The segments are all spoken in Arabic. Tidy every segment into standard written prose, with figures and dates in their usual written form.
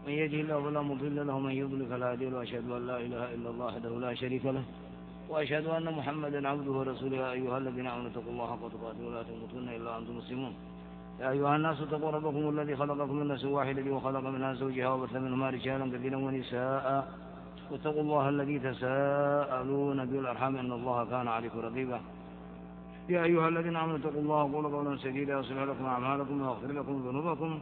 من يهده الله فلا مضل له ومن يضلل فلا هادي له وأشهد أن لا إله إلا الله وحده لا شريك له وأشهد أن محمدا عبده ورسوله. يا أيها الذين آمنوا اتقوا الله حق تقاته ولا تموتن إلا وأنتم مسلمون. يا أيها الناس اتقوا ربكم الذي خلقكم من نفس واحدة وخلق منها زوجها وبث منهما رجالا كثيرا ونساء واتقوا الله الذي تساءلون به والأرحام إن الله كان عليكم رقيبا. يا أيها الذين آمنوا اتقوا الله وقولوا قولا سديدا يصلح لكم أعمالكم ويغفر لكم ذنوبكم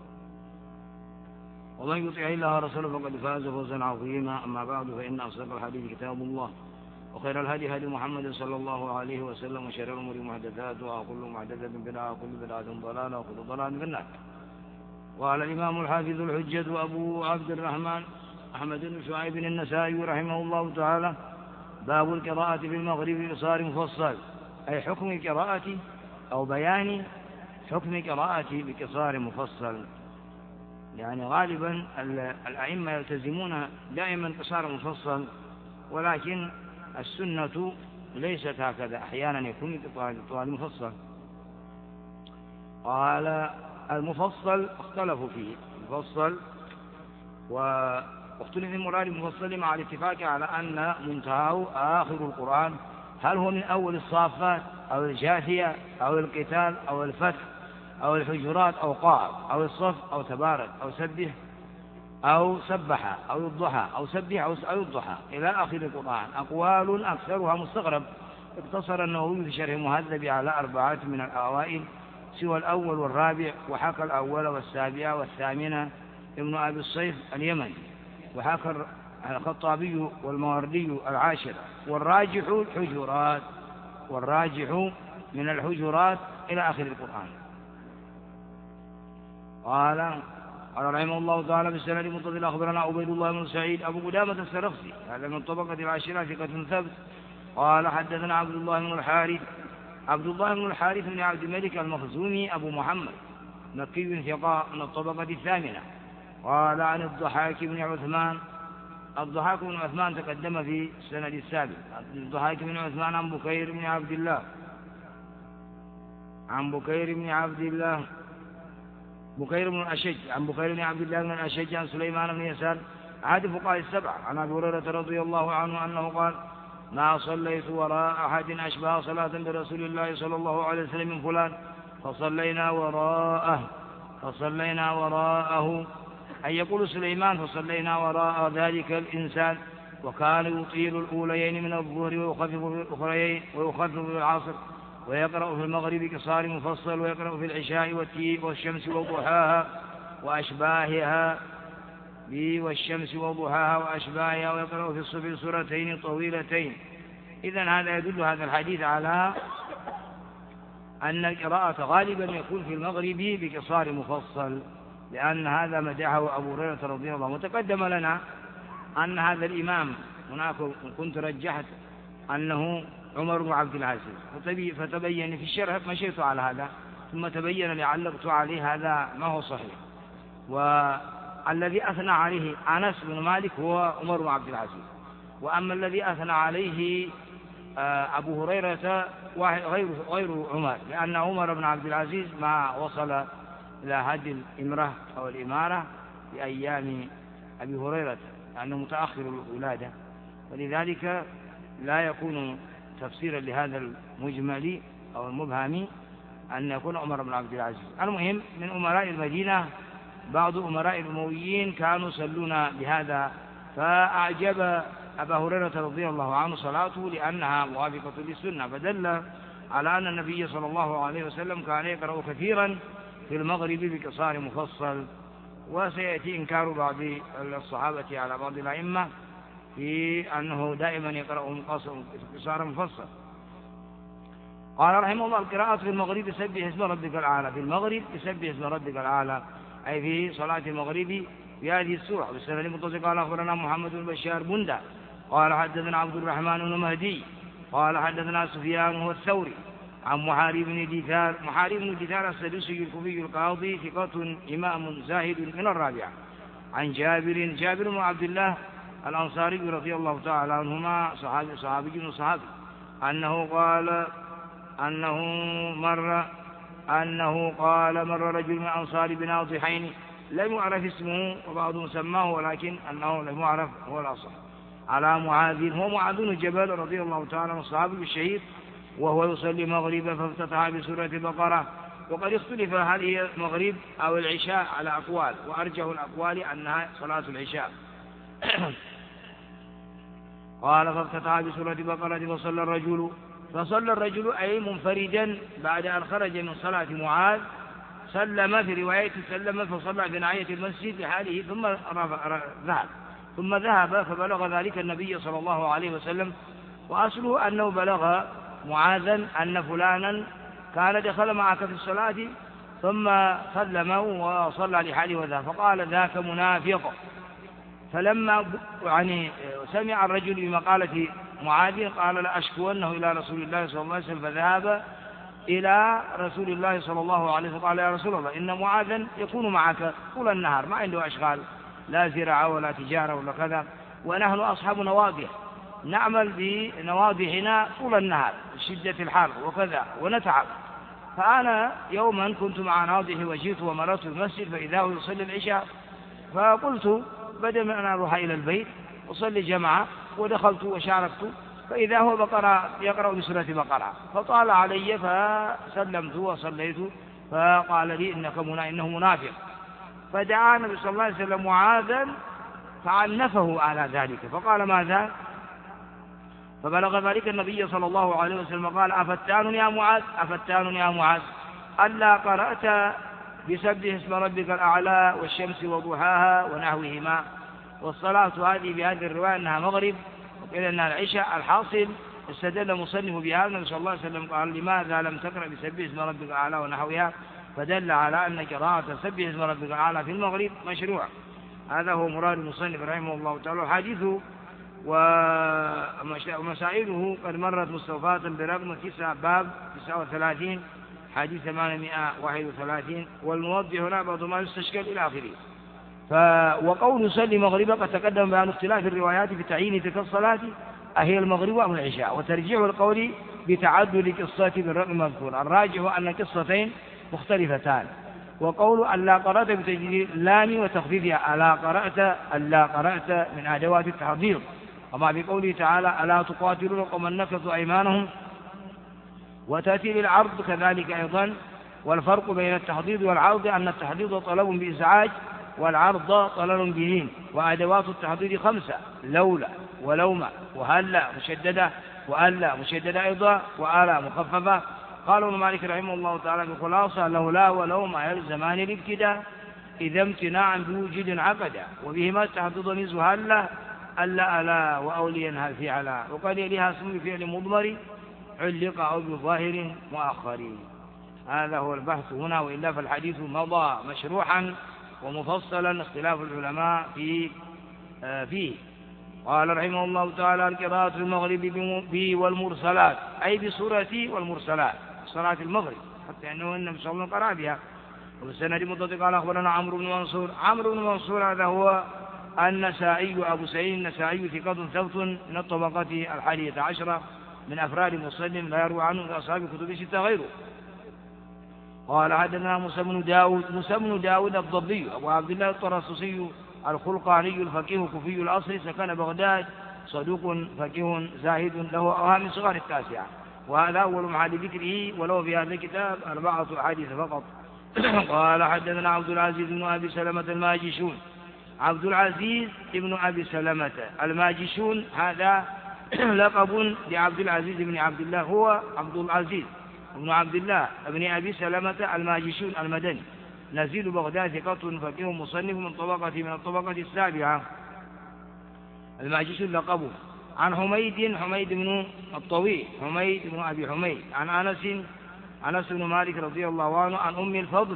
ومن يطع الله ورسوله فقد فاز فوزا عظيما. أما بعد فإن أصدق الحديث كتاب الله وخير الهدي هدي محمد صلى الله عليه وسلم وشر الأمور محدثاتها وكل محدثة بدعة وكل بدعة ضلالة وكل ضلالة في النار. وقال الإمام الحافظ الحجة أبو عبد الرحمن أحمد بن شعيب النسائي رحمه الله تعالى: باب القراءة في المغرب بقصار مفصل، أي حكم القراءة أو بيان حكم قراءة بقصار مفصل. يعني غالبا الأئمة يلتزمون دائما قصار مفصل، ولكن السنة ليست هكذا، أحيانا يكون طوال مفصل. قال المفصل اختلفوا فيه المفصل، واختلف المراد المفصل مع الاتفاق على أن منتهاه آخر القرآن، هل هو من أول الصافات أو الجاثية أو القتال أو الفتح أو الحجرات أو قاف أو الصف أو تبارك أو سبح أو سبح أو الضحى أو سبح أو الضحى إلى آخر القرآن. أقوال أكثرها مستغرب. اقتصر النووي في شرح المهذب على 4 من الأوائل سوى الأول والرابع، وحكى الأول والسابع والثامنة ابن أبي الصيف اليمني، وحكى الخطابي والماوردي 10، والراجح الحجرات، والراجح من الحجرات إلى آخر القرآن. قال رحمه الله تعالى: بالسند المتصل أخبرنا عبيد الله بن سعيد أبو قدامة السرخسي، هذا من طبقة 10 ثقة ثبت. قال حدثنا عبد الله بن الحارث بن عبد الملك المخزومي أبو محمد مكي ثقة من الطبقة 8. قال عن الضحاك بن عثمان، الضحاك بن عثمان تقدم في السند السابق. الضحاك بن عثمان عن بكير بن عبد الله، بكير بن الأشج، عن بكير بن عبد الله بن الأشج عن سليمان بن يسار أحد فقهاء السبعة عن أبي هريرة رضي الله عنه أنه قال: ما صليت وراء أحد أشبه صلاة برسول الله صلى الله عليه وسلم من فلان فصلينا وراءه، أي يقول سليمان فصلينا وراء ذلك الإنسان، وكان يطيل الأوليين من الظهر ويخفف في الأخريين ويخفف في العصر، ويقرأ في المغرب قصار مفصل، ويقرأ في العشاء والشمس وضحاها وأشباهها ويقرأ في الصبح سورتين طويلتين. إذن هذا يدل هذا الحديث على أن القراءة غالبا يكون في المغرب بقصار مفصل، لأن هذا مدحه أبو هريرة رضي الله عنه. وتقدم لنا أن هذا الإمام هناك كنت رجحت أنه عمر بن عبد العزيز، فتبين في الشرح مشيت على هذا، ثم تبين لي علقت عليه هذا ما هو صحيح. والذي أثنى عليه أنس بن مالك هو عمر بن عبد العزيز، وأما الذي أثنى عليه أبو هريرة غير عمر، لأن عمر بن عبد العزيز ما وصل إلى هدي الإمرة أو الإمارة بأيام أبي هريرة، لأنه متأخر الولادة، ولذلك لا يكون تفسيرا لهذا المجمل أو المبهم أن يكون عمر بن عبد العزيز. المهم من أمراء المدينة بعض أمراء الأمويين كانوا يصلون بهذا، فأعجب أبا هريرة رضي الله عنه صلاته لأنها موافقة للسنة، فدل على أن النبي صلى الله عليه وسلم كان يقرأ كثيرا في المغرب بقصار مفصل. وسيأتي إنكار بعض الصحابة على بعض الأئمة في أنه دائما يقرأ قصار مفصل. قال رحمه الله: القراءة في المغرب بسبح اسم ربك الأعلى، في المغرب بسبح اسم ربك الأعلى، أي في صلاة المغرب بهذه السورة. بالسند المتصل قال أخبرنا محمد بن بشار بندى قال حدثنا عبد الرحمن بن مهدي قال حدثنا سفيان وهو الثوري عن محارب بن دثار السدوسي الكوفي القاضي ثقة إمام زاهد من الرابعة، عن جابر بن عبد الله الأنصاري رضي الله تعالى عنهما صحابي أنه قال مر رجل من أنصار بناضحين لم يعرف اسمه وبعضهم سماه ولكن أنه لم يعرف هو الأصح. على معاذ هو معاذ بن جبل رضي الله تعالى عنه الصحابي الشهيد، وهو يصلي المغرب فافتتح بسورة البقرة. وقد اختلف هل هي المغرب أو العشاء على أقوال، وأرجح الأقوال أنها صلاة العشاء. قال فافتتح بسورة البقرة فصلى الرجل أي منفردا بعد أن خرج من صلاة معاذ، سلم في رواية سلم فصلى في ناحية المسجد لحاله ثم ذهب فبلغ ذلك النبي صلى الله عليه وسلم. وأصله أنه بلغ معاذا أن فلانا كان دخل معك في الصلاة ثم سلمه وصلى لحاله وذهب، فقال ذاك منافق. فلما سمع الرجل بمقالة معاذ قال لا أشكونه إلى رسول الله صلى الله عليه وسلم، فذهب إلى رسول الله صلى الله عليه وسلم قال يا رسول الله إن معاذا يكون معك طول النهار ما عنده أشغال لا زراعة ولا تجارة ولا كذا، ونحن أصحاب نواضح نعمل بنواضحنا طول النهار شدة الحر وكذا ونتعب. فأنا يوما كنت مع ناضحي وجئت ومررت المسجد فإذا هو يصلي العشاء، فقلت بدل من أن أروح إلى البيت أصلي جماعة، ودخلت وشاركت فإذا هو يقرأ بسورة بقرة، فطال علي فسلمت وصليت، فقال لي إنه منافق. فدعا النبي صلى الله عليه وسلم معاذا فعنفه على ذلك، فقال ماذا؟ فبلغ ذلك النبي صلى الله عليه وسلم قال أفتان يا معاذ ألا قرأت بسبح اسم ربك الأعلى والشمس وضحاها ونحوهما؟ والصلاة هذه بهذه الرواية أنها مغرب وقيل أنها العشاء. الحاصل استدل مصنف بهذا النبي صلى الله عليه وسلم قال لماذا لم تقرأ بسبح اسم ربك الأعلى ونحوها؟ فدل على أن قراءة سبح اسم ربك الأعلى في المغرب مشروع. هذا هو مراد المصنف رحمه الله تعالى. الحديث ومسائله قد مرت مستوفاة برقم 9 باب 39 حديث 831، والموضح هنا بعض ما يستشكل إلى آخره. وقول صلي مغربا قد تقدم بيان اختلاف الروايات في تعيين تلك الصلاة أهي المغرب أو العشاء، وترجيح القول بتعدد قصة بالرقم المذكور. الراجح أن قصتين مختلفتان. وقول ألا قرأت بتجديد اللام وتخفيفها ألا قرأت من أدوات التحضير، وما بقوله تعالى ألا تقاتلون قوما نكثوا أيمانهم، وتأتي للعرض كذلك أيضا. والفرق بين التحضيض والعرض أن التحضيض طلب بإزعاج والعرض طلب بلين. وأدوات التحضيض 5: لولا ولوما وهلا مشددة وألا مشددة أيضا وآلا مخففة. قال ابن مالك رحمه الله تعالى بخلاصة لولا ولوما يلزمان الابتداء إذا امتناعا بوجود عقدا، وبهما التحضيض مثل هلا ألا وأوليا هل في علا، وقال يليها اسم بفعل مضمر علق أو بظاهر مؤخر. هذا هو البحث هنا، وإلا فالحديث مضى مشروحا ومفصلا اختلاف العلماء فيه. قال رحمه الله تعالى القراءة المغرب والمرسلات أي بسورة والمرسلات صلاة المغرب، حتى أنه النبي صلى الله عليه وسلم قرأ بها. والسند مضطرق قال أخبرنا عمرو بن منصور هذا هو النسائي أبو سعيد النسائي ثقة ثبت من الطبقة 11 من أفراد مسلم لا يروى عنه من أصحاب كتب 6 غيره. قال حدثنا موسى بن داود الضبي أبو عبد الله الطرسوسي الخلقاني الفقيه كوفي الأصل سكن بغداد صدوق فقيه زاهد له أوهام من صغار 9. وهذا أول محل ذكره، ولو في هذا الكتاب 4 أحاديث فقط. قال حدثنا عبد العزيز بن أبي سلمة الماجشون. عبد العزيز بن أبي سلمة الماجشون هذا لقب لعبد العزيز بن عبد الله، هو عبد العزيز بن عبد الله بن أبي سلمة الماجشون المدني نزيل بغداد ثقة فقيه مصنف من الطبقة 7. الماجشون لقبه. عن حميد بن الطويل حميد بن أبي حميد عن أنس بن مالك رضي الله عنه عن أم الفضل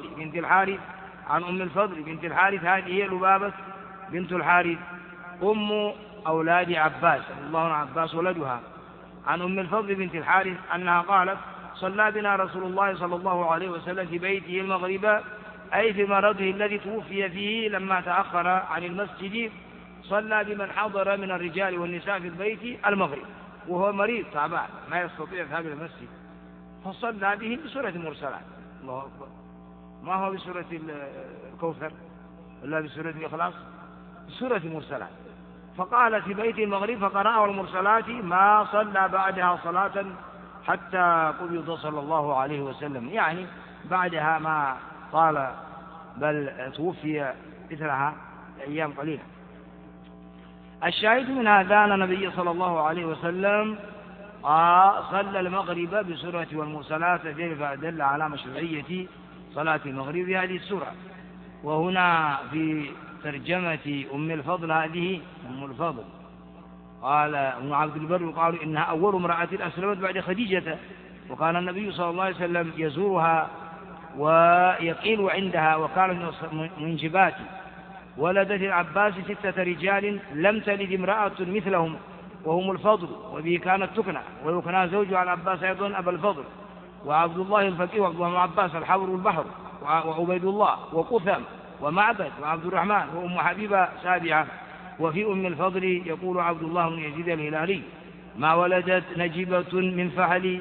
بنت الحارث هذه هي لبابة بنت الحارث أم أولاد عباس الله عنه عباس ولدها. عن أم الفضل بنت الحارث أنها قالت صلى بنا رسول الله صلى الله عليه وسلم في بيته المغرب، أي في مرضه الذي توفي فيه لما تأخر عن المسجد، صلى بمن حضر من الرجال والنساء في البيت المغرب وهو مريض تعبان ما يستطيع الذهاب إلى المسجد، فصلى به بسورة المرسلات. الله أكبر. ما هو بسورة الكوثر ولا بسورة الإخلاص؟ بسورة المرسلات. فقال في بيت المغرب فقرأه المرسلات ما صلى بعدها صلاة حتى قبض صلى الله عليه وسلم، يعني بعدها ما طال، بل توفي إثرها أيام قليلة. الشاهد من هذا أن النبي صلى الله عليه وسلم صلى المغرب بسورة والمرسلات، فدل على مشروعية صلاة المغرب بهذه السورة. وهنا في ترجمة أم الفضل، هذه أم الفضل قال ابن عبد البر قالوا إنها أول امرأة أسلمت بعد خديجة، وكان النبي صلى الله عليه وسلم يزورها ويقيل عندها، وكانت من جبات. ولدت العباس 6 رجال لم تلد امرأة مثلهم وهم الفضل، وبه كانت تكنى، ويكنى زوجها العباس أيضا أبا الفضل، وعبد الله الفقيه وعبد الله عباس الحبر والبحر، وعبيد الله وقثم ومعبد وعبد الرحمن وأم حبيبة سابعة. وفي أم الفضل يقول عبد الله بن يزيد الهلالي ما ولدت نجبة من فحل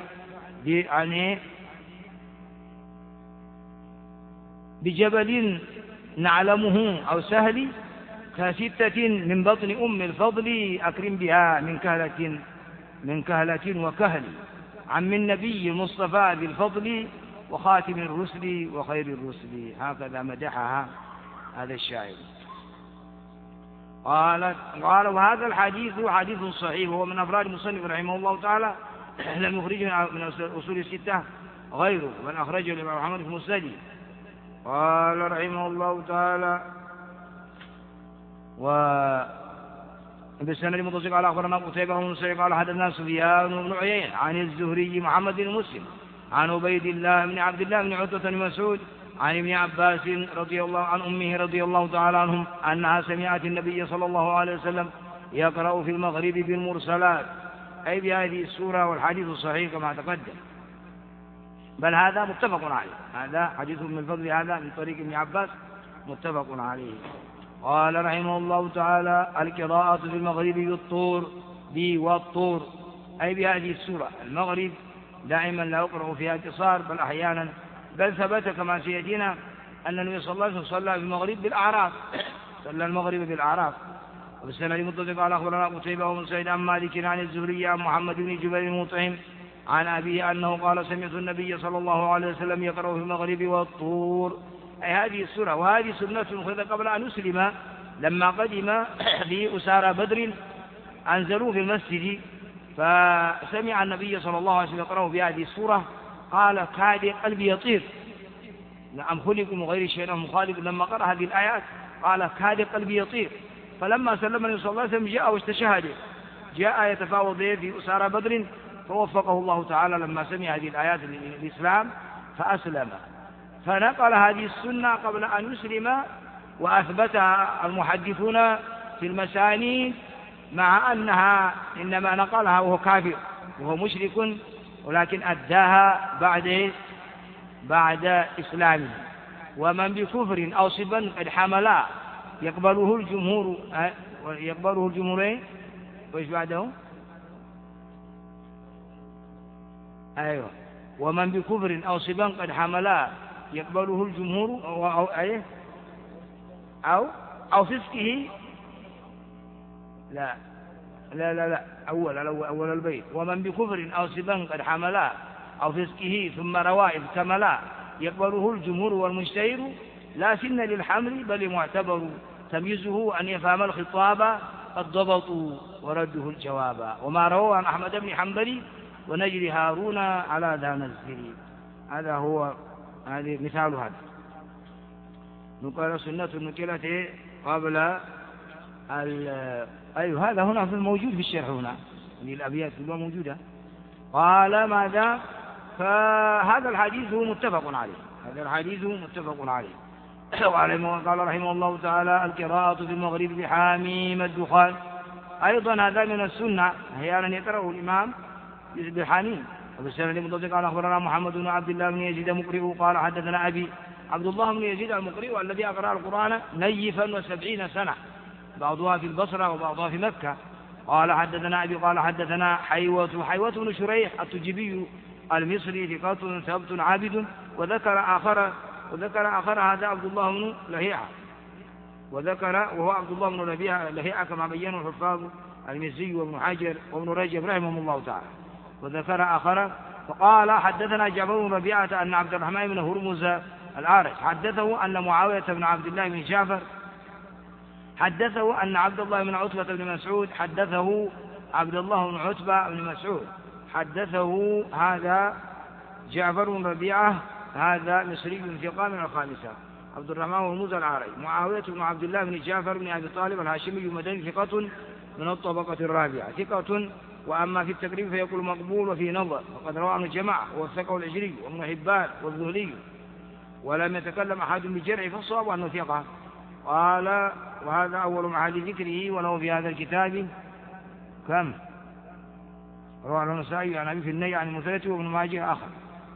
بجبل نعلمه أو سهل ك6 من بطن أم الفضل أكرم بها من كهلة وكهل عم النبي المصطفى بالفضل وخاتم الرسل وخير الرسل. هكذا مدحها هذا الشاعر. قال وهذا الحديث حديث صحيح، وهو من أفراد المصنف رحمه الله تعالى، لم يخرجه من أصول الستة غيره، بل أخرجه الإمام محمد في مسنده. قال رحمه الله تعالى بالسند المتصل قال أخبرنا قتيبة بن سعيد قال حدثنا سفيان بن عيينة عن الزهري محمد بن مسلم عن عبيد الله بن عبد الله بن عتبة بن مسعود عن ابن عباس رضي الله عن أمه رضي الله تعالى عنهم أنها سمعت النبي صلى الله عليه وسلم يقرأ في المغرب بالمرسلات، أي بهذه السورة، والحديث صحيح كما تقدم، بل هذا متفق عليه. هذا حديث من الفضل هذا من طريق ابن عباس متفق عليه. قال رحمه الله تعالى القراءة في المغرب بالطور والطور، أي بهذه السورة. المغرب دائما لا يقرأ فيها اتصار، بل أحيانا بل ثبت كما سيأتينا أن النبي صلى الله عليه وسلم صلى في المغرب بالأعراف، صلى المغرب بالأعراف. وبالسند المتصل قال أخبرنا قتيبة بن سعيد عن مالك عن الزهري عن محمد بن جبير المطعم عن أبيه أنه قال سمعت النبي صلى الله عليه وسلم يقرأ في المغرب والطور، أي هذه السورة. وهذه سنة أخذت قبل أن يسلم، لما قدم في أسارى بدر أنزلوه في المسجد، فسمع النبي صلى الله عليه وسلم يقرأ بهذه السورة قال كاد قلبي يطير، نعم خلق من غير شيء مخالف. لما قرأ هذه الآيات قال كاد قلبي يطير. فلما سلم النبي صلى الله عليه وسلم جاء واستشهد، جاء يتفاوض في أسارى بدر، فوفقه الله تعالى لما سمع هذه الآيات الإسلام فأسلم، فنقل هذه السنة قبل أن يسلم، وأثبتها المحدثون في المسانيد، مع أنها إنما نقلها وهو كافر وهو مشرك، ولكن أداها بعد إسلامه. ومن بكفر أو صبا قد حملا يقبله الجمهور وإيش بعده؟ أيوة، ومن بكفر أو صبا قد حملا يقبله الجمهور أو فسقه. لا أول البيت، ومن بكفر أو صبا قد حملا أو فسقه ثم روائب كملا يقبله الجمهور والمجتهد لا سن للحمل بل معتبر تمييزه أن يفهم الخطاب قد ضبطوا ورده الجواب. وما رواه عن أحمد بن حنبل ونجري هارون على ذا نزل. هذا هو مثال هذا. نقال سنة نكلة قبل أيوه، هذا هنا في الموجود في الشرح، هنا الأبيات كلها موجودة. قال ماذا؟ فهذا الحديث متفق عليه، هذا الحديث متفق عليه. قال رحمه الله تعالى القراءة في المغرب بحاميم الدخان، أيضا هذا من السنة، أحيانا يقرأه الإمام بحاميم. وبالسند المتصل قال أخبرنا محمد بن عبد الله بن يزيد المقرئ قال حدثنا أبي عبد الله بن يزيد المقرئ الذي أقرأ القرآن نيفا 70 سنة، بعضها في البصرة وبعضها في مكة. قال حدثنا أبي قال حدثنا حيوة بن شريح التجيبي المصري ثقة ثبت عابد، وذكر آخر هذا عبد الله بن لهيعة وذكر وهو عبد الله بن لهيعة كما بينه الحفاظ المزي وابن حجر وابن رجب رحمهم الله تعالى. وذكر آخر فقال حدثنا جابر بن ربيعة أن عبد الرحمن بن هرمز الأعرج حدثه أن معاوية بن عبد الله بن جعفر حدثه أن عبد الله بن عتبة بن مسعود حدثه عبد الله بن عتبة بن مسعود حدثه هذا جعفر بن ربيعة هذا مصري ثقة من الخامسة عبد الرحمن بن هرمز الأعرج. معاوية بن عبد الله بن جعفر بن أبي طالب الهاشمي المدني ثقة من الطبقة الرابعة ثقة. وأما في التقريب فيقول مقبول وفي نظر وقد روى عنه الجماعة ووثقه العجلي وابن حبان والذهلي ولم يتكلم أحد بجرعه فالصواب أنه ثقة. قال وهذا أول محل ذكره وله في هذا الكتاب كم روى عنه النسائي عن أبي في النهي عن المثلث وابن ماجه آخر.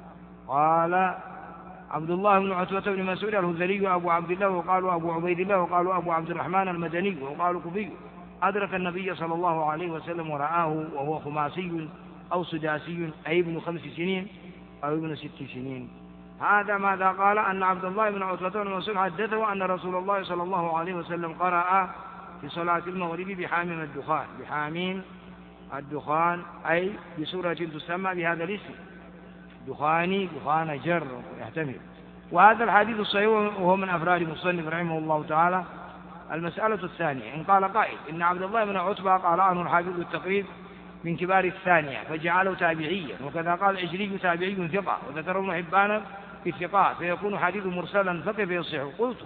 قال عبد الله بن عتبة بن مسعود الهذلي أبو عبد الله وقالوا أبو عبيد الله وقالوا أبو عبد الرحمن المدني وقالوا كوفي أدرك النبي صلى الله عليه وسلم ورآه وهو خماسي أو سداسي أي ابن 5 سنين أو ابن 6 سنين. هذا ماذا قال أن عبد الله بن عتبة بن مسعود حدثه أن رسول الله صلى الله عليه وسلم قرأ في صلاة المغرب بحاميم الدخان بحاميم الدخان أي بسورة تسمى بهذا الاسم دخاني دخان جر يحتمل. وهذا الحديث الصحيح وهو من أفراد المصنف رحمه الله تعالى. المسألة الثانية إن قال قائل إن عبد الله بن عتبة قال عنه الحافظ بالتقريب من كبار الثانية فجعله تابعيا وكذا قال العجلي تابعي ثقة وذكره ابن حبان في الثقات فيكون حديث مرسلا فكيف يصح؟ قلت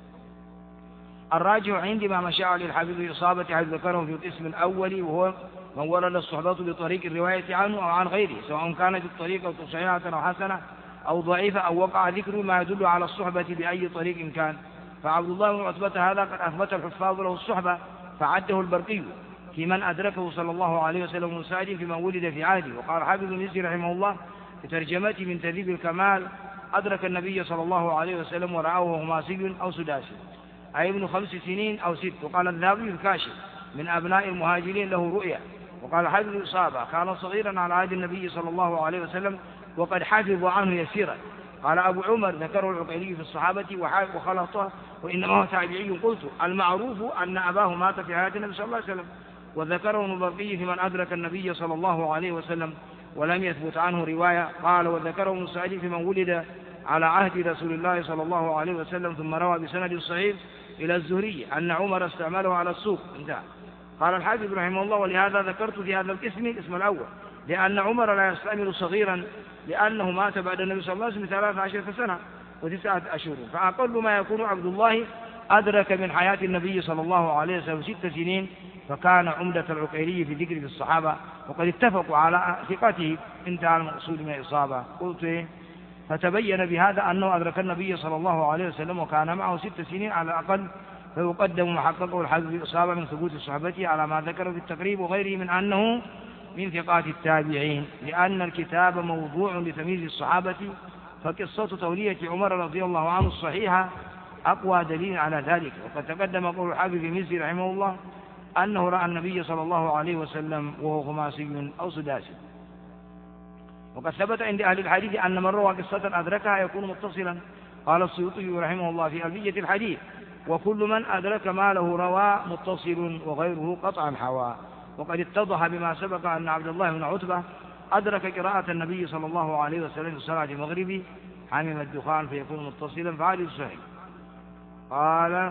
الراجع عندي ما مشى عليه الحافظ الإصابة حيث ذكره في القسم الأول وهو من ورد الصحبة بطريق الرواية عنه أو عن غيره سواء كانت الطريقة صحيحة أو حسنة أو ضعيفة أو وقع ذكر ما يدل على الصحبة بأي طريق كان. فعبد الله بن عتبة هذا قد أثبت الحفاظ له الصحبة فعده البرقي في من أدركه صلى الله عليه وسلم مساعد في من ولد في عهده. وقال حافظ المزي رحمه الله في ترجمته من تهذيب الكمال أدرك النبي صلى الله عليه وسلم ورآه وهو خماسي أو سداسي أي ابن 5 سنين أو 6. وقال الذهبي الكاشف من أبناء المهاجرين له رؤيا. وقال حافظ الإصابة كان صغيرا على عهد النبي صلى الله عليه وسلم وقد حفظ عنه يسيرا. قال أبو عمر ذكره العقيلي في الصحابة وخلطه وإنما هو تابعي. قلت المعروف أن أباه مات في حياة النبي صلى الله عليه وسلم وذكره البرقي في من أدرك النبي صلى الله عليه وسلم ولم يثبت عنه رواية. قال وذكره ابن سعيد في من ولد على عهد رسول الله صلى الله عليه وسلم ثم روى بسند صحيح إلى الزهري أن عمر استعمله على السوق انتهى. قال الحافظ رحمه الله ولهذا ذكرت في هذا الاسم الأول لأن عمر لا يستعمل صغيرا لأنه مات بعد النبي صلى الله عليه وسلم 13 سنة و9 أشهر فأقل ما يكون عبد الله أدرك من حياة النبي صلى الله عليه وسلم 6 سنين فكان عمدة العقيلي في ذكر في الصحابة وقد اتفقوا على ثقته انتهى المقصود من الإصابة. قلت فتبين بهذا أنه أدرك النبي صلى الله عليه وسلم وكان معه 6 سنين على الأقل فيقدم محققه الحافظ في الإصابة من ثبوت صحبته على ما ذكر في التقريب وغيره من أنه من ثقات التابعين لأن الكتاب موضوع لتمييز الصحابة فقصة تولية عمر رضي الله عنه الصحيحة أقوى دليل على ذلك. وقد تقدم قول الحافظ المزي رحمه الله أنه رأى النبي صلى الله عليه وسلم وهو خماسي أو سداسي. وقد ثبت عند أهل الحديث أن من روى قصة أدركها يكون متصلا. قال السيوطي رحمه الله في ألفية الحديث وكل من أدرك ما له روى متصل وغيره قطعا حوى. وقد اتضح بما سبق أن عبد الله بن عتبة أدرك قراءة النبي صلى الله عليه وسلم في صلاة المغرب حمم الدخان فيكون متصلا فعلي الصحيح. قال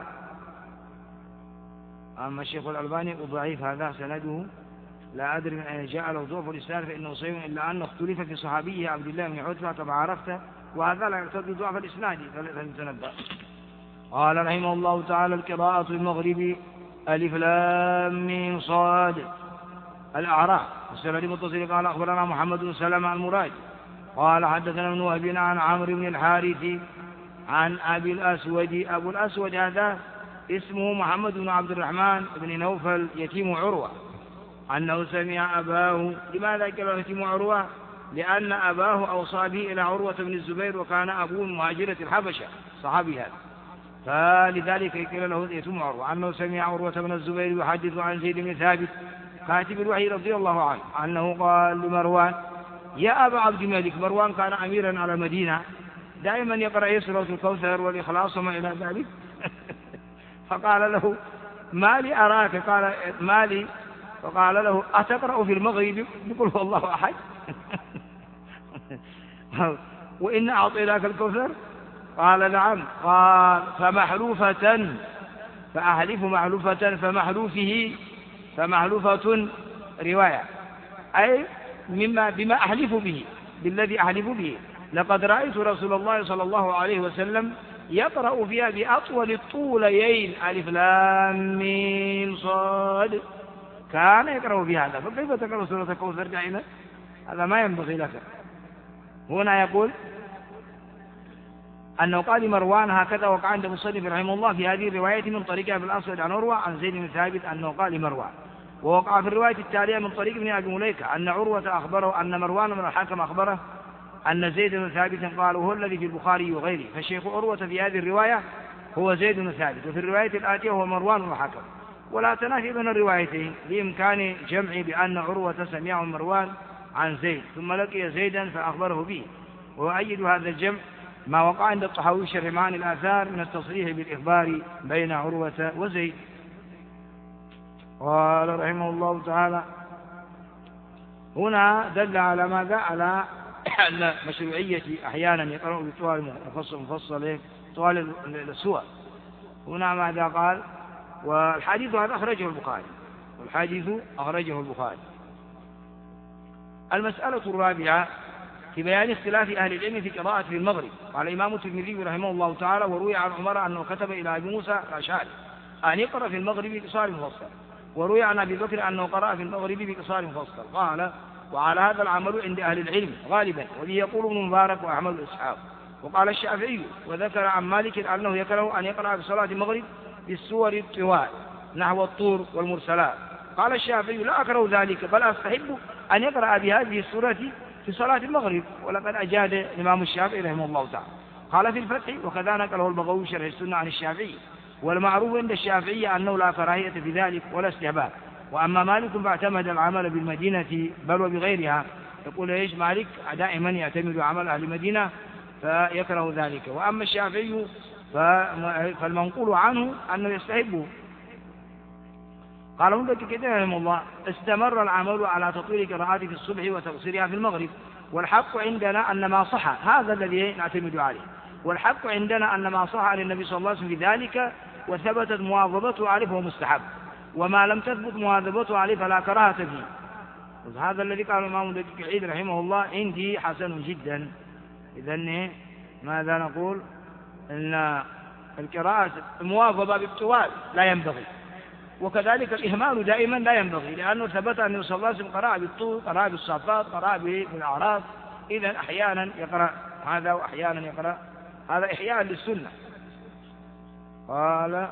أما الشيخ الألباني ضعيف هذا سنده لا أدري من أين جاء له ضعف الإسناد فإنه صحيح إلا أنه اختلف في صحابيه عبد الله بن عتبة كما عرفت وهذا لا يعتد ضعف الإسناد فلنتنبأ. قال رحمه الله تعالى القراءة المغرب ألف لام ميم صاد الأعراف السند متصل. قال أخبرنا محمد بن سلمة المراد قال حدثنا ابن وهب عن عمرو بن الحارث عن أبي الأسود. أبو الأسود هذا اسمه محمد بن عبد الرحمن بن نوفل يتيم عروة أنه سمع أباه. لماذا قال يتيم عروة؟ لأن أباه أوصى به إلى عروة بن الزبير وكان أبوه مهاجرة الحبشة صحابي هذا فلذلك قيل له يتيم عروة. أنه سمع عروة بن الزبير يحدث عن زيد بن ثابت كاتب الوحي رضي الله عنه أنه قال لمروان يا أبا عبد الملك. مروان كان أميرا على المدينة دائما يقرأ سورة الكوثر والإخلاص وما إلى ذلك فقال له ما لي أراك، قال ما لي، فقال له أتقرأ في المغرب يقول هو الله أحد وإن أعطيناك الكوثر قال نعم، قال فمحلوفة، فأحلف محلوفة، فمحلوفة رواية، أي بما أحلف به، بالذي أحلف به. لقد رأيت رسول الله صلى الله عليه وسلم يقرأ فيها بأطول الطوليين ألف لام ميم صاد، كان يقرأ بهذا، فكيف تقرأ سورة الكوثر دائما؟ هذا ما ينبغي لك. هنا يقول أنه قال مروان هكذا وقع عند مصنف رحمه الله في هذه الرواية من طريق أبي الأسود عن عروة عن زيد بن ثابت أنه قال مروان. ووقع في الرواية التالية من طريق ابن أبي مليكة أن عروة أخبره أن مروان بن الحكم أخبره أن زيد بن ثابت قال وهو الذي في البخاري وغيره، فالشيخ عروة في هذه الرواية هو زيد بن ثابت، وفي الرواية الآتية هو مروان بن الحكم، ولا تنافي بين الروايتين لإمكان جمع بأن عروة سمع مروان عن زيد ثم لقي زيدا فأخبره به. ويؤيد هذا الجمع ما وقع عند الطحاوي شرح معاني الآثار من التصريح بالإخبار بين عروة وزيد. قال رحمه الله تعالى هنا دل على ماذا؟ على أن مشروعية أحيانا يقرأ بطوال مفصل طوال السور. هنا ماذا قال؟ والحديث هذا أخرجه البخاري، المسألة الرابعة في بيان اختلاف أهل العلم في قراءة في المغرب. قال الإمام الترمذي رحمه الله تعالى وروي عن عمر أنه كتب إلى أبي موسى الأشعري أن يقرأ في المغرب بقصار مفصل، وروي عن أبي بكر أنه قرأ في المغرب بقصار مفصل. قال وعلى هذا العمل عند أهل العلم غالبا، وبه يقول ابن مبارك وأحمد الإسحاق. وقال الشافعي وذكر عن مالك أنه يكره أن يقرأ في صلاة المغرب بالسور الطوال نحو الطور والمرسلات. قال الشافعي لا أكره ذلك، بل أستحب أن يقرأ بهذه السورة في صلاة المغرب، ولقد أجاد الإمام الشافعي رحمه الله تعالى. قال في الفتح وكذا نقله البغوي شرح السنة عن الشافعي، والمعروف عند الشافعي أنه لا كراهية في ذلك ولا استحباب. وأما مالك فاعتمد العمل بالمدينة بل وبغيرها، يقول إيش مالك دائما يعتمد عمل أهل المدينة فيكره ذلك. وأما الشافعي فالمنقول عنه أنه يستحبه. قال مدك كده رحمه الله استمر العمل على تطويل قراءات في الصبح وتقصيرها في المغرب، والحق عندنا أن ما صح، هذا الذي نعتمد عليه، والحق عندنا أن ما صح عن النبي صلى الله عليه وسلم في ذلك وثبتت مواظبته عليه فهو مستحب، وما لم تثبت مواظبته عليه فلا كراهة فيه. هذا الذي قال الإمام الدقيق العيد رحمه الله عندي حسن جدا. إذن ماذا نقول؟ إن القراءة المواظبة بالطوال لا ينبغي، وكذلك الإهمال دائما لا ينبغي، لأنه ثبت أن صلى الله عليه وسلم قرأ بالطول، قرأ بالصافات، قرأ بالأعراف. إذن أحيانا يقرأ هذا وأحيانا يقرأ هذا إحياء للسنة. قال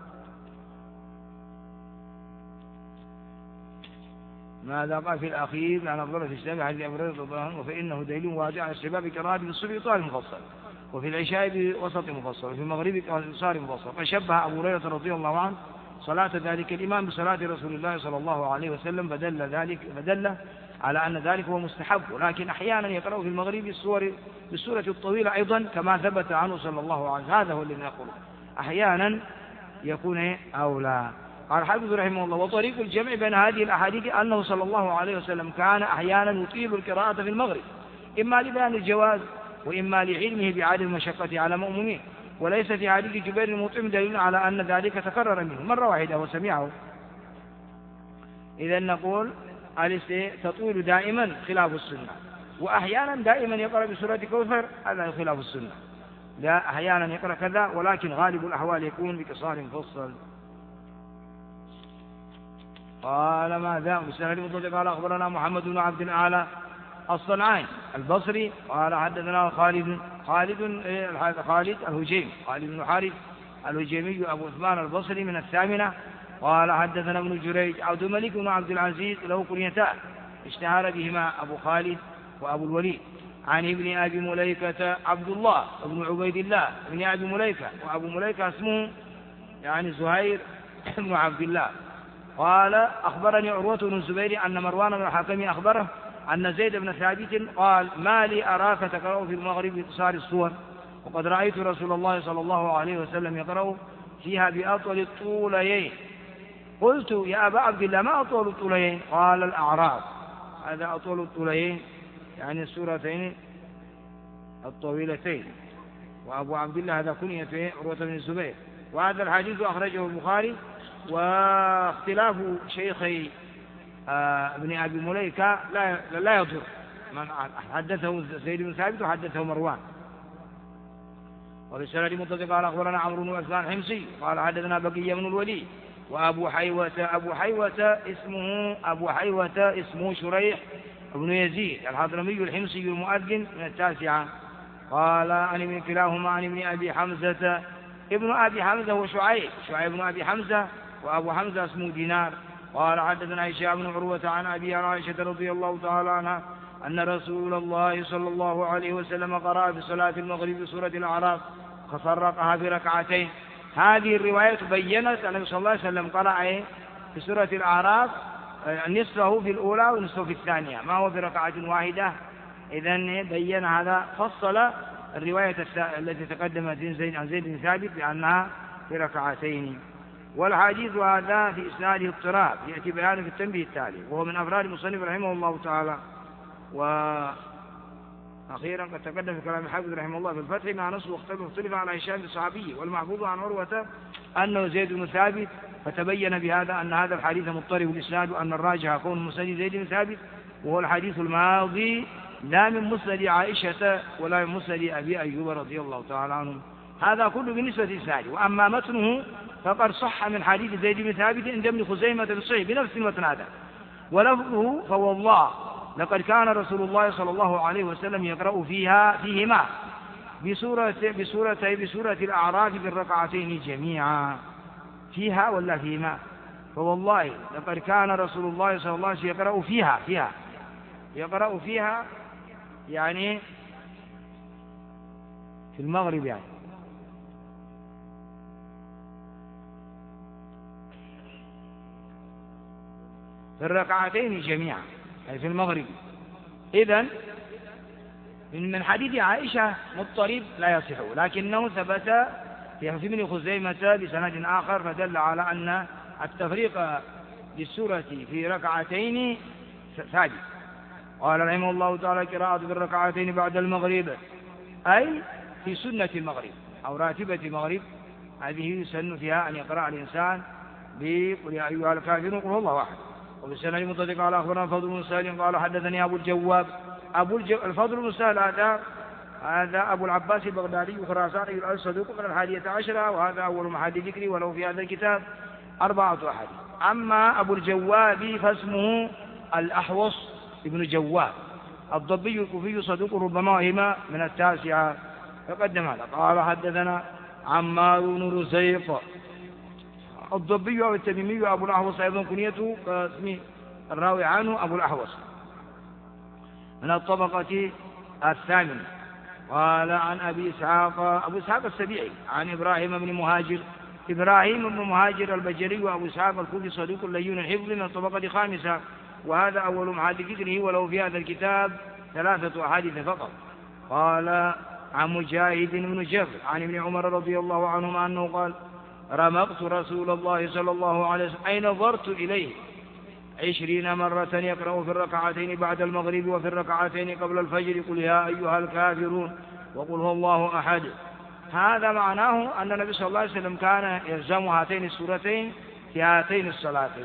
ماذا قال في الأخير لأن أفضل في الشباب حديث أبي هريرة رضي الله عنه وفإنه دليل واضح على الشباب قراءة بالصبح طوال مفصل، وفي العشاء بوسط مفصل، وفي المغرب قصار مفصل. فشبه أبو هريرة رضي الله عنه صلاة ذلك الإمام بصلاة رسول الله صلى الله عليه وسلم، فدل على أن ذلك هو مستحب، ولكن أحيانا يقرأ في المغرب بالسورة الطويلة أيضا كما ثبت عنه صلى الله عليه وسلم. هذا هو الذي نقوله، أحيانا يكون أولى. قال حافظ رحمه الله وطريق الجمع بين هذه الأحاديث أنه صلى الله عليه وسلم كان أحيانا يطيل القراءة في المغرب، إما لبيان الجواز وإما لعلمه بعدم المشقة على المؤمنين. وليس في حديث جبير المطعم دليل على أن ذلك تكرر منه مرة واحدة وسمعه. إذا نقول تطول دائما خلاف السنة، وأحيانا دائما يقرأ بسورة كوثر هذا خلاف السنة، لا أحيانا يقرأ كذا، ولكن غالب الأحوال يكون بقصار مفصل. قال ماذا بسند المطلق قال أخبرنا محمد بن عبد الأعلى الصنعاني البصري قال حدثنا خالد بن حارث الهجيمي أبو عثمان البصري من الثامنة قال حدثنا ابن جريج عبد الملك بن عبد العزيز له كنيتان اشتهر بهما أبو خالد وأبو الوليد، عن ابن أبي مليكة عبد الله بن عبيد الله ابن أبي مليكة، وأبو مليكة اسمه يعني زهير بن عبد الله. قال أخبرني عروة بن الزبير أن مروان بن الحكم أخبره أن زيد بن ثابت قال ما لي أراك تقرأ في المغرب بقصار الصور، وقد رأيت رسول الله صلى الله عليه وسلم يقرأ فيها بأطول الطوليين. قلت يا أبا عبد الله ما أطول الطوليين؟ قال الأعراف. هذا أطول الطوليين يعني السورتين الطويلتين. وأبو عبد الله هذا كنية عروة بن الزبير. وهذا الحديث أخرجه البخاري. واختلاف شيخي ابن أبي مليكة لا يضر، من حدثه زيد بن ثابت وحدثه مروان. وبالسند متصل قال أخبرنا عمرو بن عثمان الحمصي قال حدثنا بقية بن الوليد وأبو حيوة. أبو حيوة اسمه شريح بن يزيد الحضرمي الحمصي المؤذن من التاسعة. قال عن ابن كلاهما عن ابن أبي حمزة. ابن أبي حمزة هو شعيب بن أبي حمزة، وأبو حمزة اسمه دينار. قال حدثنا هشام بن عروة عن أبي عائشة رضي الله تعالى عنها أن رسول الله صلى الله عليه وسلم قرأ في صلاة المغرب بسورة الأعراف ففرقها في ركعتين. هذه الرواية بيّنت أن النبي صلى الله عليه وسلم قرأ في سورة الأعراف نصفه في الأولى ونصفه في الثانية، ما هو في ركعة واحدة. إذن بيّن هذا، فصل الرواية التي تقدمت عن زيد بن ثابت بأنها في ركعتين. والحديث هذا في إسناده اضطراب يأتي بيانه في التنبيه التالي، وهو من أفراد المصنف رحمه الله تعالى. وأخيرا قد تقدم في كلام الحافظ رحمه الله في الفتح مع نص واختلف على هشام الصحابي والمحفوظ عن عروة أنه زيد بن ثابت، فتبين بهذا أن هذا الحديث مضطرب الإسناد، وأن الراجح كون مسند زيد بن ثابت وهو الحديث الماضي لا من مسند عائشة ولا من مسند أبي أيوب رضي الله تعالى عنه. هذا كله بالنسبة للإسناد. وأما متنه فقد صح من حديث زيد بن ثابت عند ابن خزيمة في الصحيح بنفس المتن هذا، ولفظه فوالله لقد كان رسول الله صلى الله عليه وسلم يقرأ فيهما بسورة الأعراف بالركعتين جميعا. فيها ولا فيهما؟ فوالله لقد كان رسول الله صلى الله عليه وسلم يقرأ فيها يعني في المغرب، يعني في الركعتين جميعا أي في المغرب. إذن من حديث عائشة مضطرب لا يصح، لكنه ثبت في ابن خزيمة بسند آخر فدل على أن التفريق للسورة في ركعتين ثابت. قال رحمه الله تعالى قراءة في الركعتين بعد المغرب أي في سنة المغرب أو راتبة المغرب، هذه يسن فيها أن يقرأ الإنسان بقل يا أيها الكافرون قل هو الله أحد. وبالسند المتصل قال أخبرنا الفضل بن سهل قال حدثني أبو الجواب. الفضل بن سهل هذا أبو العباس البغدادي خراساني الصدوق من 11، وهذا أول محادث ذكري وله في هذا الكتاب 4 أحاديث. أما أبو الجواب فاسمه الأحوص ابن جواب الضبي الكوفي صدوق ربما وهم من 9 تقدم هذا. قال حدثنا عمار بن رزيق الضبي أو التميمي أبو الأحوص أيضا كنيته كاسم الراوي عنه أبو الأحوص من الطبقة 8. قال عن أبو إسحاق السبيعي عن إبراهيم بن مهاجر البجري وأبو إسحاق الكوفي صدوق لين الحفظ من الطبقة 5، وهذا أول محادث ذكره ولو في هذا الكتاب 3 أحاديث فقط. قال عن مجاهد بن جبر عن ابن عمر رضي الله عنهما أنه قال رمقت رسول الله صلى الله عليه وسلم أي نظرت إليه 20 مرة يقرأ في الركعتين بعد المغرب وفي الركعتين قبل الفجر قل يا أيها الكافرون وقل هو الله أحد. هذا معناه أن النبي صلى الله عليه وسلم كان يلزم هاتين السورتين في هاتين الصلاتين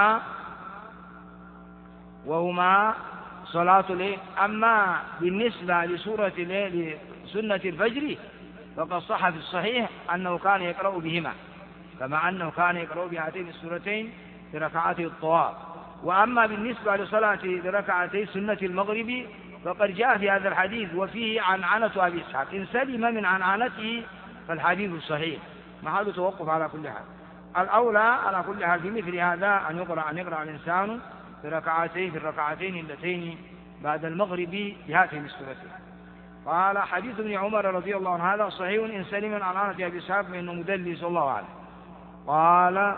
وهما صلاة الليل. أما بالنسبة لسنة الفجر فقد صح في الصحيح أنه كان يقرأ بهما، كما أنه كان يقرأ بهاتين السورتين في ركعتي الطواف. وأما بالنسبة لصلاة ركعتي سنة المغرب فقد جاء في هذا الحديث وفيه عنعنة أبي إسحاق، إن سلم من عنعنته فالحديث الصحيح محل توقف على كل حال. الأولى على كل حال في مثل هذا أن يقرأ الإنسان في الركعتين اللتين بعد المغرب بهاتين السورتين. قال حديث ابن عمر رضي الله عنه هذا صحيح إن سلم من عنعنة أبي إسحاق فإنه مدلس الله أعلم. قال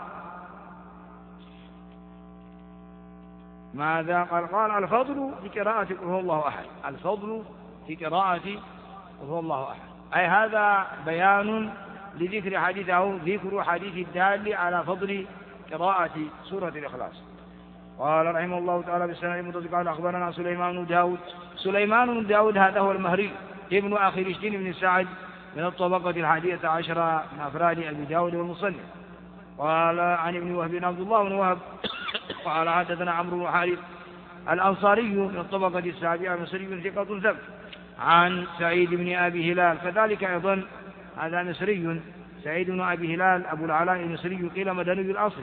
ماذا قال الفضل في قراءة قل هو الله أحد، الفضل في قراءة قل هو الله أحد، أي هذا بيان لذكر حديثه ذكر حديث الدال على فضل قراءة سورة الإخلاص. قال رحمه الله تعالى بالسنة المتصل قال أخبرنا سليمان بن داود. سليمان بن داود هذا هو المهري ابن أخي رشدين بن سعد من الطبقة 11 من أفراد أبي داود والمصنف. قال عن ابن وهب عبد الله بن وهب قال حدثنا عمرو بن حارث الأنصاري من الطبقة 7 مصري ثقة ثبت عن سعيد بن أبي هلال كذلك أيضا هذا مصري سعيد بن أبي هلال أبو العلاء المصري قيل مدني الأصل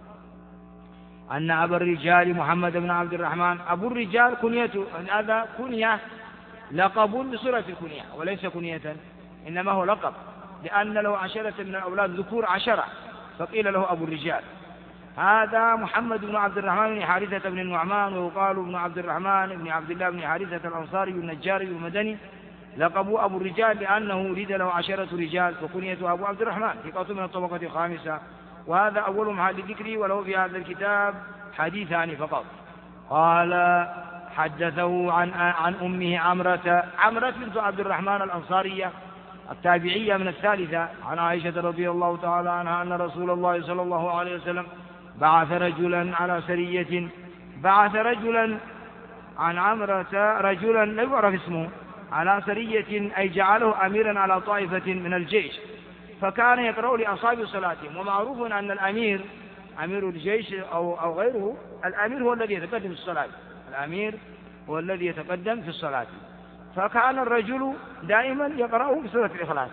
أن أبا الرجال محمد بن عبد الرحمن. أبو الرجال كنيته هذا كنية لقب بصورة الكنية وليس كنية إنما هو لقب لأن له 10 من الأولاد ذكور 10 فقيل له أبو الرجال. هذا محمد بن عبد الرحمن بن حارثة بن النعمان ويقال ابن عبد الرحمن بن عبد الله بن حارثة الأنصاري النجاري المدني لقبه أبو الرجال لأنه ولد له 10 رجال وكنيته أبو عبد الرحمن ثقة من الطبقة 5 وهذا أول محل ذكري وله في هذا الكتاب حديثان فقط. قال حدثه عن أمه عمرة بنت عبد الرحمن الأنصارية التابعية من 3 عن عائشة رضي الله تعالى عنها أن رسول الله صلى الله عليه وسلم بعث رجلا على سرية بعث رجلا عن عمرة رجلا لا يعرف اسمه على سرية أي جعله أميرا على طائفة من الجيش فكان يقرأ لأصحاب صلاتهم. ومعروف أن الأمير أمير الجيش أو غيره الأمير هو الذي يتقدم في الصلاة الأمير هو الذي يتقدم في الصلاة. فكان الرجل دائما يقرأه بسورة الإخلاص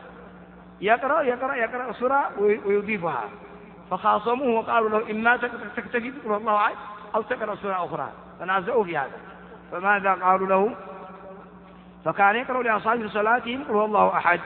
يقرأ سورة ويضيفها فخاصموه وقالوا له إما تكتفي بقول الله أحد أو تقرأ سورة أخرى فنازعوا في هذا. فماذا قالوا له؟ فكان يقرأ لأصحاب صلاتهم قل هو الله أحد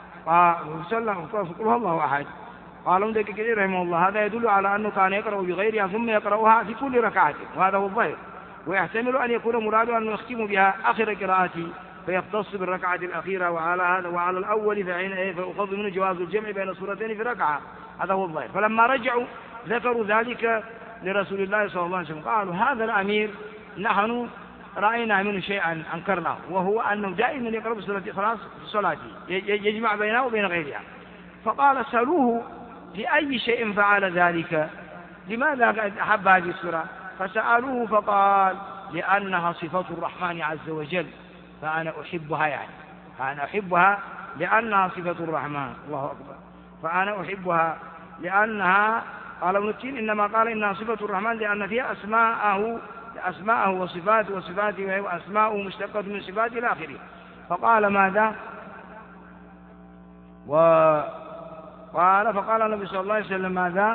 قل هو الله أحد. قالوا ذلك كثير رحمه الله هذا يدل على أنه كان يقرأ بغيرها ثم يقرأها في كل ركعة وهذا هو الظاهر ويحتمل أن يكون مراده أن يختم بها آخر قراءته فيختص بالركعة الأخيرة وعلى هذا وعلى الأول فيؤخذ منه جواز الجمع بين السورتين في ركعة هذا هو الظاهر. فلما رجعوا ذكروا ذلك لرسول الله صلى الله عليه وسلم قالوا هذا الأمير نحن رأينا منه شيئا أنكرناه وهو أنه دائما يقرأ بسورة الإخلاص في صلاته يجمع بينها وبين غيرها. فقال سألوه لأي شيء فعل ذلك لماذا أحب هذه السورة فسألوه فقال لأنها صفة الرحمن عز وجل فأنا أحبها فأنا أحبها لأنها صفة الرحمن الله أكبر فأنا أحبها لأنها قال ابن التين إنما قال إنها صفة الرحمن لأن فيها أسماءه وصفاته وأسماءه مشتقة من صفاته إلى آخره. فقال ماذا فقال النبي صلى الله عليه وسلم ماذا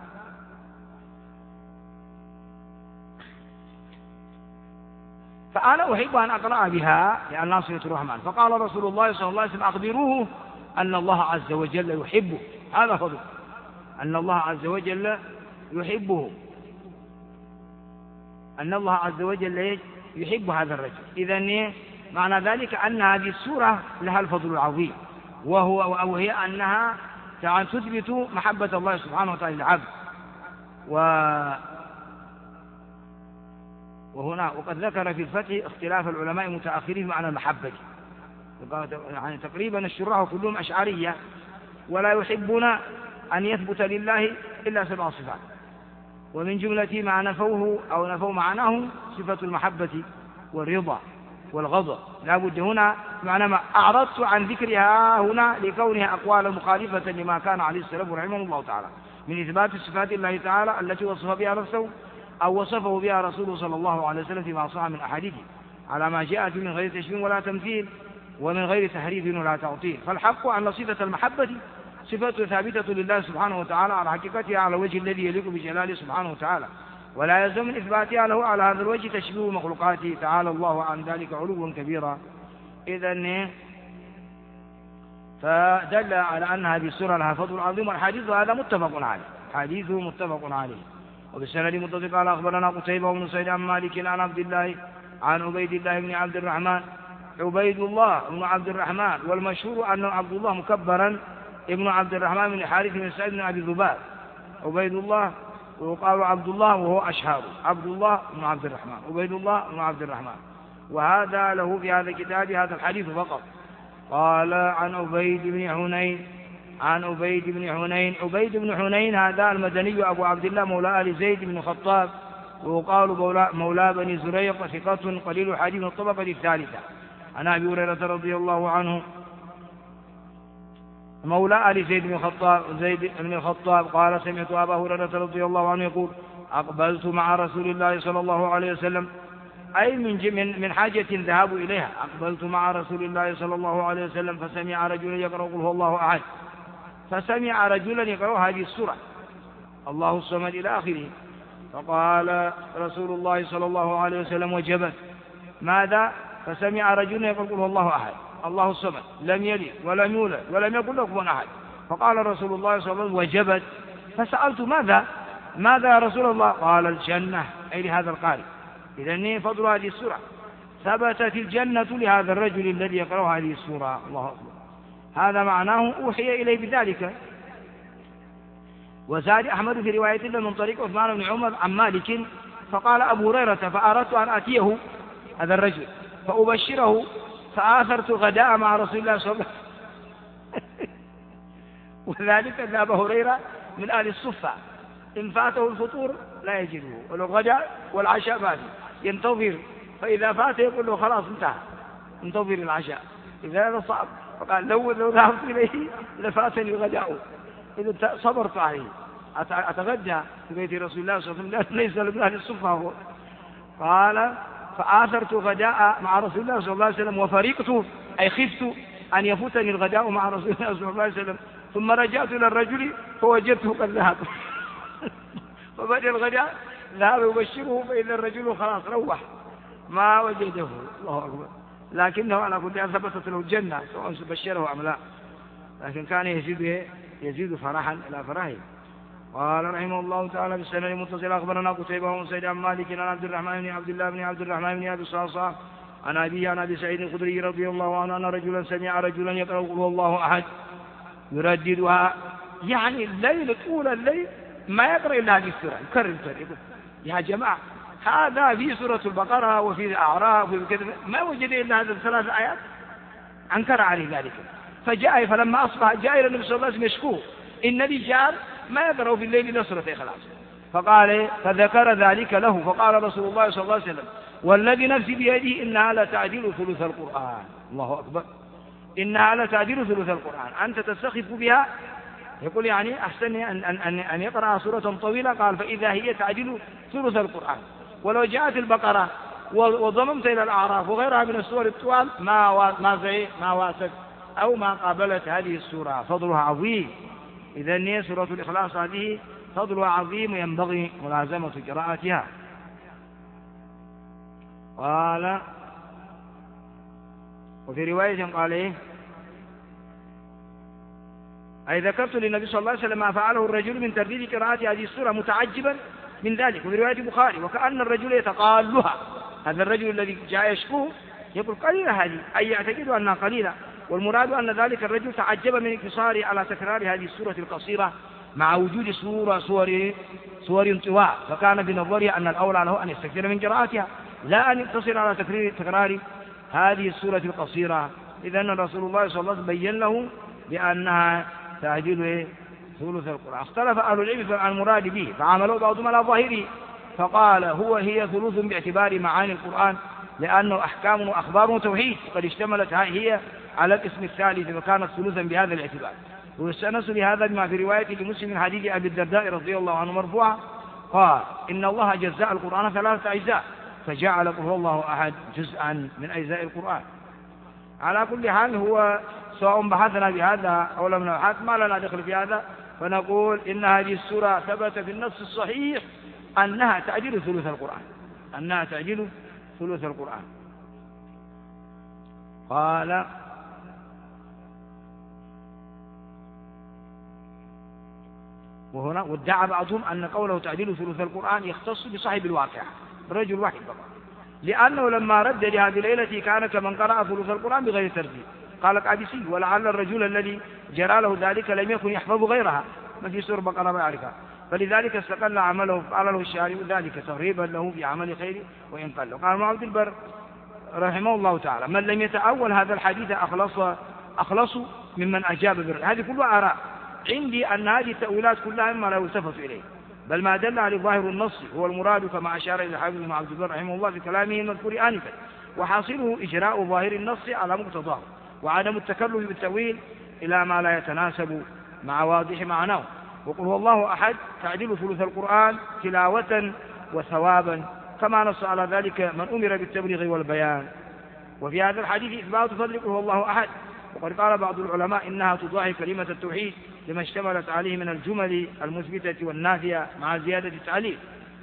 فأنا أحب أن أقرأ بها لأنها صفة الرحمن. فقال رسول الله صلى الله عليه وسلم أخبروه أن الله عز وجل يحبه هذا فضل أن الله عز وجل يحبه أن الله عز وجل يحب هذا الرجل. إذن معنى ذلك أن هذه السورة لها الفضل العظيم وهي أنها تثبت محبة الله سبحانه وتعالى للعبد وهنا وقد ذكر في الفتح اختلاف العلماء المتأخرين معنى المحبة يعني تقريبا الشراح كلهم أشعرية ولا يحبون أن يثبت لله إلا 7 صفات ومن جملة ما نفوه أو نفوا معناه صفة المحبة والرضا والغضب لا بد هنا معنى ما أعرضت عن ذكرها هنا لكونها أقوال مخالفة لما كان عليه السلام رحمه الله تعالى من إثبات صفات الله تعالى التي وصف بها نفسه أو وصفه بها رسوله صلى الله عليه وسلم فيما صح من أحاديثه على ما جاءت من غير تشبيه ولا تمثيل ومن غير تحريف ولا تعطيل. فالحق أن صفة المحبة صفة ثابتة لله سبحانه وتعالى على حقيقتها على وجه الذي يليق بجلاله سبحانه وتعالى ولا يلزم من إثباتها له على هذا الوجه تشبيه مخلوقاته تعالى الله عن ذلك علوا كبيرا. إذن فدل على أن هذه السورة لها فضل عظيم والحديث هذا متفق عليه حديثه متفق عليه. وبالسند متصل قال أخبرنا قتيبة بن سعيد عن مالك عن عبد الله عن عبيد الله بن عبد الرحمن عبيد الله بن عبد الرحمن والمشهور أنه عبد الله مكبرا ابن عبد الرحمن بن حارث بن سعيد بن أبي ذباب عبيد الله ويقال عبد الله وهو أشهر عبد الله بن عبد الرحمن عبيد الله بن عبد الرحمن وهذا له في هذا الكتاب هذا الحديث فقط. قال عن عبيد بن حنين عن عبيد بن حنين. عبيد بن حنين هذا المدني أبو عبد الله مولى آل زيد بن الخطاب، ويقال مولى بني زريق، ثقة قليل الحديث من الطبقة الثالثة. عن أبي هريرة رضي الله عنه مولى آل زيد بن الخطاب قال سمعت أبا هريرة رضي الله عنه يقول أقبلت مع رسول الله صلى الله عليه وسلم، أي من حاجة ذهاب إليها. أقبلت مع رسول الله صلى الله عليه وسلم فسمع رجلا يقرأ قل هو الله أحد، فسمع رجلا يقرأ هذه السورة الله الصمد إلى آخره، فقال رسول الله صلى الله عليه وسلم وجبت. ماذا؟ فسمع رجلا يقول قل هو الله أحد الله الصمد لم يلد ولم يولد ولم يكن له كفوا أحد، فقال رسول الله صلى الله عليه وسلم وجبت. فسألت ماذا يا رسول الله؟ قال الجنة، أي لهذا القارئ. إذن فضل هذه السورة، ثبتت الجنة لهذا الرجل الذي يقرأ هذه السورة. الله أكبر. هذا معناه أوحي إليه بذلك. وزاد أحمد في رواية له من طريق عثمان بن عمر عن مالك، فقال أبو هريرة فأردت أن أتيه هذا الرجل فأبشره فآثرت غداء مع رسول الله صلى الله عليه وسلم. وذلك أن أبا هريرة من أهل الصفة، إن فاته الفطور لا يجده، والغداء والعشاء فاته ينتظر، فإذا فاته يقول له خلاص انتهى انتظر العشاء. إذا هذا صعب، فقال لو ذهبت إليه لفاتني غداؤه، إذا صبرت عليه أتغدى في بيت رسول الله صلى الله عليه وسلم، ليس من أهل الصفة هو. قال فآثرت غداء مع رسول الله صلى الله عليه وسلم وفرقت، أي خفت أن يفوتني الغداء مع رسول الله صلى الله عليه وسلم، ثم رجعت إلى الرجل فوجدته قد ذهب. فبدأ الغداء ذهب يبشره، فإذا الرجل خلاص روح ما وجده. الله أكبر. لكنه على كل حال ثبتت له الجنة سواء بشره أم لا، لكن كان يزيد فرحا إلى فرحه. قال رحمه الله تعالى بالسنة المتصل أخبرنا قتيبة بن سعيد عن مالك عن عبد الرحمن بن عبد الله بن عبد الرحمن بن أبي صعصع عن أبيه عن أبي سعيد الخدري رضي الله عنه أن رجلا سمع رجلا يقرأ قل هو الله أحد يرددها، يعني الليل طول الليل ما يقرأ إلا هذه السورة، يكرر يقول يا جماعة هذا في سورة البقرة وفي الأعراف وفي كذا ما وجد إلا هذه الثلاث آيات. أنكر عليه ذلك، فجاء فلما أصبح جاء إلى النبي صلى الله عليه وسلم يشكوه إن لي جار ما يقرأ في الليل إلا سورة الإخلاص، فقال فذكر ذلك له، فقال رسول الله صلى الله عليه وسلم والذي نفسي بيده إنها لتعدل ثلث القرآن. الله أكبر. إنها لتعدل ثلث القرآن، أنت تستخف بها. يقول يعني أحسن أن يقرأ سورة طويلة، قال فإذا هي تعدل ثلث القرآن. ولو جاءت البقرة وضممت إلى الأعراف وغيرها من السور الطوال ما واسد أو ما قابلت هذه السورة، فضلها عظيم. إذن سورة الإخلاص هذه فضلها عظيم وينبغي ملازمة قراءتها. قال وفي رواية قال إيه؟ أي ذكرت للنبي صلى الله عليه وسلم ما فعله الرجل من ترديد قراءة هذه السورة متعجبا من ذلك. وفي رواية البخاري وكأن الرجل يتقالها، هذا الرجل الذي جاء يشكوه يقول قليلة هذه، أي يعتقد أنها قليلة، والمراد أن ذلك الرجل تعجب من اقتصاره على تكرار هذه السورة القصيرة مع وجود صور انطواء، فكان بنظره أن الأولى له أن يستكثر من قراءتها لا أن يقتصر على تكرار هذه السورة القصيرة. إذن رسول الله صلى الله عليه وسلم بين له بأنها تعديل ثلث القرآن. اختلف أهل العلم عن المراد به، فعملوا بعضهم على ظاهره فقال هي ثلث باعتبار معاني القرآن، لأنه أحكام وأخبار وتوحيد قد اشتملت هي على الاسم الثالث، فكانت ثلثا بهذا الاعتبار. ويستأنس بهذا بما في رواية لمسلم من حديث أبي الدرداء رضي الله عنه مرفوعا قال إن الله جزاء القرآن 3 أجزاء فجعل قل هو الله أحد جزءا من أجزاء القرآن. على كل حال هو سواء بحثنا بهذا أو لم نبحث ما لنا دخل في هذا، فنقول إن هذه السورة ثبت في النص الصحيح أنها تعديل ثلث القرآن. قال وهنا وادعى بعضهم أن قوله تعديل ثلث القرآن يختص بصاحب الواقعة رجل واحد فقط، لأنه لما رد لهذه الليلة كان كمن قرأ ثلث القرآن بغير ترتيب. قال القادسي ولعل الرجل الذي جرى له ذلك لم يكن يحفظ غيرها، ما في سورة بقرة ما يعرفها، فلذلك استقل عمله فقال له الشارع ذلك ترغيبا له في عمل خير وإن قل. قال ابن عبد البر رحمه الله تعالى من لم يتأول هذا الحديث أخلص ممن أجاب هذه كلها آراء عندي، أن هذه التأويلات كلها مما لا يلتفت إليه، بل ما دل على ظاهر النص هو المراد كما أشار إلى الحافظ ابن عبد البر رحمه الله في كلامه المذكور آنفا، وحاصله إجراء ظاهر النص على مقتضاه، وعدم التكلف بالتأويل إلى ما لا يتناسب مع واضح معناه. وقل هو الله أحد تعديل ثلث القرآن تلاوة وثوابا، كما نص على ذلك من أمر بالتبليغ والبيان. وفي هذا الحديث إثبات فضل قل هو الله أحد، وقد قال بعض العلماء إنها تضاهي كلمة التوحيد لما اشتملت عليه من الجمل المثبتة والنافية مع زيادة التعليل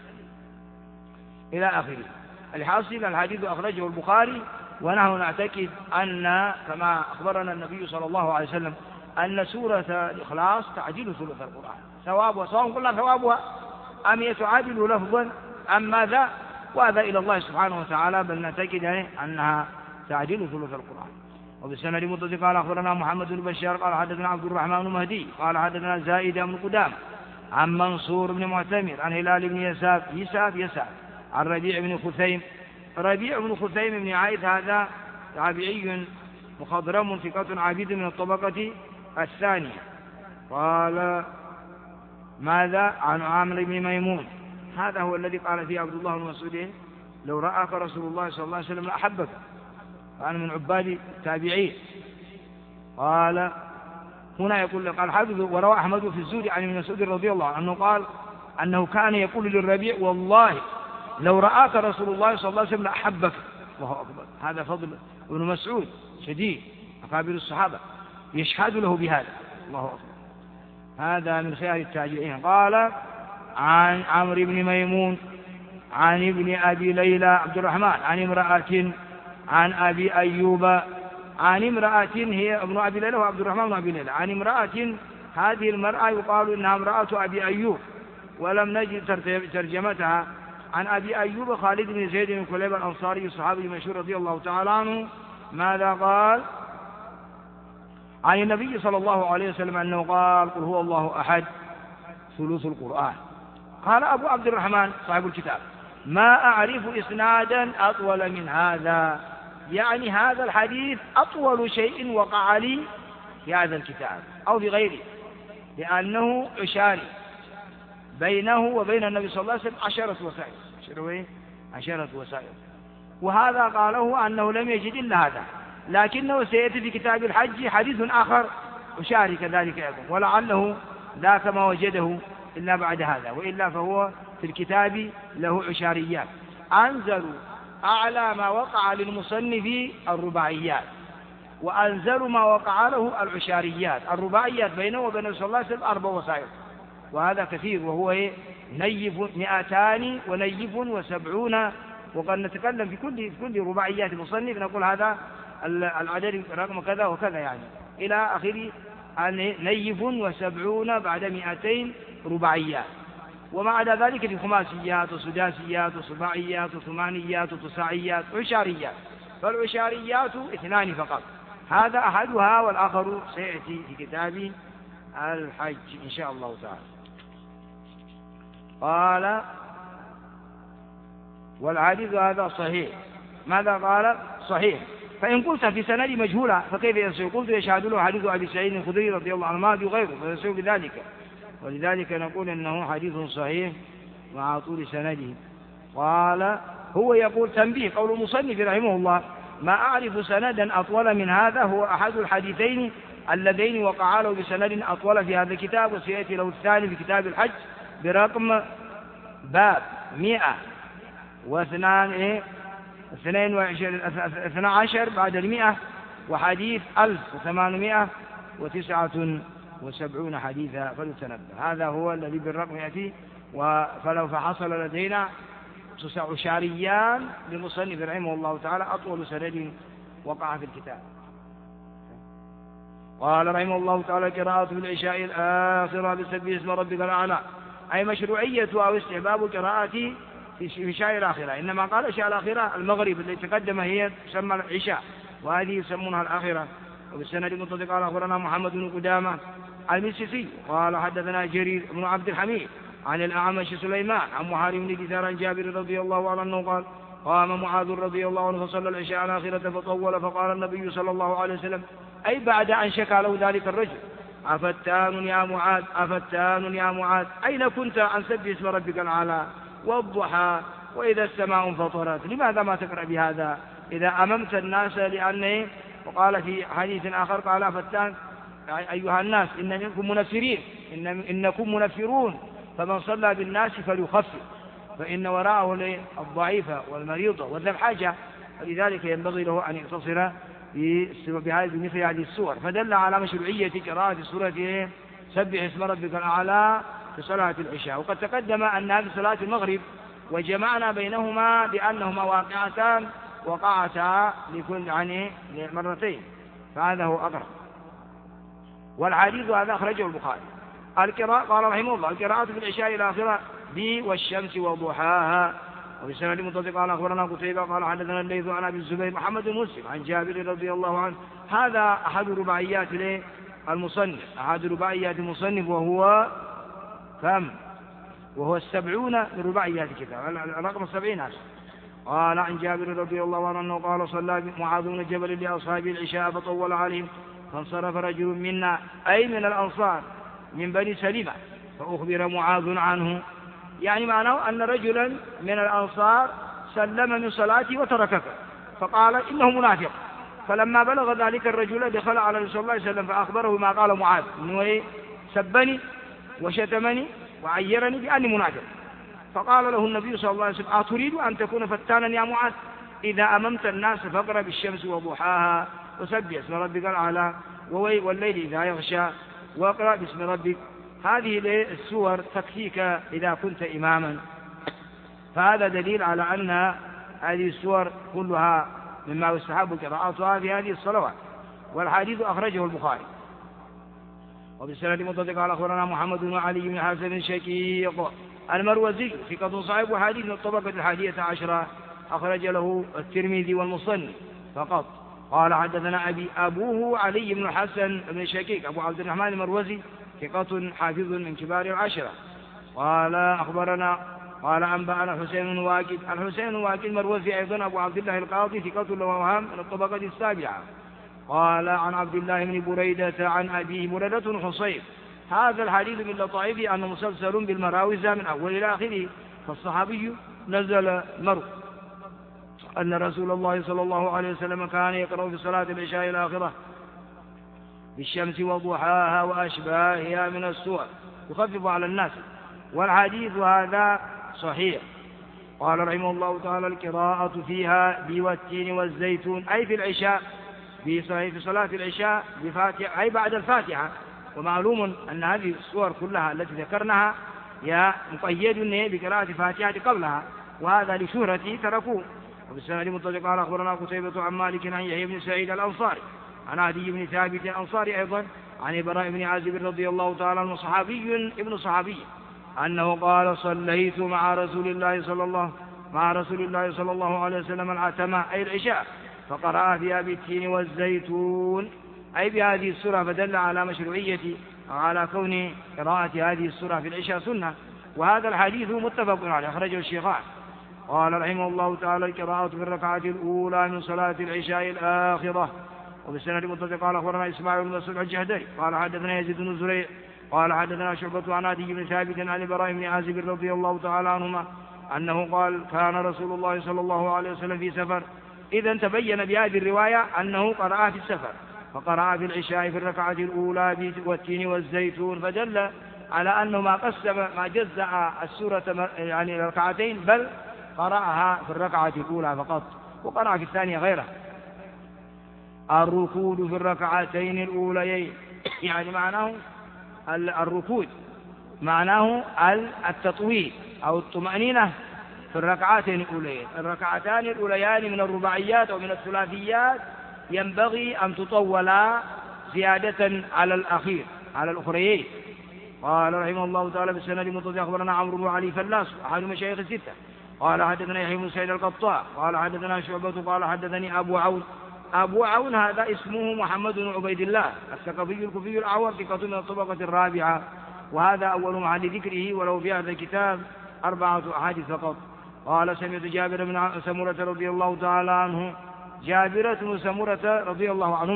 إلى آخره. الحاصل الحديث أخرجه البخاري، ونحن نعتقد أن كما أخبرنا النبي صلى الله عليه وسلم أن سورة الإخلاص تعديل ثلث القرآن ثوابها، سواء قلنا ثوابها أم يتعادل لفظا أم ماذا، وهذا إلى الله سبحانه وتعالى، بل نعتقد أنها تعديل ثلث القرآن. وبالسند متصل قال أخبرنا محمد بن بشار قال حدثنا عبد الرحمن بن مهدي قال حدثنا زائد بن قدامة عن منصور بن معتمر عن هلال بن يساف عن ربيع بن خثيم بن عائذ، هذا تابعي مخضرم ثقة عابد من الطبقة الثانية. قال ماذا عن عامر بن ميمون، هذا هو الذي قال فيه عبد الله بن مسعود لو رآك رسول الله صلى الله عليه وسلم لأحبك، وأنا من عباد التابعين. قال هنا يقول قال حافظ وروى أحمد في الزهد عن ابن مسعود رضي الله عنه قال أنه كان يقول للربيع والله لو رآك رسول الله صلى الله عليه وسلم لأحبك. الله أكبر، هذا فضل ابن مسعود شديد، أكابر الصحابة يشهد له بهذا. الله أكبر، هذا من خيار التابعين. قال عن عمرو بن ميمون عن ابن أبي ليلى عبد الرحمن عن امرأة عن أبي أيوب، عن امرأة هي ابن أبي ليلى وعبد الرحمن بن أبي ليلى، عن امرأة هذه المرأة يقال إنها امرأة أبي أيوب ولم نجد ترجمتها، عن أبي أيوب خالد بن زيد بن كليب الأنصاري الصحابي المشهور رضي الله تعالى عنه. ماذا قال؟ عن النبي صلى الله عليه وسلم أنه قال قل هو الله أحد ثلث القرآن. قال أبو عبد الرحمن صاحب الكتاب ما أعرف إسنادا أطول من هذا، يعني هذا الحديث أطول شيء وقع لي في هذا الكتاب أو في غيره، لأنه عشاري بينه وبين النبي صلى الله عليه وسلم 10 وسائل، وهذا قاله أنه لم يجد إلا هذا، لكنه سيأتي في كتاب الحج حديث آخر عشاري كذلك أيضا، ولعله لا كما وجده إلا بعد هذا، وإلا فهو في الكتاب له عشاريات. أنزلوا أعلى ما وقع للمصنف الرباعيات، وأنزلوا ما وقع له العشاريات. الرباعيات بينه وبين صلى الله عليه وسلم 4 وسائل، وهذا كثير، وهو نيف 270، وقد نتكلم في كل رباعيات المصنف نقول هذا العدد رقم كذا وكذا، يعني إلى آخره، نيف 70 بعد 200 رباعيات، وما عدا ذلك في خماسيات وسداسيات وسباعيات وثمانيات وتساعيات وعشاريات، فالعشاريات 2 فقط، هذا أحدها والآخر سيأتي في كتاب الحج إن شاء الله تعالى. قال والحديث هذا صحيح. ماذا قال؟ صحيح. فإن قلت في سند مجهولة فكيف يصير؟ قلت يشهد له حديث أبي سعيد الخدري رضي الله عنه ما وغيره فيصير بذلك، ولذلك نقول إنه حديث صحيح مع طول سنده. قال هو يقول تنبيه قول المصنف رحمه الله ما أعرف سندا أطول من هذا، هو أحد الحديثين اللذين وقعا له بسند أطول في هذا الكتاب، وسيأتي له الثاني في كتاب الحج برقم باب 112 بعد 100 وحديث 1879 حديثا فليتنبه. هذا هو الذي بالرقم يأتي. فلو فحصل لدينا عشاريان للمصنف رحمه الله تعالى أطول سند وقع في الكتاب. قال رحمه الله تعالى قراءة في العشاء الآخرة بسبح اسم ربك الأعلى، أي مشروعية أو استحباب قراءة في عشاء الآخرة، إنما قال عشاء الآخرة المغرب التي تقدم هي تسمى العشاء، وهذه يسمونها الآخرة. وبالسند المتصل قال أخبرنا محمد بن قدامة المسيسي قال حدثنا جرير بن عبد الحميد عن الأعمش سليمان عن محارب بن دثار عن جابر رضي الله عنه قال قام معاذ رضي الله عنه فصلى العشاء الآخرة فطول، فقال النبي صلى الله عليه وسلم أي بعد أن شكى له ذلك الرجل: أفتان يا معاذ، أفتان يا معاذ، أين كنت عن سبح اسم ربك الأعلى والضحى وإذا السماء انفطرت؟ لماذا ما تقرأ بهذا إذا أممت الناس؟ لأنه وقال في حديث آخر قال: أفتان أيها الناس إن منكم منفرين، إنكم منفرون، فمن صلى بالناس فليخفف، فإن وراءه الضعيف والمريض وذا حاجة، ولذلك ينبغي له أن يقتصر بمثل هذه السور. فدل على مشروعية قراءة سورة سبح اسم ربك الأعلى في صلاة العشاء. وقد تقدم أن هذه صلاة المغرب وجمعنا بينهما بأنهما واقعتان وقعتا لكل مرتين، فهذا هو أقرب. والحديث هذا أخرجه البخاري. القراءة قال رحمه الله: القراءة في العشاء الآخرة والشمس وضحاها. وبسند متصل قال أخبرنا قتيبة قال حدثنا الليث عن أبي الزبير محمد بن مسلم عن جابر رضي الله عنه. هذا أحد رباعيات المصنف، أحد رباعيات المصنف، وهو كم؟ وهو 70 من رباعيات الكتاب، الرقم 70 هذا. قال عن جابر رضي الله عنه أنه قال: صلى معاذ بن جبل لأصحابه العشاء فطول عليهم، فانصرف رجل منا، أي من الأنصار من بني سلمة، فأخبر معاذ عنه، يعني معناه أن رجلا من الأنصار سلم من صلاته وتركك، فقال إنه منافق. فلما بلغ ذلك الرجل دخل على النبي صلى الله عليه وسلم فأخبره ما قال معاذ، إنه سبني وشتمني وعيرني بأني منافق. فقال له النبي صلى الله عليه وسلم: أتريد أن تكون فتانا يا معاذ؟ إذا أممت الناس فاقرأ بالشمس وضحاها وسبح اسم ربك الأعلى والليل إذا يغشى واقرأ باسم ربك. هذه السور تكفيك إذا كنت إماما. فهذا دليل على أن هذه السور كلها مما يستحب قراءتها في هذه الصلوات. والحديث أخرجه البخاري. وبالسند متصل قال أخبرنا محمد بن علي بن حسن بن شقيق المروزي ثقة صاحب حديث من الطبقة 11، أخرج له الترمذي والمصنف فقط. قال حدثنا أبوه علي بن حسن بن شقيق أبو عبد الرحمن المروزي ثقة حافظ من كبار العشرة. قال أخبرنا قال أنبأنا الحسين بن واقد، الحسين بن واقد المروزي أيضا أبو عبد الله القاضي ثقة له وهم من الطبقة 7. قال عن عبد الله بن بريدة عن أبيه بريدة بن حصيب. هذا الحديث من لطائفه أنه مسلسل بالمراوزة من أول إلى آخره. فالصحابي نزل مرو أن رسول الله صلى الله عليه وسلم كان يقرأ في صلاة العشاء الآخرة بالشمس وضحاها وأشباهها من السور يخفف على الناس. والحديث هذا صحيح. قال رحمه الله تعالى: القراءة فيها بالتين والزيتون، أي في العشاء، في صلاة العشاء بفاتحة، أي بعد الفاتحة. ومعلوم أن هذه السور كلها التي ذكرناها هي مقيد بقراءة الفاتحة قبلها، وهذا لشهرة تركوه. وبالسند متصل قال أخبرنا قتيبة عن مالك عن يحيى بن سعيد الأنصاري عن عدي بن ثابت الأنصاري أيضا عن البراء بن عازب رضي الله تعالى عنه صحابي ابن صحابي أنه قال: صليت مع رسول الله صلى الله عليه وسلم العتمة، أي العشاء، فقرأ فيها بالتين والزيتون، أي بهذه السورة، فدل على مشروعية وعلى كون قراءة هذه السورة في العشاء سنة. وهذا الحديث متفق عليه، أخرجه الشيخان. قال رحمه الله تعالى: القراءة في الركعة الأولى من صلاة العشاء الآخرة. وبالسند متصل قال أخبرنا إسماعيل بن مسعود الجهدري قال حدثنا يزيد بن زريع قال حدثنا شعبة عن عدي بن ثابت عن البراء بن عازب رضي الله تعالى عنهما أنه قال: كان رسول الله صلى الله عليه وسلم في سفر. إذا تبين بهذه الرواية أنه قرأ في السفر، فقرأ في العشاء في الركعة الأولى والتين والزيتون، فدل على أنه ما جزأ السورة يعني الركعتين، بل قرأها في الركعة الأولى فقط، وقرأ في الثانية غيره. الركود في الركعتين الأوليين، يعني معناه الركود معناه التطويل أو الطمأنينة في الركعتين الأوليين. الركعتان الأوليان من الرباعيات أو من الثلاثيات ينبغي أن تطولا زيادة على الأخير على الأخريين. قال رحمه الله تعالى: بالسند متصل أخبرنا عمرو بن علي فلاس أحد مشايخ الستة قال حدثنا يحيى بن سعيد القطاع قال حدثنا شعبة قال حدثني أبو عون. أبو عون هذا اسمه محمد بن عبيد الله الثقفي الكوفي الأعور ثقة من الطبقة الرابعة، وهذا أول محل ذكره، ولو في هذا الكتاب 4 أحاديث فقط. قال: سمعت جابر بن سمرة رضي الله تعالى عنه، جابر بن سمرة رضي الله عنهما،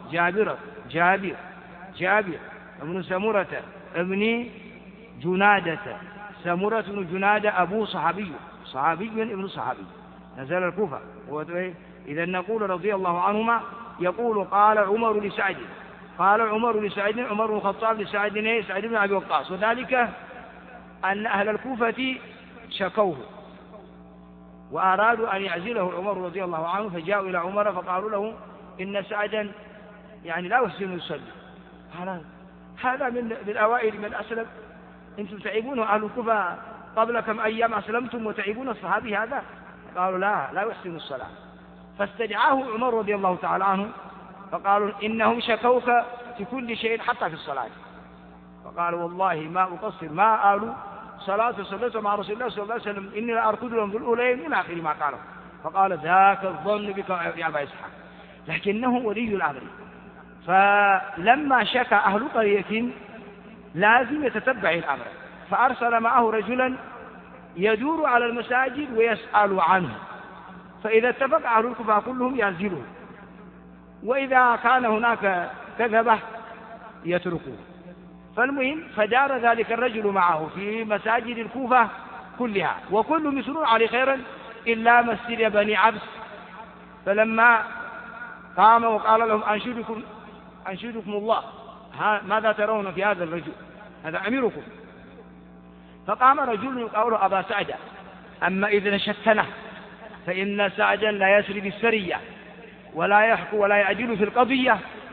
جابر ابن سمرة ابن جنادة. سمرة بن جنادة أبو صحابي ابن صحابي نزل الكوفة. إذا نقول رضي الله عنهما يقول قال عمر لسعد عمر بن الخطاب لسعد سعد بن أبي وقاص، وذلك أن أهل الكوفة شكوه وأرادوا أن يعزله عمر رضي الله عنه، فجاءوا إلى عمر فقالوا له إن سعدا يعني لا يحسن يصلي، هذا من أوائل من أسلم، أنتم تعيبون أهل الكوفة قبل كم أيام أسلمتم وتعيبون الصحابي هذا؟ قالوا لا يحسن الصلاة. فاستدعاه عمر رضي الله تعالى عنه فقالوا إنهم شكوك في كل شيء حتى في الصلاة. فقال والله ما أقصر، ما آل صلاة صليت مع رسول الله صلى الله عليه وسلم إني لا أركض لهم في الأولين إلى آخر ما قاله. فقال ذاك الظن بك يا أبا إسحاق، لكنه ولي الأمر. فلما شكى أهل قرية لازم يتتبع الأمر، فأرسل معه رجلا يدور على المساجد ويسأل عنه، فإذا اتفق أهل الكوفة كلهم ينزلون، وإذا كان هناك كذبة يتركوه. فالمهم فدار ذلك الرجل معه في مساجد الكوفة كلها، وكلهم يسرون عليه خيرا إلا مسجد بني عبس. فلما قام وقال لهم أنشدكم الله، ماذا ترون في هذا الرجل؟ هذا أميركم. فقام رجل يقول أبا سعد، أما إذا نشدتنا فإن سعدا لا يسري بالسرية ولا يحكو ولا يعدل في القضية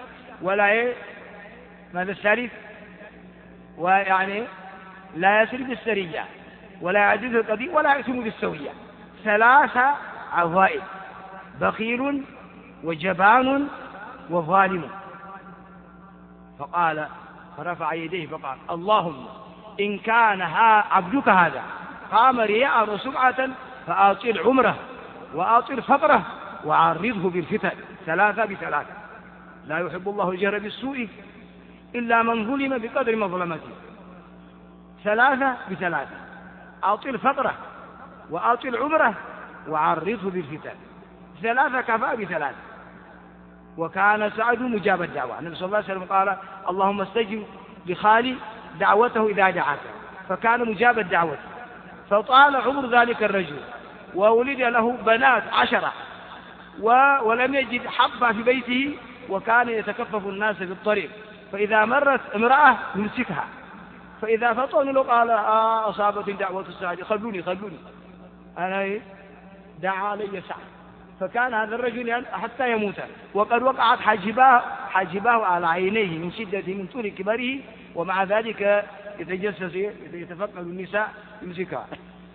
ماذا الثالث؟ ويعني لا يسري بالسرية ولا يعدل في القضية ولا يأتم بالسوية، 3 عوائد: بخيل وجبان وظالم. فقال فرفع يديه فقال اللهم إن كان عبدك هذا قام رياء وسمعة فأطل عمره وأطل فقره وعرضه بالفتن 3 ب3. لا يحب الله الجهر بالسوء إلا من ظلم بقدر مظلمته. 3 ب3: أطل فقره وأطل عمره وعرضه بالفتن. 3 كفاء ب3. وكان سعد مجاب الدعوة. النبي صلى الله عليه وسلم قال اللهم استجب لخالي دعوته إذا دعاك، فكان مجاب الدعوة. فطال عمر ذلك الرجل وولد له بنات 10 ولم يجد حبة في بيته، وكان يتكفف الناس في الطريق، فإذا مرت امرأة يمسكها، فإذا فطنوا له قال أصابت دعوة السعد، خلوني أنا دعا علي سعد. فكان هذا الرجل حتى يموت، وقد وقعت حاجباه على عينيه من شدة من طول كبره، ومع ذلك يتجسس يتفقد النساء يمسكها.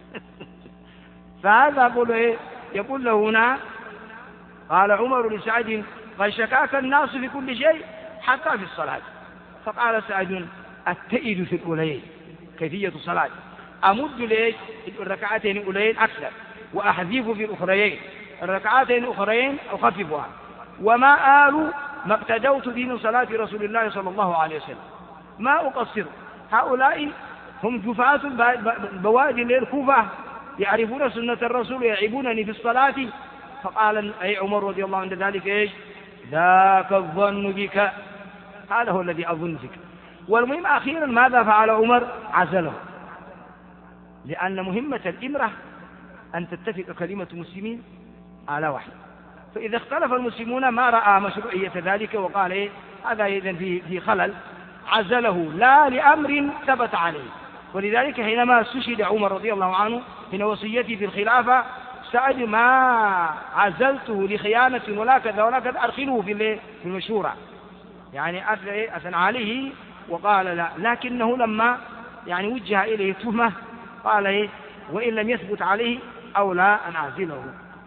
فهذا يقول له هنا قال عمر لسعد قد شكاك الناس في كل شيء حتى في الصلاة. فقال سعد التئد في الأولين كيفية الصلاة، أمد ليش الركعتين الأولين أكثر وأحذف في الأخرين، الركعتين الأخرين أخففها، وما آل ما ابتدوت به من صلاة رسول الله صلى الله عليه وسلم ما أقصر. هؤلاء هم جفاة بوادي الكوفة يعرفون سنة الرسول يعيبونني في الصلاة. فقال أي عمر رضي الله عنه ذلك ذاك الظن بك، هذا هو الذي أظن بك. والمهم أخيرا ماذا فعل عمر؟ عزله، لأن مهمة الإمرة أن تتفق كلمة المسلمين على واحد، فإذا اختلف المسلمون ما رأى مشروعية ذلك وقال هذا إذن في خلل، عزله لا لأمر ثبت عليه. ولذلك حينما استشهد عمر رضي الله عنه حين وصيته في الخلافة سعد ما عزلته لخيانة ولا كذا ولا كذا، أرخله في المشورة، يعني أثنى عليه وقال لا. لكنه لما يعني وجه إليه تهمة قال وإن لم يثبت عليه أولى أن أعزله.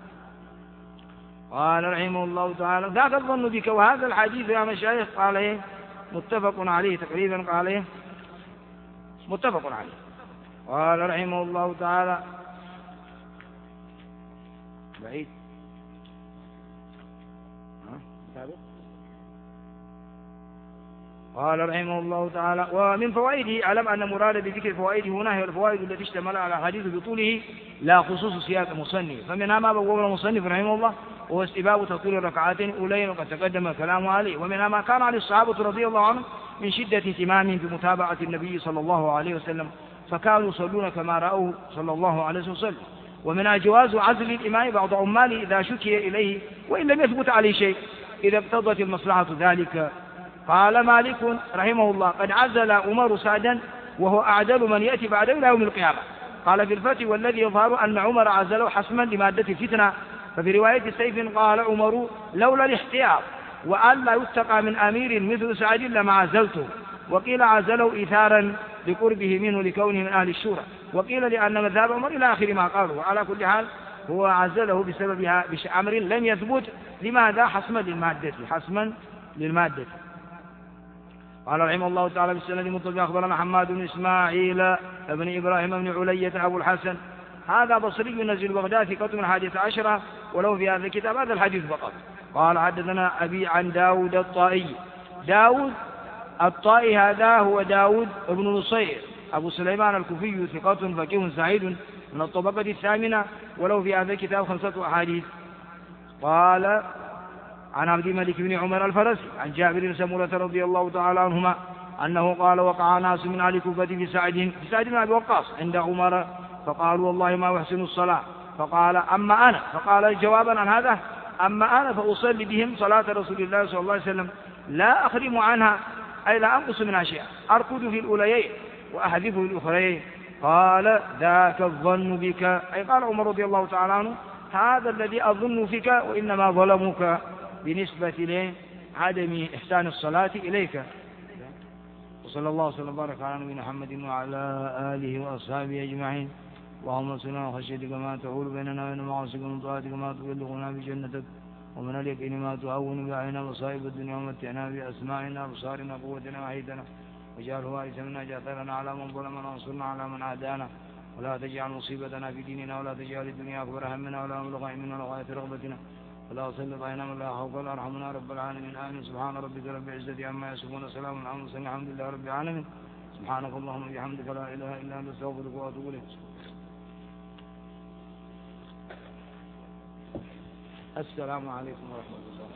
قال رحمه الله تعالى ذاك الظن بك. وهذا الحديث يا مشايخ قال متفق عليه تقريبا، قال متفق عليه. قال رحمه الله تعالى بعيد قال رحمه الله تعالى ومن فوائده اعلم أن مراد بذكر فوائده هنا هي الفوائد التي اشتمل على حديث بطوله لا خصوص سياق المصنف. فمنها ما بوّب المصنف رحمه الله وهو استباب تطويل الركعتين الأولين وقد تقدم الكلام عليه. ومنها ما كان عليه الصحابة رضي الله عنهم من شدة اهتمامهم بمتابعة النبي صلى الله عليه وسلم، فكانوا يصلون كما رأوه صلى الله عليه وسلم. ومنها جواز عزل الإمام بعض عماله إذا شكي إليه وإن لم يثبت عليه شيء إذا اقتضت المصلحة ذلك. قال مالك رحمه الله: قد عزل عمر سعدا وهو أعدل من يأتي بعده إلى يوم القيامة. قال في الفتح: والذي يظهر أن عمر عزله حسما لمادة الفتنة. ففي رواية سيف قال عمر: لولا الاحتياط وألا يتقى من أمير مثل سعد لما عزلته. وقيل عزله إيثارا لقربه منه لكونه من أهل الشورى، وقيل لأن مذهب عمر إلى آخر ما قالوا. وعلى كل حال هو عزله بسببها بأمر لم يثبت. لماذا؟ حسما للمادة. قال رحمه الله تعالى: بالسند المتصل أخبرنا حماد بن إسماعيل بن إبراهيم بن علية أبو الحسن، هذا بصري نزل بغداد ثقة من 11، ولو في هذا الكتاب هذا الحديث فقط. قال حدثنا أبي عن داود الطائي. داود الطائي هذا هو داود بن نصير أبو سليمان الكوفي، ثقة فقيه سعيد من الطبقة الثامنة، ولو في هذا الكتاب 5 أحاديث. قال عن عبد الملك بن عمر الفرسي عن جابر بن سمرة رضي الله تعالى عنهما أنه قال: وقع ناس من أهل الكوفة في سعد بن أبي وقاص عند عمر، فقالوا: والله ما أحسن الصلاة. فقال: أما أنا، فقال جوابا عن هذا: أما أنا فأصلي بهم صلاة رسول الله صلى الله عليه وسلم، لا أخرم عنها، أي لا أنقص منها شيئا، أركض في الأوليين وأحذف في الأخرين. قال: ذاك الظن بك، أي قال عمر رضي الله تعالى عنه: هذا الذي أظن فيك، وإنما ظلمك بالنسبة لعدم إحسان الصلاة إليك. وصلى الله وسلم وبارك على نبينا محمد وعلى آله وأصحابه أجمعين. اللهم صلنا وخشيتك ما تحول بيننا وبين معاصيك، ومن طاعتك ما تبلغنا بجنتك، ومن اليقين ما تهون بعيننا مصائب الدنيا، ومتعنا بأسماعنا أبصارنا قوتنا وحيدنا، واجعله وارثا منا، اجعل ثارنا على من ظلمنا وانصرنا على من عادانا، ولا تجعل مصيبتنا في ديننا، ولا تجعل الدنيا أكبر همنا ولا مبلغ علمنا ولا غاية رغبتنا، ولا تسلط علينا من لا خوف ولا ارحمنا رب العالمين. آمين. سبحان ربك رب العزة عما يصفون، وسلام على المرسلين، الحمد لله رب العالمين. سبحانك اللهم وبحمدك، لا إله إلا أنت، أستغفرك وأتوب إليك. السلام عليكم ورحمة الله.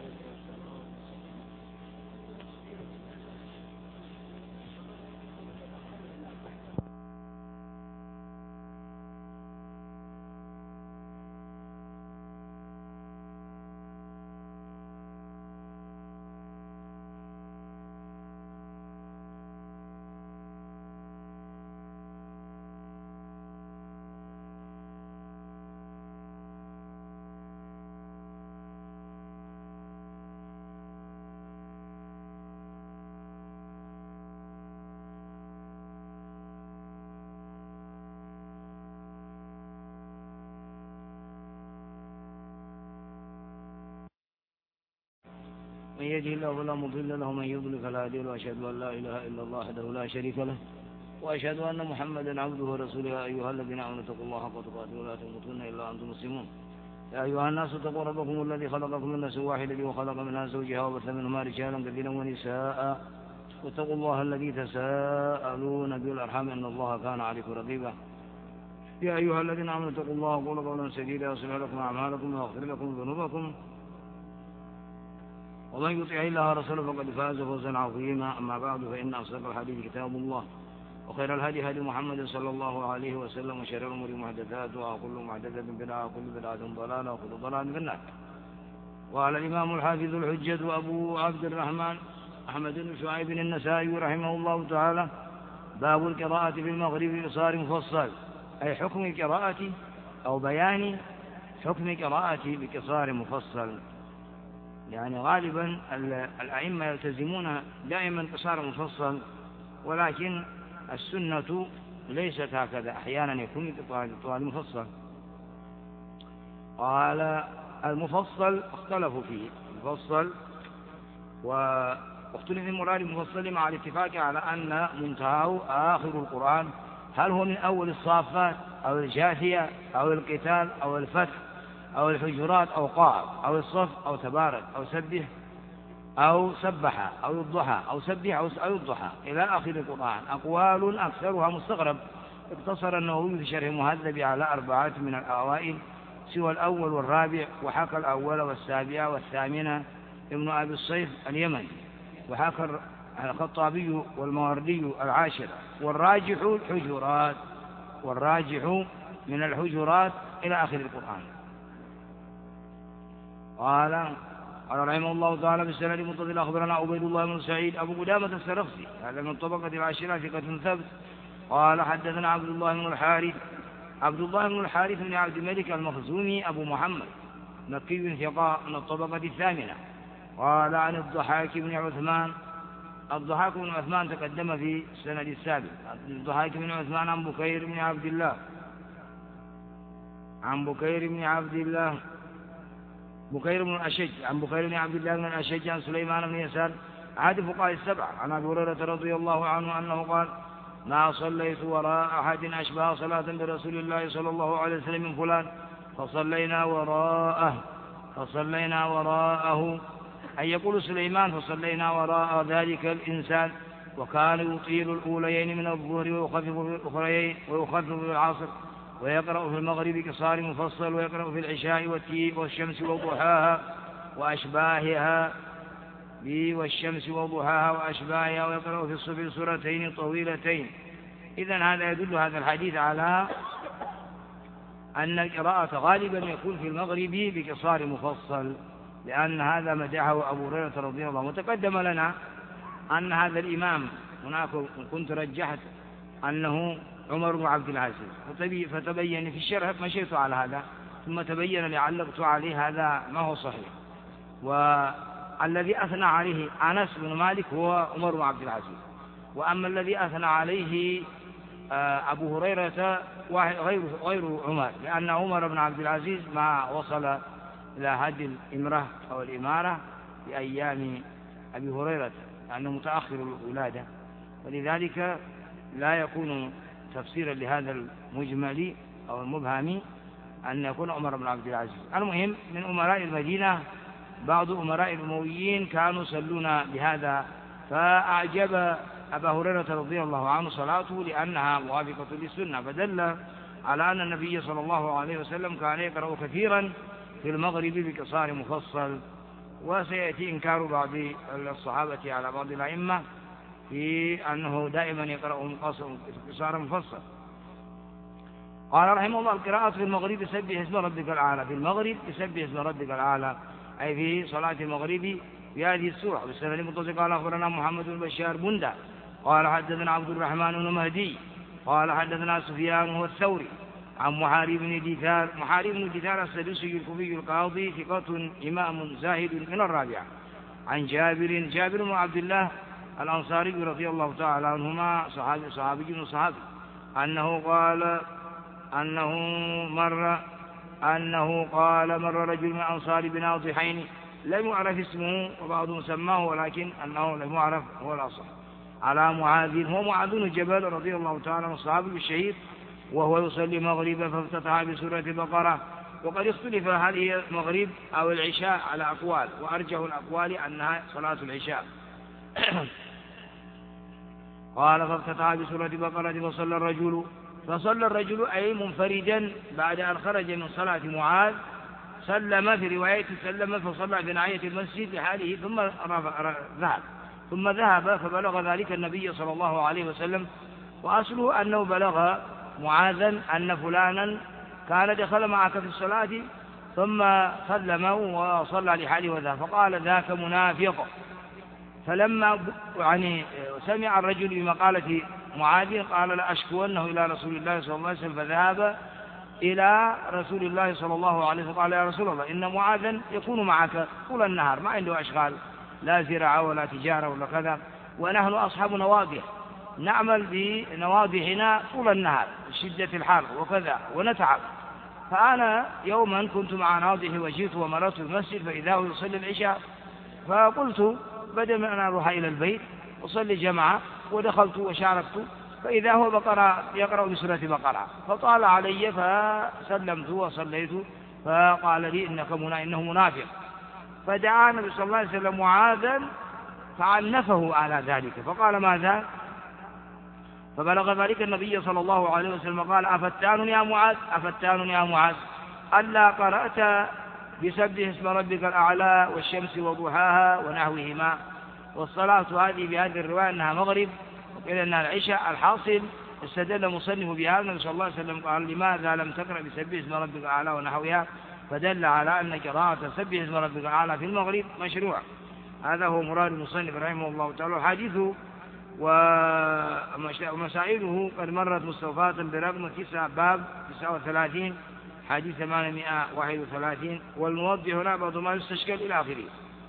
من يهده الله فلا مضل له، من يضلل فلا هادي له، واشهد ان لا اله الا الله وحده لا شريك له، واشهد ان محمدا عبده ورسوله. يا ايها الذين امنوا اتقوا الله حق تقاته ولا تموتن الا وانتم مسلمون. يا ايها الناس اتقوا ربكم الذي خلقكم من نفس واحده وخلق منها زوجها وبث منهما رجالا كثيرا ونساء، واتقوا الله الذي تساءلون به والارحام ان الله كان عليكم رقيبا. يا ايها الذين امنوا اتقوا الله وقولوا قولا سديدا يصلح لكم اعمالكم ويغفر لكم ذنوبكم، ومن يطع الله ورسوله فقد فاز فوزا عظيما. أما بعد، فإن أصدق الحديث كتاب الله، وخير الهدي هدي محمد صلى الله عليه وسلم، وشر الأمور محدثاتها، وكل محدثة بدعة، وكل بدعة ضلالة، وكل ضلالة في النار. قال الإمام الحافظ الحجة أبو عبد الرحمن أحمد بن شعيب النسائي رحمه الله تعالى: باب القراءة في المغرب بإصرار مفصل، أي حكم القراءة أو بيان حكم قراءة بقصار مفصل. يعني غالبا الأئمة يلتزمون دائما قصار مفصل، ولكن السنة ليست هكذا، أحيانا يكون طوال مفصل. قال المفصل اختلفوا فيه المفصل، واختلف المراد المفصل مع الاتفاق على أن منتهاه آخر القرآن، هل هو من أول الصافات أو الجاثية أو القتال أو الفتح أو الحجرات أو قاف أو الصف أو تبارك أو سبح أو سبح أو الضحى أو سبح أو الضحى إلى آخر القرآن. أقوال أكثرها مستغرب. اقتصر النووي في شرح المهذب على 4 من الأوائل سوى الأول والرابع، وحكى الأول والسابعة والثامنة ابن أبي الصيف اليمني، وحكى الخطابي والمواردي العاشرة. والراجح من الحجرات إلى آخر القرآن. قال رحمه الله تعالى: بالسند المتصل أخبرنا عبيد الله بن سعيد أبو قدامة السرخسي، هذا من طبقة العاشرة ثقة ثبت. قال حدثنا عبد الله بن الحارث بن عبد الملك المخزومي أبو محمد مكي ثقة من الطبقة الثامنة. قال عن الضحاك بن عثمان تقدم في السند السابق. الضحاك بن عثمان عن بكير بن عبد الله بكير بن عبد الله بن الأشج عن سليمان بن يسار أحد فقهاء السبعة عن أبي هريرة رضي الله عنه أنه قال: ما صليت وراء أحد أشبه صلاة برسول الله صلى الله عليه وسلم من فلان فصلينا وراءه، أن يقول سليمان فصلينا وراء ذلك الإنسان، وكان يطيل الأوليين من الظهر ويخفف في الأخريين ويخفف في العصر، ويقرأ في المغرب قصار مفصل، ويقرأ في العشاء والشمس وضحاها وأشباهها ويقرأ في الصبح سورتين طويلتين. إذن هذا يدل هذا الحديث على أن القراءة غالبا يكون في المغرب بقصار مفصل، لأن هذا مدحه أبو هريرة رضي الله عنه. وتقدم لنا أن هذا الإمام هناك كنت رجحت أنه عمر بن عبد العزيز، فتبين في الشرح مشيت على هذا، ثم تبين لي علقت عليه هذا ما هو صحيح. والذي أثنى عليه أنس بن مالك هو عمر بن عبد العزيز، وأما الذي أثنى عليه أبو هريرة غير عمر، لأن عمر بن عبد العزيز ما وصل إلى هدي الإمرة أو الإمارة بأيام أبي هريرة، لأنه متأخر الولادة، ولذلك لا يكون تفسيرا لهذا المجمل أو المبهم أن يكون عمر بن عبد العزيز. المهم من أمراء المدينة بعض أمراء الأمويين كانوا يصلون بهذا، فأعجب أبا هريرة رضي الله عنه صلاته لأنها موافقة للسنة، فدل على أن النبي صلى الله عليه وسلم كان يقرأ كثيرا في المغرب بقصار مفصل. وسيأتي إنكار بعض الصحابة على بعض الأئمة في أنه دائما يقرأ قصار مفصل. قال رحمه الله: القراءة في المغرب سبح اسم ربك الأعلى. في المغرب سبح اسم ربك الأعلى، أي في صلاة المغرب بهذه السورة. بالسند المتصل قال أخبرنا محمد بن بشار بندة قال حدثنا عبد الرحمن بن مهدي قال حدثنا سفيان هو الثوري عن محارب بن دثار السدوسي الكوفي القاضي ثقة إمام زاهد من الرابعة. عن جابر بن عبد الله الأنصاري رضي الله تعالى عنهما صحابي أنه قال مر رجل من أنصار بناضحين لم يعرف اسمه، وبعضهم سماه ولكن أنه لم يعرف هو الأصح، على معاذ، هو معاذ بن جبل رضي الله تعالى عنه الصحابي الشهيد، وهو يصلي مغربا فافتتح بسورة البقرة. وقد اختلف هل هي المغرب أو العشاء على أقوال، وأرجح الأقوال أنها صلاة العشاء. قال فافتتح بسورة البقرة فصلى الرجل أي منفردا بعد أن خرج من صلاة معاذ، سلم في رواية سلم فصلى في ناحية المسجد لحاله ثم ذهب فبلغ ذلك النبي صلى الله عليه وسلم. وأصله أنه بلغ معاذا أن فلانا كان دخل معك في الصلاة ثم سلم وصلى لحاله وذهب، فقال ذاك منافق. فلما سمع الرجل بمقالة معاذ قال لأشكونه إلى رسول الله صلى الله عليه وسلم، فذهب إلى رسول الله صلى الله عليه وسلم قال: يا رسول الله إن معاذا يكون معك طول النهار، ما عنده أشغال لا زراعة ولا تجارة ولا كذا، ونحن أصحاب نواضح نعمل بنواضحنا طول النهار شدة الحر وكذا ونتعب. فأنا يوما كنت مع ناضحي وجئت ومررت المسجد فإذا هو يصلي العشاء، فقلت بدل من أن أروح إلى البيت أصلي جماعة، ودخلت وشاركت فإذا هو يقرأ بسورة بقرة، فطال علي فسلمت وصليت، فقال لي إنه منافق. فدعا النبي صلى الله عليه وسلم معاذا فعنفه على ذلك، فقال: ماذا؟ فبلغ ذلك النبي صلى الله عليه وسلم قال: أفتان يا معاذ ألا قرأت بسبح اسم ربك الأعلى والشمس وضحاها ونحوهما. والصلاة هذه بهذه الرواية أنها مغرب وقيل أنها العشاء. الحاصل استدل مصنف بهذا النبي صلى الله عليه وسلم قال لماذا لم تقرأ بسبح اسم ربك الأعلى ونحوها، فدل على أن قراءة سبح اسم ربك الأعلى في المغرب مشروع. هذا هو مراد المصنف رحمه الله تعالى. حديثه ومسائله قد مرت مستوفاة برقم 9 باب 39 حديث 831، والموضح هنا بعض ما يستشكل إلى آخره.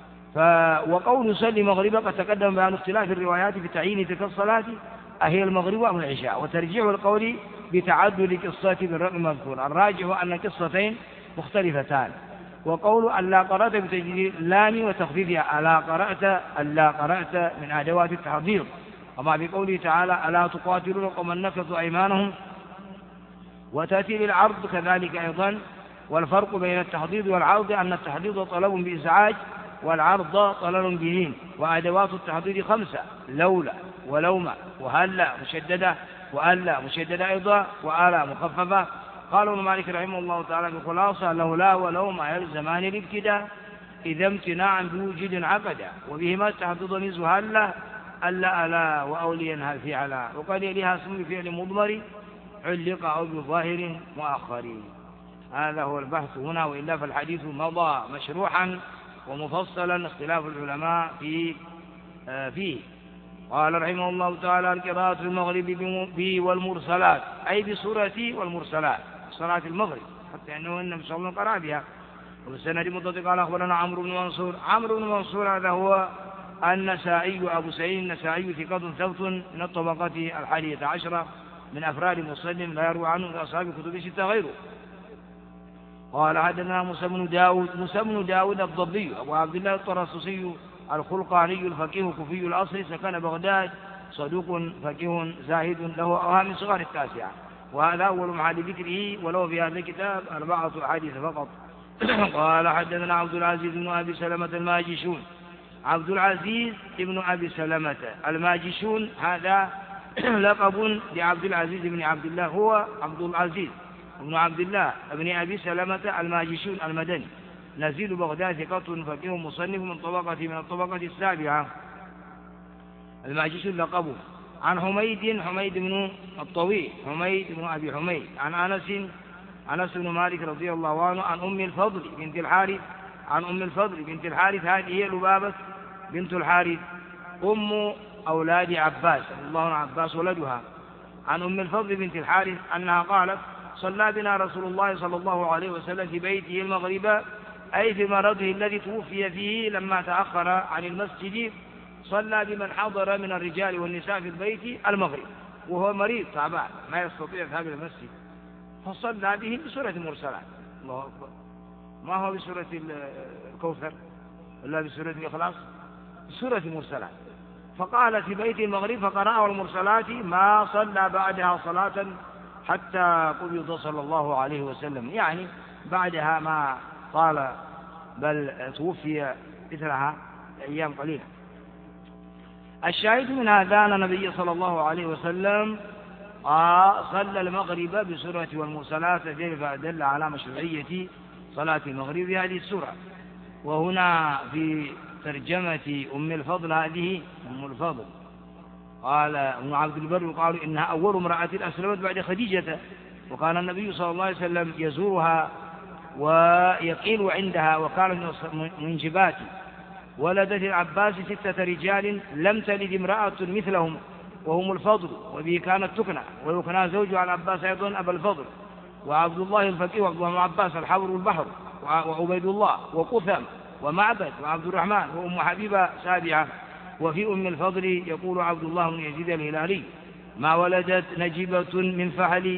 وقول صلي مغربا قد تقدم بيان اختلاف الروايات في تعيين تلك الصلاة أهي المغرب أم العشاء، وترجيع القول بتعدد قصة بالرقم المذكور. الراجح أن قصتين مختلفتان. وقول ألا قرأت بتجديد اللام وتخفيفها ألا قرأت من أدوات التحضير، وما بقوله تعالى ألا تقاتلون قوما نكثوا أيمانهم، وتأتي للعرض كذلك أيضا. والفرق بين التحضيض والعرض أن التحضيض طلب بإزعاج والعرض طلب بلين. وأدوات التحضيض 5: لولا ولوما وهلا مشددة وألا مشددة أيضا وآلا مخففة. قال ابن مالك رحمه الله تعالى بخلاصة: لولا ولوما يلزمان الابتداء إذا امتناعا بوجود عقدا، وبهما التحضيض مثل هلا ألا وأوليا هل فعلا، وقد يليها اسم فعل مضمر علق أو بظاهر مؤخر. هذا هو البحث هنا، وإلا فالحديث مضى مشروحا ومفصلا اختلاف العلماء فيه. قال رحمه الله تعالى: القراءة في المغرب والمرسلات، أي بسورة والمرسلات صلاة المغرب، حتى أنه النبي صلى الله عليه وسلم قرأ بها. والسند مضطرق. قال أخبرنا عمرو بن منصور هذا هو النسائي أبو سعيد النسائي، ثقة ثبت من الطبقة 11 من أفراد مسلم، لا يروى عنه من أصحاب كتب 6 غيره. قال حدثنا موسى بن داود الضبي أبو عبد الله الطرسوسي الخلقاني الفقيه كوفي الأصل، سكن بغداد، صدوق فقيه زاهد له أوهام من صغار 9. وهذا أول محل ذكره، ولو في هذا الكتاب 4 أحاديث فقط. قال حدثنا عبد العزيز بن أبي سلمة الماجشون. عبد العزيز بن أبي سلمة الماجشون هذا لقب لعبد العزيز بن عبد الله، هو عبد العزيز بن عبد الله بن أبي سلمة الماجشون المدني، نزيل بغداد، ثقة فقيه مصنف من الطبقة 7. الماجشون لقبه. عن حميد بن الطويل، حميد بن أبي حميد، عن أنس بن مالك رضي الله عنه، عن أم الفضل بنت الحارث، هذه هي لبابة بنت الحارث أم أولاد عباس، الله عنه عباس ولدها. عن أم الفضل بنت الحارث أنها قالت: صلى بنا رسول الله صلى الله عليه وسلم في بيته المغرب، أي في مرضه الذي توفي فيه لما تأخر عن المسجد، صلى بمن حضر من الرجال والنساء في البيت المغرب، وهو مريض تعبان ما يستطيع الذهاب إلى المسجد، فصلى به بسورة المرسلات. الله أكبر. ما هو بسورة الكوثر ولا بسورة الإخلاص، بسورة المرسلات. فقال في بيت المغرب فقرأه المرسلات ما صلى بعدها صلاة حتى قبض صلى الله عليه وسلم، يعني بعدها ما طال، بل توفي مثلها أيام قليلة. الشاهد من هذا أن النبي صلى الله عليه وسلم صلى المغرب بسورة والمرسلات، فدل على مشروعية صلاة المغرب بهذه السورة. وهنا في ترجمة أم الفضل، هذه أم الفضل، قال ابن عبد البر قالوا إنها أول امرأة أسلمت بعد خديجة، وكان النبي صلى الله عليه وسلم يزورها ويقيل عندها، وكان من منجبات. ولدت العباس 6 رجال لم تلد امرأة مثلهم، وهم الفضل، وبه كانت تكنى، ويكنى زوجها العباس أيضا أبا الفضل، وعبد الله الفقيه، وعبد الله عباس الحبر والبحر، وعبيد الله وقثم ومعبد وعبد الرحمن، وأم حبيبة 7. وفي أم الفضل يقول عبد الله بن يزيد الهلالي: ما ولدت نجبة من فحل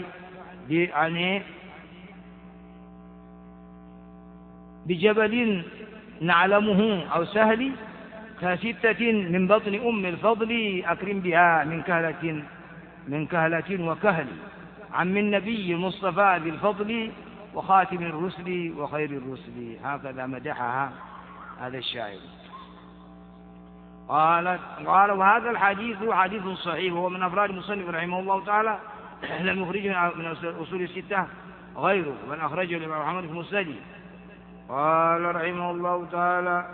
بجبل نعلمه أو سهل، ك6 من بطن أم الفضل أكرم بها من كهلة وكهل، عم النبي المصطفى بالفضل وخاتم الرسل وخير الرسل. هكذا مدحها هذا الشاعر. قال وهذا الحديث حديث صحيح، وهو من أفراد المصنف رحمه الله تعالى، لم يخرجه من أصول 6 غيره، من أخرجه الإمام أحمد في مسنده. قال رحمه الله تعالى: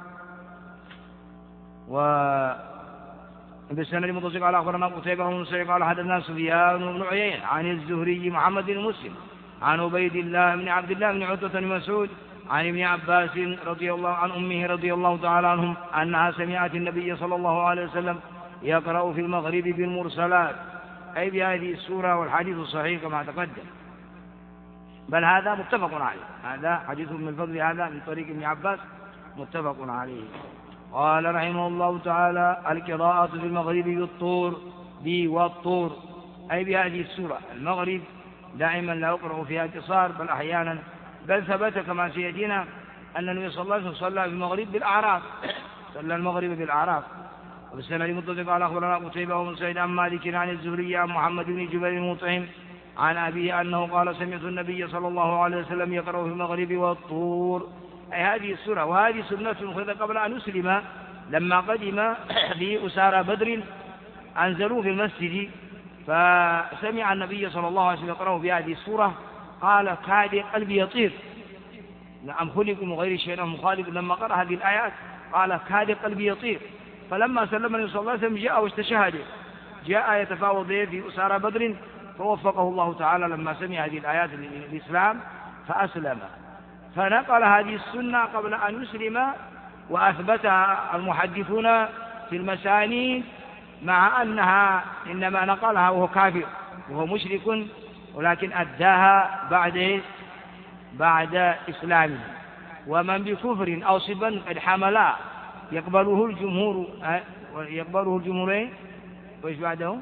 بالسند المتصل قال أخبرنا قتيبة بن سعيد قال حدثنا سفيان بن عيينة عن الزهري محمد بن مسلم عن عبيد الله بن عبد الله بن عتبة بن مسعود عن ابن عباس رضي الله عن أمه رضي الله تعالى عنهم أنها سمعت النبي صلى الله عليه وسلم يقرأ في المغرب بالمرسلات، أي بهذه السورة، والحديث الصحيح كما تقدم، بل هذا متفق عليه، هذا حديث من الفضل هذا من طريق ابن عباس متفق عليه. قال رحمه الله تعالى: القراءة في المغرب بالطور والطور، أي بهذه السورة. المغرب دائما لا يقرأ فيها اتصال، بل أحيانا بل ثبت كما سيأتينا أن النبي صلى الله عليه وسلم صلى في المغرب بالأعراف، صلى المغرب بالأعراف. وبالسند المتصل قال أخبرنا قتيبة بن سعيد عن مالك عن الزهري عن محمد بن جبير المطعم عن أبيه أنه قال: سمعت النبي صلى الله عليه وسلم يقرأ في المغرب والطور، أي هذه السورة. وهذه سنة أخذت قبل أن يسلم، لما قدم في أسارى بدر أنزلوه في المسجد، فسمع النبي صلى الله عليه وسلم يقرأ بهذه السورة، قال: كاد قلبي يطير، نعم خلق من غير شيء مخالق. لما قرأ هذه الآيات قال: كاد قلبي يطير. فلما سلم النبي صلى الله عليه وسلم جاء واستشهد، جاء يتفاوض في أسارى بدر، فوفقه الله تعالى لما سمع هذه الآيات الإسلام فأسلم، فنقل هذه السنة قبل أن يسلم، وأثبتها المحدثون في المسانيد، مع أنها إنما نقلها وهو كافر وهو مشرك، ولكن أداها بعد إسلامه. ومن بكفر أو صبا قد حملا يقبله الجمهورين. وإيش بعده؟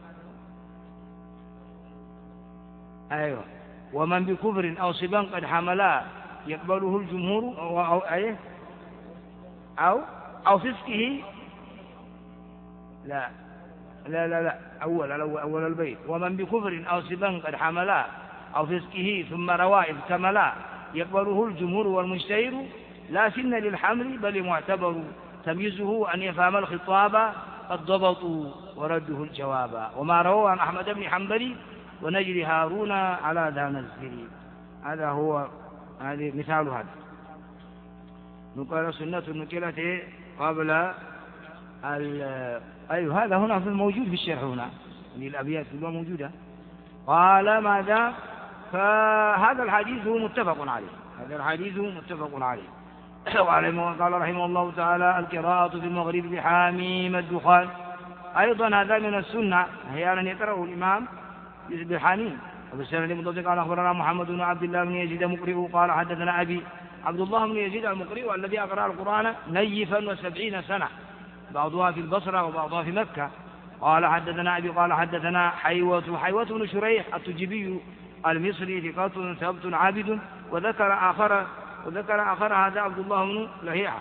أيوة، ومن بكفر أو صبا قد حملا يقبله الجمهور أو فسقه. لا أول البيت: ومن بكفر أو صبا قد حملا أو فسقه ثم روى إذ كملا يقبله الجمهور والمجتهد، لا سن للحمل بل معتبر، تمييزه أن يفهم الخطاب قد ضبطوا ورده الجواب، وما روى عن أحمد بن حنبل ونجري هارون على ذا نزل. هذا هو مثال هذا. نقال سنة نكلة قبل هذا هنا في الموجود في الشرح، هنا الأبيات كلها موجودة. قال ماذا؟ فهذا الحديث متفق عليه، هذا الحديث متفق عليه. قال رحمه الله تعالى: القراءة في المغرب بحاميم الدخان، أيضا هذا من السنة، أحيانا يقرأه الإمام بحاميم. وبالسند المتصل قال أخبرنا محمد بن عبد الله بن يزيد مقرئ قال حدثنا أبي عبد الله بن يزيد المقرئ الذي أقرأ القرآن نيفا و70 سنة، بعضها في البصرة وبعضها في مكة. قال حدثنا أبي قال حدثنا حيوة بن شريح التجيبي المصري ثقة ثبت عابد. وذكر آخر هذا عبد الله بن لهيعة،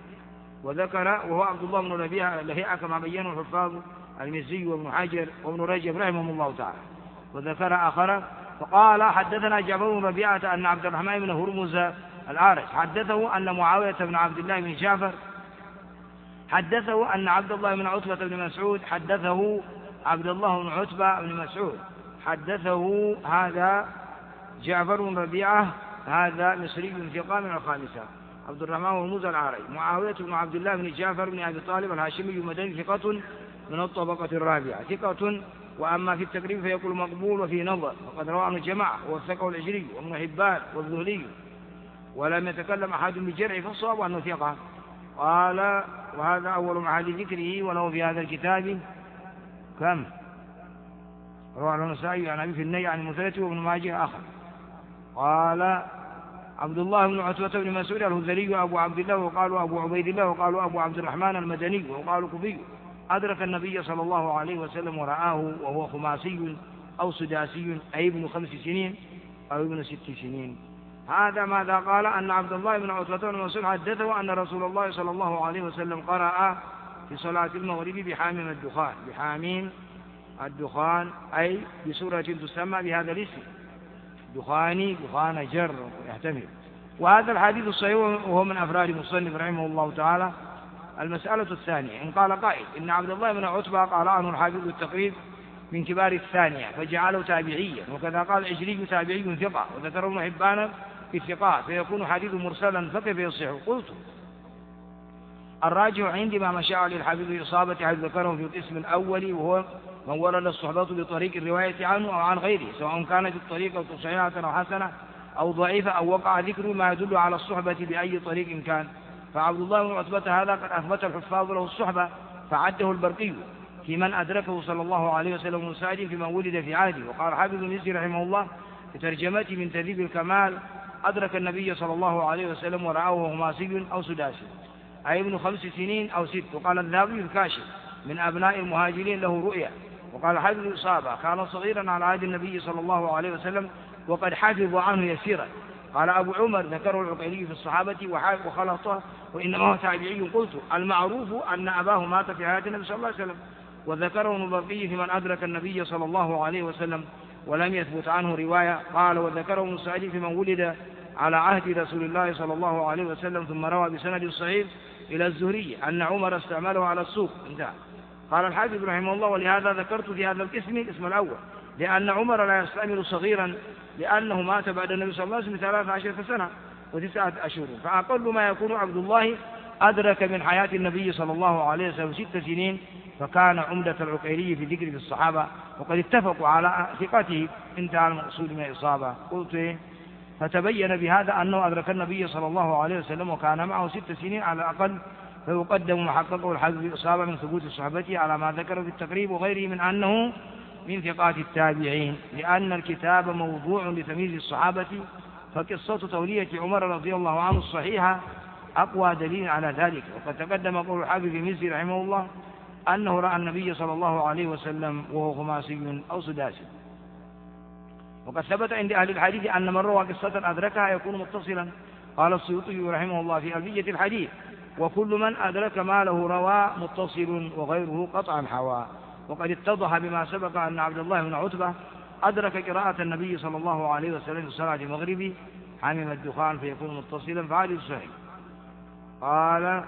وهو عبد الله بن لهيعة كما بينه الحفاظ المزي وابن حجر وابن رجب رحمهم الله تعالى. وذكر آخر فقال: حدثنا جعفر بن ربيعة أن عبد الرحمن بن هرمز الأعرج حدثه أن معاوية بن عبد الله بن جعفر حدثه أن عبد الله بن عتبة بن مسعود حدثه عبد الله بن عتبة بن مسعود حدثه. هذا جعفر بن ربيعة هذا مصري ثقة من الخامسة، عبد الرحمن بن هرمز الأعرج. معاوية بن عبد الله بن جعفر بن أبي طالب الهاشمي المدني ثقة من الطبقة الرابعة ثقة. وأما في التقريب فيقول مقبول وفي نظر، وقد روى عنه الجماعة ووثقه العجلي وابن حبان والذهلي، ولم يتكلم أحد بجرعه، فالصواب أنه ثقة. قال: وهذا أول محل ذكره، وله في هذا الكتاب كم؟ روى عنه النسائي عن أبي في النهي عن المثلث وابن ماجه آخر. قال عبد الله بن عتبة بن مسعود الهذلي أبو عبد الله، وقالوا أبو عبيد الله، وقالوا أبو عبد الرحمن المدني، وقالوا كوفي، أدرك النبي صلى الله عليه وسلم ورآه وهو خماسي أو سداسي، أي ابن 5 سنين أو ابن 6 سنين. هذا ماذا قال؟ أن عبد الله بن عتبة بن مسعود حدثه أن رسول الله صلى الله عليه وسلم قرأ في صلاة المغرب بحاميم الدخان، بحاميم الدخان، أي بسورة تسمى بهذا الاسم، دخان جر يحتمل. وهذا الحديث الصحيح وهو من أفراد المصنف رحمه الله تعالى. المسألة الثانية: إن قال قائل إن عبد الله بن عتبة قال عنه الحافظ التقريب من كبار الثانية فجعله تابعيا، وكذا قال العجلي تابعي ثقة، وذكر ابن حبان في الثقات، فيكون حديث مرسلا فكيف يصح؟ قلت الراجع عندي ما مشى عليه الحافظ الإصابة حيث ذكره في القسم الأول، وهو من ورد الصحبة بطريق الرواية عنه أو عن غيره، سواء كانت الطريقة صحيحة أو حسنة أو ضعيفة أو وقع ذكر ما يدل على الصحبة بأي طريق كان. فعبد الله بن عتبة هذا قد أثبت الحفاظ له الصحبة، فعده البرقي في من أدركه صلى الله عليه وسلم من سعد في من ولد في عهده. وقال حافظ المزي رحمه الله في ترجمته من تهذيب الكمال: أدرك النبي صلى الله عليه وسلم ورآه وهو خماسي أو سداسي، أي ابن 5 سنين أو 6. وقال الذهبي الكاشف من أبناء المهاجرين له رؤيا. وقال حافظ الإصابة كان صغيرا على عهد النبي صلى الله عليه وسلم وقد حفظ عنه يسيرا. قال أبو عمر ذكره العقيلي في الصحابة وخلطه وإنما هو تابعي. قلت المعروف أن أباه مات في حياة النبي صلى الله عليه وسلم، وذكره البرقي في من أدرك النبي صلى الله عليه وسلم ولم يثبت عنه رواية. قال وذكره ابن سعيد في من ولد على عهد رسول الله صلى الله عليه وسلم، ثم روى بسند صحيح إلى الزهري أن عمر استعمله على السوق. انتهى. قال الحافظ رحمه الله: ولهذا ذكرت في هذا الاسم الأول، لأن عمر لا يستعمل صغيرا، لأنه مات بعد النبي صلى الله عليه وسلم 13 سنة و9 أشهر، فأقل ما يكون عبد الله أدرك من حياة النبي صلى الله عليه وسلم 6 سنين، فكان عمدة العقيلي في ذكر في الصحابة، وقد اتفقوا على ثقته. انتهى المقصود من الإصابة. قلت فتبين بهذا أنه أدرك النبي صلى الله عليه وسلم وكان معه 6 سنين على الأقل، فيقدم ما حققه الحافظ في الإصابة من ثبوت صحبته على ما ذكره في التقريب وغيره من أنه من ثقات التابعين، لأن الكتاب موضوع لتمييز الصحابة، فقصة تولية عمر رضي الله عنه الصحيحة أقوى دليل على ذلك. وقد تقدم قول الحافظ المزي رحمه الله أنه رأى النبي صلى الله عليه وسلم وهو خماسي أو سداسي. وقد ثبت عند أهل الحديث أن من روى قصة أدركها يكون متصلا. قال السيوطي رحمه الله في ألفية الحديث: وكل من أدرك ما له روى متصل وغيره قطعا حوى. وقد اتضح بما سبق أن عبد الله بن عتبة أدرك قراءة النبي صلى الله عليه وسلم في صلاة المغرب حمم الدخان فيكون متصلا، فعلي صحيح. قال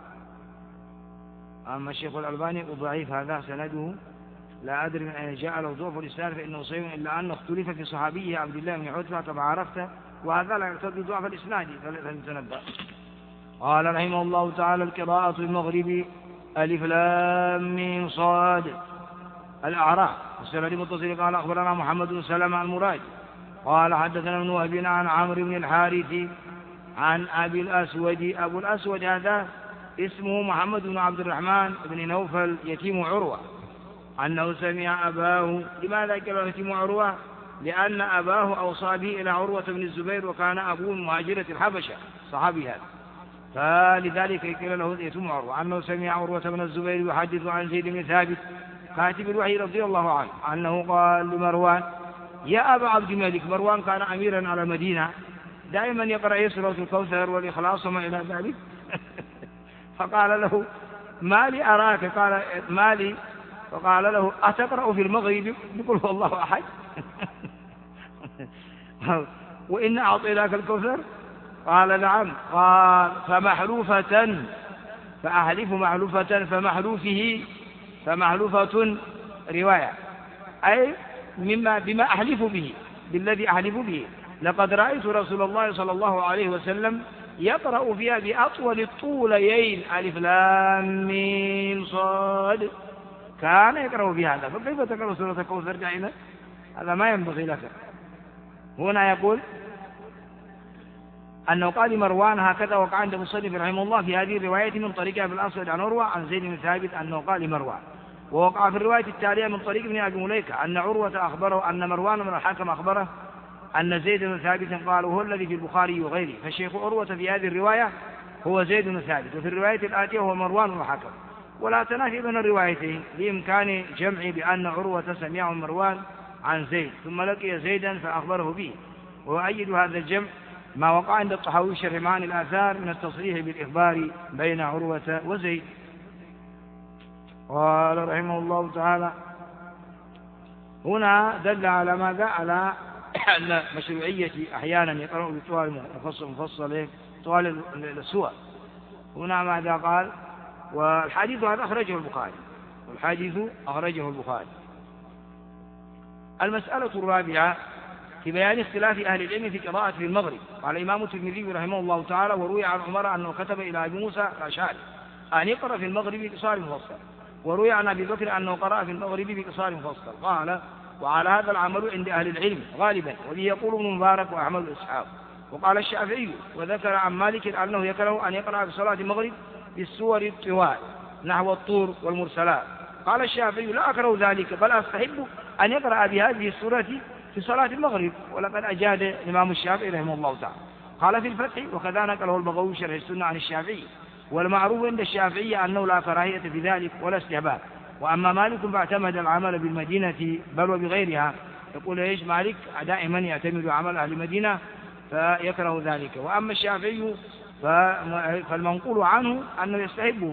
أما الشيخ الألباني وضعيف هذا سنده لا أدري من أين جاء له ضعف الإسناد فإنه صحيح، إلا أنه اختلف في صحابيه عبد الله بن عتبة كما عرفت، وهذا لا يعتبر ضعف الإسناد فلنتنبه. قال رحمه الله تعالى: القراءة المغرب ألف لام ميم صاد. الأعراف. السند متصل. قال أخبرنا محمد بن سلمة المرادي قال حدثنا ابن وهب عن عمرو بن الحارث عن أبي الأسود. أبو الأسود هذا اسمه محمد بن عبد الرحمن بن نوفل يتيم عروة، أنه سمع أباه. لماذا قال يتيم عروة؟ لأن أباه أوصى به إلى عروة بن الزبير، وكان أبوه مهاجرة الحبشة صحابي هذا، فلذلك قيل له يتيم عروة. أنه سمع عروة بن الزبير يحدث عن زيد بن ثابت كاتب الوحي رضي الله عنه أنه قال لمروان: يا أبا عبد الملك. مروان كان أميرا على المدينة، دائما يقرأ سورة الكوثر والإخلاص وما إلى ذلك. فقال له: ما لي أراك؟ قال: ما لي. فقال له: أتقرأ في المغرب بقول هو الله أحد؟ وإن أعطيناك الكوثر؟ قال: نعم. قال: فمحلوفة، فأحلف محلوفة، فمحلوفة رواية، أي بما أحلف به، بالذي أحلف به. لقد رأيت رسول الله صلى الله عليه وسلم يقرأ فيها بأطول الطوليين ألف لام ميم صاد، كان يقرأ بهذا، فكيف تقرأ سورة الكوثر دائما؟ هذا ما ينبغي لك. هنا يقول أنه قال مروان هكذا وقع عند مصنف رحمه الله في هذه الرواية من طريق أبي الأسود عن عروة عن زيد بن ثابت أنه قال مروان. ووقع في الرواية التالية من طريق ابن أبي مليكة أن عروة أخبره أن مروان بن الحكم أخبره أن زيد بن ثابت قال، وهو الذي في البخاري وغيره. فالشيخ عروة في هذه الرواية هو زيد بن ثابت، وفي الرواية الآتية هو مروان بن الحكم، ولا تنافي بين الروايتين بإمكان جمع بأن عروة سمعه مروان عن زيد ثم لقي زيدا فأخبره به. ويؤيد هذا الجمع ما وقع عند الطحاوي شرح معاني الآثار من التصريح بالإخبار بين عروة وزيد. قال رحمه الله تعالى: هنا دل على ماذا؟ على أن مشروعية أحيانا يقرأ بطوال مفصل طوال السور. هنا ماذا قال؟ والحديث هذا أخرجه البخاري، والحديث أخرجه البخاري. المسألة الرابعة في بيان اختلاف أهل العلم في قراءة في المغرب. قال الإمام الترمذي رحمه الله تعالى: وروي عن عمر أنه كتب إلى أبي موسى الأشعري أن يقرأ في المغرب بقصار مفصل، وروي عن أبي بكر أنه قرأ في المغرب بقصار مفصل. قال: وعلى هذا العمل عند أهل العلم غالبا، وبه يقول ابن مبارك وأحمد وإسحاق. وقال الشافعي وذكر عن مالك أنه يكره أن يقرأ في صلاة المغرب بالسور الطوال نحو الطور والمرسلات. قال الشافعي: لا أكره ذلك، بل أستحب أن يقرأ بهذه السورة في صلاة المغرب. ولقد أجاد الإمام الشافعي رحمه الله تعالى. قال في الفتح: وكذا نقله البغوي شرح السنة عن الشافعي، والمعروف عند الشافعي أنه لا كراهية في ذلك ولا استحباب. وأما مالك فاعتمد العمل بالمدينة بل وبغيرها. يقول إيش مالك؟ دائما يعتمد عمل أهل المدينة فيكره ذلك. وأما الشافعي فالمنقول عنه أنه يستحبه.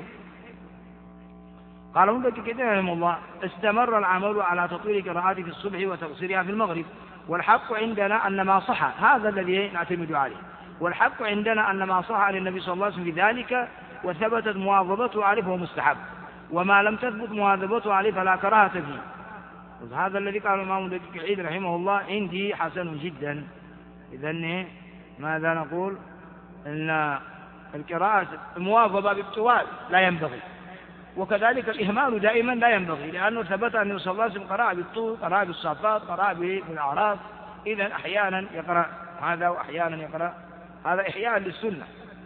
قال ابن كثير رحمه الله: استمر العمل على تطويل قراءات في الصبح وتقصيرها في المغرب، والحق عندنا أن ما صح، هذا الذي نعتمد عليه، والحق عندنا أن ما صح عن النبي صلى الله عليه وسلم في ذلك وثبتت مواظبته عليه فهو مستحب، وما لم تثبت مواظبته عليه فلا كراهة فيه. هذا الذي قال الإمام العيد رحمه الله عندي حسن جدا. إذن ماذا نقول؟ أن القراءة المواظبة بالطوال لا ينبغي، وكذلك الإهمال دائما لا ينبغي، لأنه ثبت أن النبي صلى الله عليه وسلم قرأ بالطول، قرأ بالصافات، قرأ بالأعراف. إذن أحيانا يقرأ هذا وأحيانا يقرأ هذا إحياء للسنة.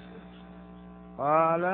قال: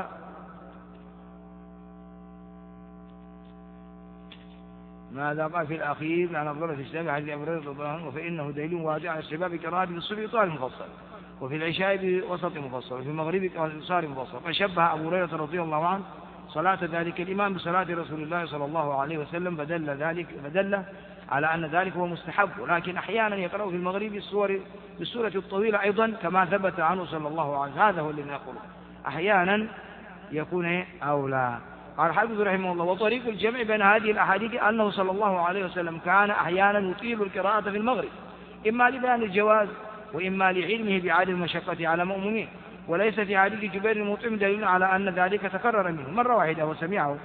ماذا قال في الأخير؟ لأن أفضل في الشباب حديث أبي هريرة رضي الله عنه: فإنه دليل واضح على الشباب قراءة بالصبح طوال مفصل، وفي العشاء بوسط مفصل، وفي المغرب قصار مفصل. فشبه أبو هريرة رضي الله عنه صلاة ذلك الإمام بصلاة رسول الله صلى الله عليه وسلم، فدل على أن ذلك هو مستحب، ولكن أحيانا يقرأ في المغرب بالسورة الطويلة أيضا كما ثبت عنه صلى الله عليه وسلم. هذا هو الذي نقوله، أحيانا يكون أولى. قال الحافظ رحمه الله: وطريق الجمع بين هذه الأحاديث أنه صلى الله عليه وسلم كان أحيانا يطيل القراءة في المغرب، إما لبيان الجواز وإما لعلمه بعدم المشقة على مؤمنين. وليس في حديث جبير المطعم دليل على أن ذلك تكرر منه مرة واحدة وسمعه.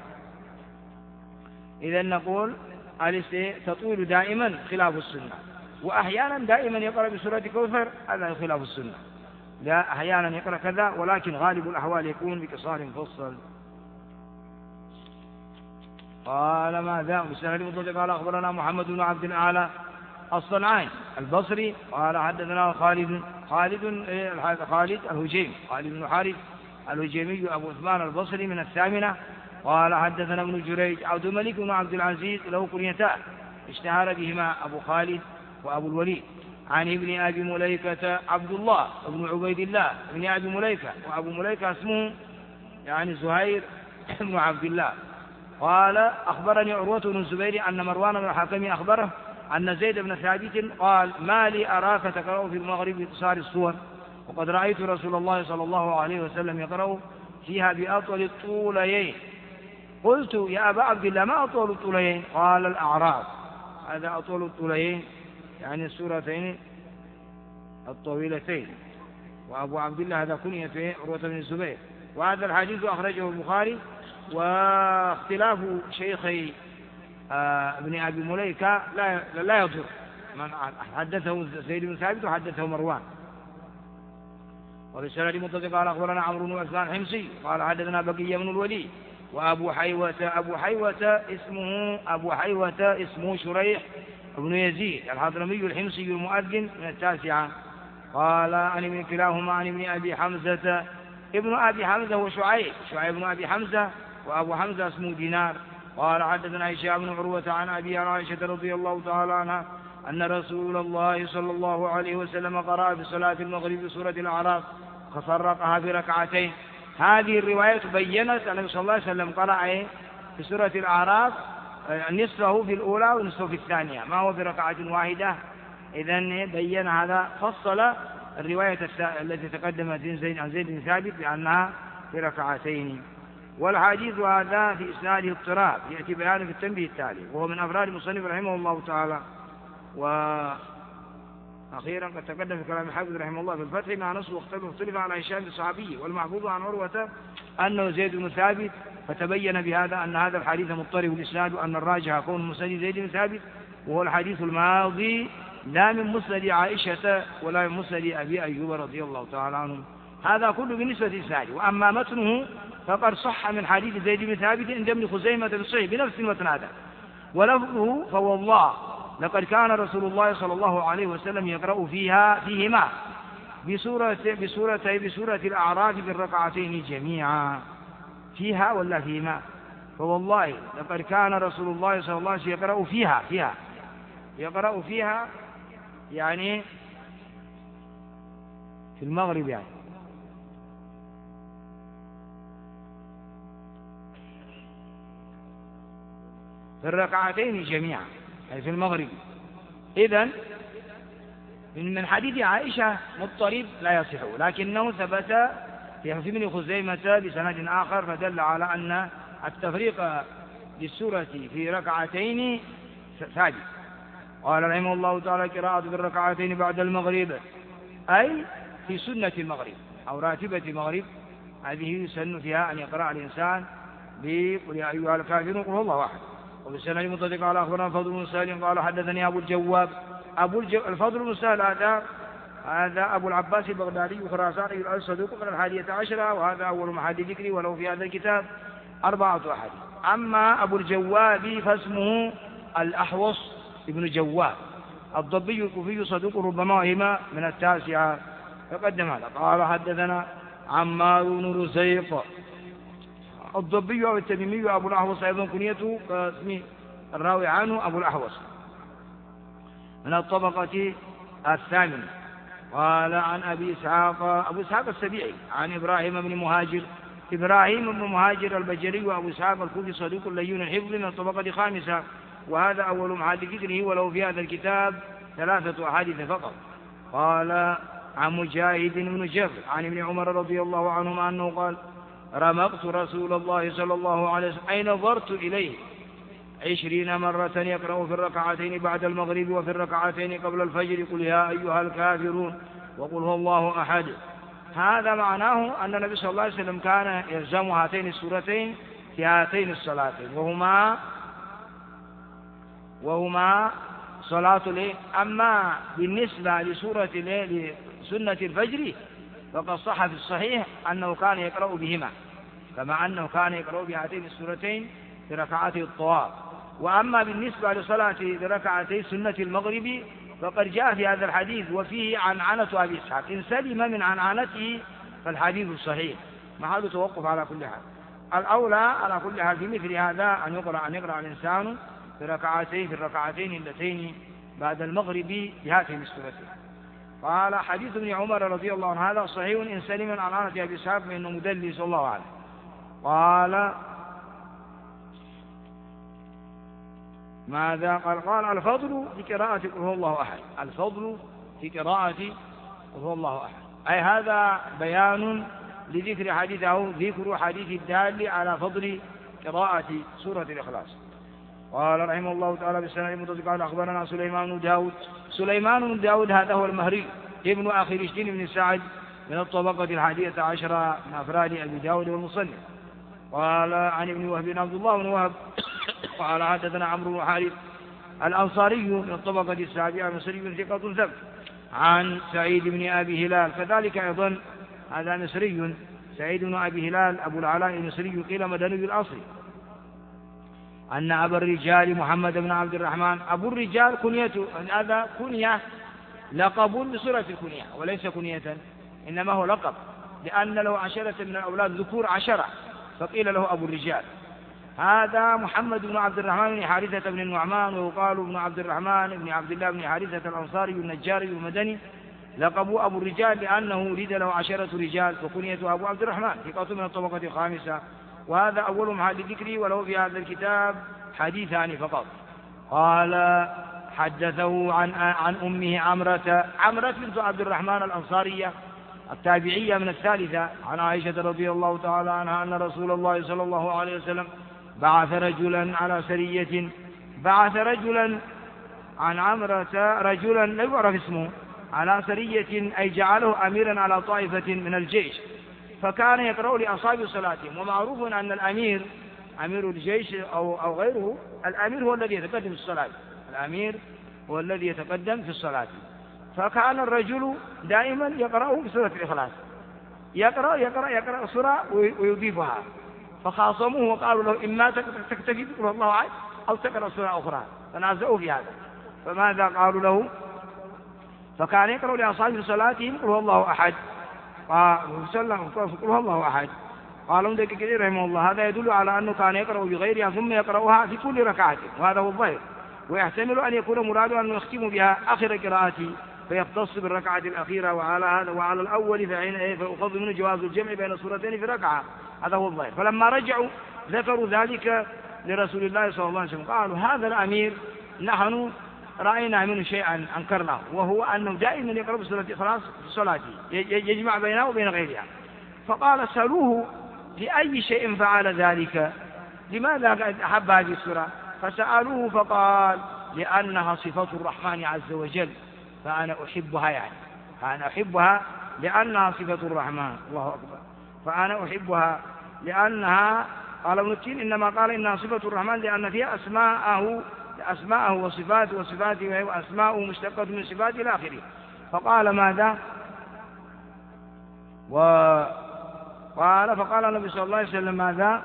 إذا نقول تطويل دائما خلاف السنة، وأحيانا دائما يقرأ بسورة كوثر، هذا خلاف السنة. لا، أحيانا يقرأ كذا، ولكن غالب الأحوال يكون بقصار مفصل. قال: ماذا؟ قال: أخبرنا محمد بن عبد الأعلى الصنعاني البصري قال: حدثنا خالد الهجيمي، خالد بن حارث الهجيمي أبو عثمان البصري من الثامنة. قال: حدثنا ابن جريج عبد الملك بن عبد العزيز له كنيتان اشتهر بهما أبو خالد وأبو الوليد، عن ابن أبي مليكة عبد الله بن عبيد الله ابن أبي مليكة، وأبو مليكة اسمه يعني زهير بن عبد الله. قال: أخبرني عروة بن الزبير أن مروان بن الحكم أخبره أن زيد بن ثابت قال: ما لي أراك تقرأ في المغرب بقصار الصور، وقد رأيت رسول الله صلى الله عليه وسلم يقرأ فيها بأطول الطولين. قلت: يا أبا عبد الله ما أطول الطولين؟ قال: الأعراف. هذا أطول الطولين يعني السورتين الطويلتين. وأبو عبد الله هذا كنية عروة بن الزبير. وهذا الحديث أخرجه البخاري. واختلاف شيخي ابن أبي مليكة لا يضر، من حدثه زيد بن ثابت وحدثه مروان. وبالسند متصل قال: أخبرنا عمرو بن عثمان الحمصي قال: حدثنا بقية بن الوليد وأبو حيوة اسمه شريح بن يزيد الحضرمي الحمصي المؤذن من التاسعة. قال: عن ابن كلاهما عن ابن أبي حمزة. ابن أبي حمزة وشعيب بن أبي حمزة، وأبو حمزة اسمه دينار. قال: حدثنا هشام بن عروة عن أبي عائشة رضي الله تعالى عنها أن رسول الله صلى الله عليه وسلم قرأ في صلاة المغرب بسورة الأعراف ففرقها بركعتين. هذه الرواية بيّنت أن النبي صلى الله عليه وسلم قرأ في سورة الأعراف نصفه في الأولى ونصفه في الثانية، ما هو بركعة واحدة. إذن بيّن هذا، فصل الرواية التي تقدمت عن زيد بن ثابت بأنها بركعتين. والحديث هذا في إسناده اضطراب يأتي بيانه في التنبيه التالي، وهو من أفراد المصنف رحمه الله تعالى. وأخيرا قد تقدم في كلام الحافظ رحمه الله في الفتح مع نص واختلف على هشام الصحابي، والمحفوظ عن عروة أنه زيد بن ثابت، فتبين بهذا أن هذا الحديث مضطرب الإسناد، وأن الراجح كون مسند زيد بن ثابت وهو الحديث الماضي لا من مسند عائشة ولا من مسند أبي أيوب رضي الله تعالى عنهم. هذا كله بالنسبة للإسناد. وأما متنه فقد صح من حديث زيد بن ثابت عند ابن خزيمة الصحيح بنفس المتن هذا، ولفظه فوالله لقد كان رسول الله صلى الله عليه وسلم يقرأ فيهما بسورة الأعراف بالركعتين جميعا. فيها ولا فيهما؟ فوالله لقد كان رسول الله صلى الله عليه وسلم يقرأ فيها يعني في المغرب، يعني في الركعتين جميعا أي في المغرب. إذن من حديث عائشة مضطرب لا يصح، لكنه ثبت في ابن خزيمة بسند آخر فدل على أن التفريق للسورة في ركعتين ثابت. قال رحمه الله تعالى: قراءة بالركعتين بعد المغرب أي في سنة المغرب أو راتبة المغرب، هذه يسن فيها أن يقرأ الإنسان بقل يا أيها الكافرون قل هو الله أحد. وبالسند المتصل قال أخبرنا الفضل بن سهل قال حدثني أبو الجواب. الفضل بن سهل هذا أبو العباس البغدادي خراساني الصدوق من 11، وهذا أول محل ذكري، ولو في هذا الكتاب 4 أحاديث. أما أبو الجواب فاسمه الأحوص ابن جواب الضبي الكوفي صدوق ربما وهم من 9 فقدم هذا. قال حدثنا عمار بن رزيق الضبي أو التميمي أبو الأحوص أيضا كنيته كاسم الراوي عنه أبو الأحوص من الطبقة 8. قال عن أبو إسحاق السبيعي عن إبراهيم بن مهاجر البجري وأبو إسحاق الكوفي صدوق لين الحفظ من الطبقة 5، وهذا أول محل ذكره، ولو في هذا الكتاب 3 أحاديث فقط. قال عن مجاهد بن جبر عن ابن عمر رضي الله عنهما أنه قال: رمقت رسول الله صلى الله عليه وسلم أي نظرت إليه 20 مرة يقرأ في الركعتين بعد المغرب وفي الركعتين قبل الفجر قل يا أيها الكافرون وقل هو الله أحد. هذا معناه أن النبي صلى الله عليه وسلم كان يلزم هاتين السورتين في هاتين الصلاتين، وهما صلاة الليل. أما بالنسبة لسنة الفجر فقد صح في الصحيح أنه كان يقرأ بهما، كما أنه كان يقرأ بهاتين السورتين في ركعات الطواف. وأما بالنسبة لصلاة ركعتي سنة المغرب فقد جاء في هذا الحديث وفيه عنعنة أبي إسحاق، إن سلم من عنعنته فالحديث الصحيح محل توقف على كل حال. الأولى على كل حال في مثل هذا أن يقرأ الإنسان في الركعتين اللتين بعد المغرب بهاتين السورتين. قال حديث ابن عمر رضي الله عنه هذا صحيح إن سلم من عنعنة أبي إسحاق فإنه مدلس الله أعلم. قال ماذا قال الفضل في قراءة قل هو الله أحد، الفضل في قراءة قل هو الله أحد، أي هذا بيان لذكر حديثه، ذكر حديث الدال على فضل قراءة سورة الإخلاص. قال رحمه الله تعالى بالسنة المتصل قال أخبرنا سليمان بن داود هذا هو المهري ابن أخي رشدين بن سعد من الطبقة 11 من أفراد أبي داود والمصنف. قال عن ابن وهب عبد الله بن وهب قال حدثنا عمرو بن حارث الأنصاري من الطبقة 7 مصري ثقة ثبت عن سعيد بن أبي هلال كذلك أيضا هذا مصري سعيد بن أبي هلال أبو العلاء المصري قيل مدني بالأصل أن أبا الرجال محمد بن عبد الرحمن. أبو الرجال كنيته، هذا كنية لقب بصورة الكنية وليس كنية، إنما هو لقب لأن له 10 من الأولاد ذكور 10 فقيل له أبو الرجال. هذا محمد بن عبد الرحمن بن حارثة بن النعمان ويقال ابن عبد الرحمن بن عبد الله بن حارثة الأنصاري النجاري المدني، لقبوا أبو الرجال لأنه ولد له 10 رجال وكنيته أبو عبد الرحمن ثقة من الطبقة 5. وهذا أول محل ذكري وله في هذا الكتاب حديثان فقط. قال حدثه عن أمه عمرة بنت عبد الرحمن الأنصارية التابعية من 3 عن عائشة رضي الله تعالى عنها أن رسول الله صلى الله عليه وسلم بعث رجلا على سرية، بعث رجلا عن عمرة رجلا لا يعرف اسمه على سرية أي جعله أميرا على طائفة من الجيش، فكان يقرأ لأصحاب صلاتهم. ومعروف أن الأمير أمير الجيش أو غيره، الأمير هو الذي يتقدم الصلاة، الأمير هو الذي يتقدم في الصلاة. فكان الرجل دائما يقرأه بسورة الإخلاص، يقرأ سورة ويضيفها. فخاصموه وقالوا له إما تكتفي بقول الله أحد أو تقرأ سورة أخرى، فنازعوا في هذا. فماذا قالوا له؟ فكان يقرأ لأصحابه في صلاتهم قل هو الله أحد، قل هو الله أحد. قالوا ذلك كثير رحمه الله هذا يدل على أنه كان يقرأ بغيرها ثم يقرأها في كل ركعة، وهذا هو الظاهر. ويحتمل أن يكون مراده أن يختم بها آخر قراءته فيختص بالركعة الأخيرة، وعلى الأول فيؤخذ منه جواز الجمع بين السورتين في ركعة، هذا هو الظاهر. فلما رجعوا ذكروا ذلك لرسول الله صلى الله عليه وسلم، قالوا هذا الأمير نحن رأينا منه شيئا أنكرناه، وهو أنه دائما يقرأ بسورة الإخلاص في صلاته يجمع بينها وبين غيرها. فقال سألوه لأي شيء فعل ذلك، لماذا أحب هذه السورة؟ فسألوه فقال لأنها صفة الرحمن عز وجل فأنا أحبها، يعني فأنا أحبها لأنها صفة الرحمن، الله أكبر، فأنا أحبها لأنها، قال ابن التين إنما قال إنها صفة الرحمن لأن فيها أسماءه وصفاته وأسماءه مشتقة من صفاته إلى آخره. فقال ماذا؟ فقال النبي صلى الله عليه وسلم ماذا؟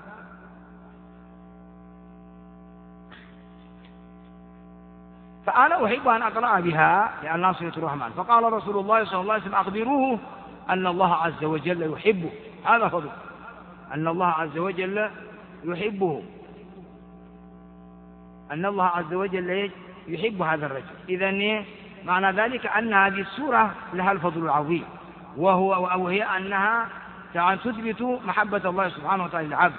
فأنا أحب أن أقرأ بها لأنها صفة الرحمن. فقال رسول الله صلى الله عليه وسلم أخبروه أن الله عز وجل يحبه، هذا فضل، أن الله عز وجل يحبه، أن الله عز وجل يحب هذا الرجل. إذن معنى ذلك أن هذه السورة لها الفضل العظيم، وهي أنها تثبت محبة الله سبحانه وتعالى للعبد.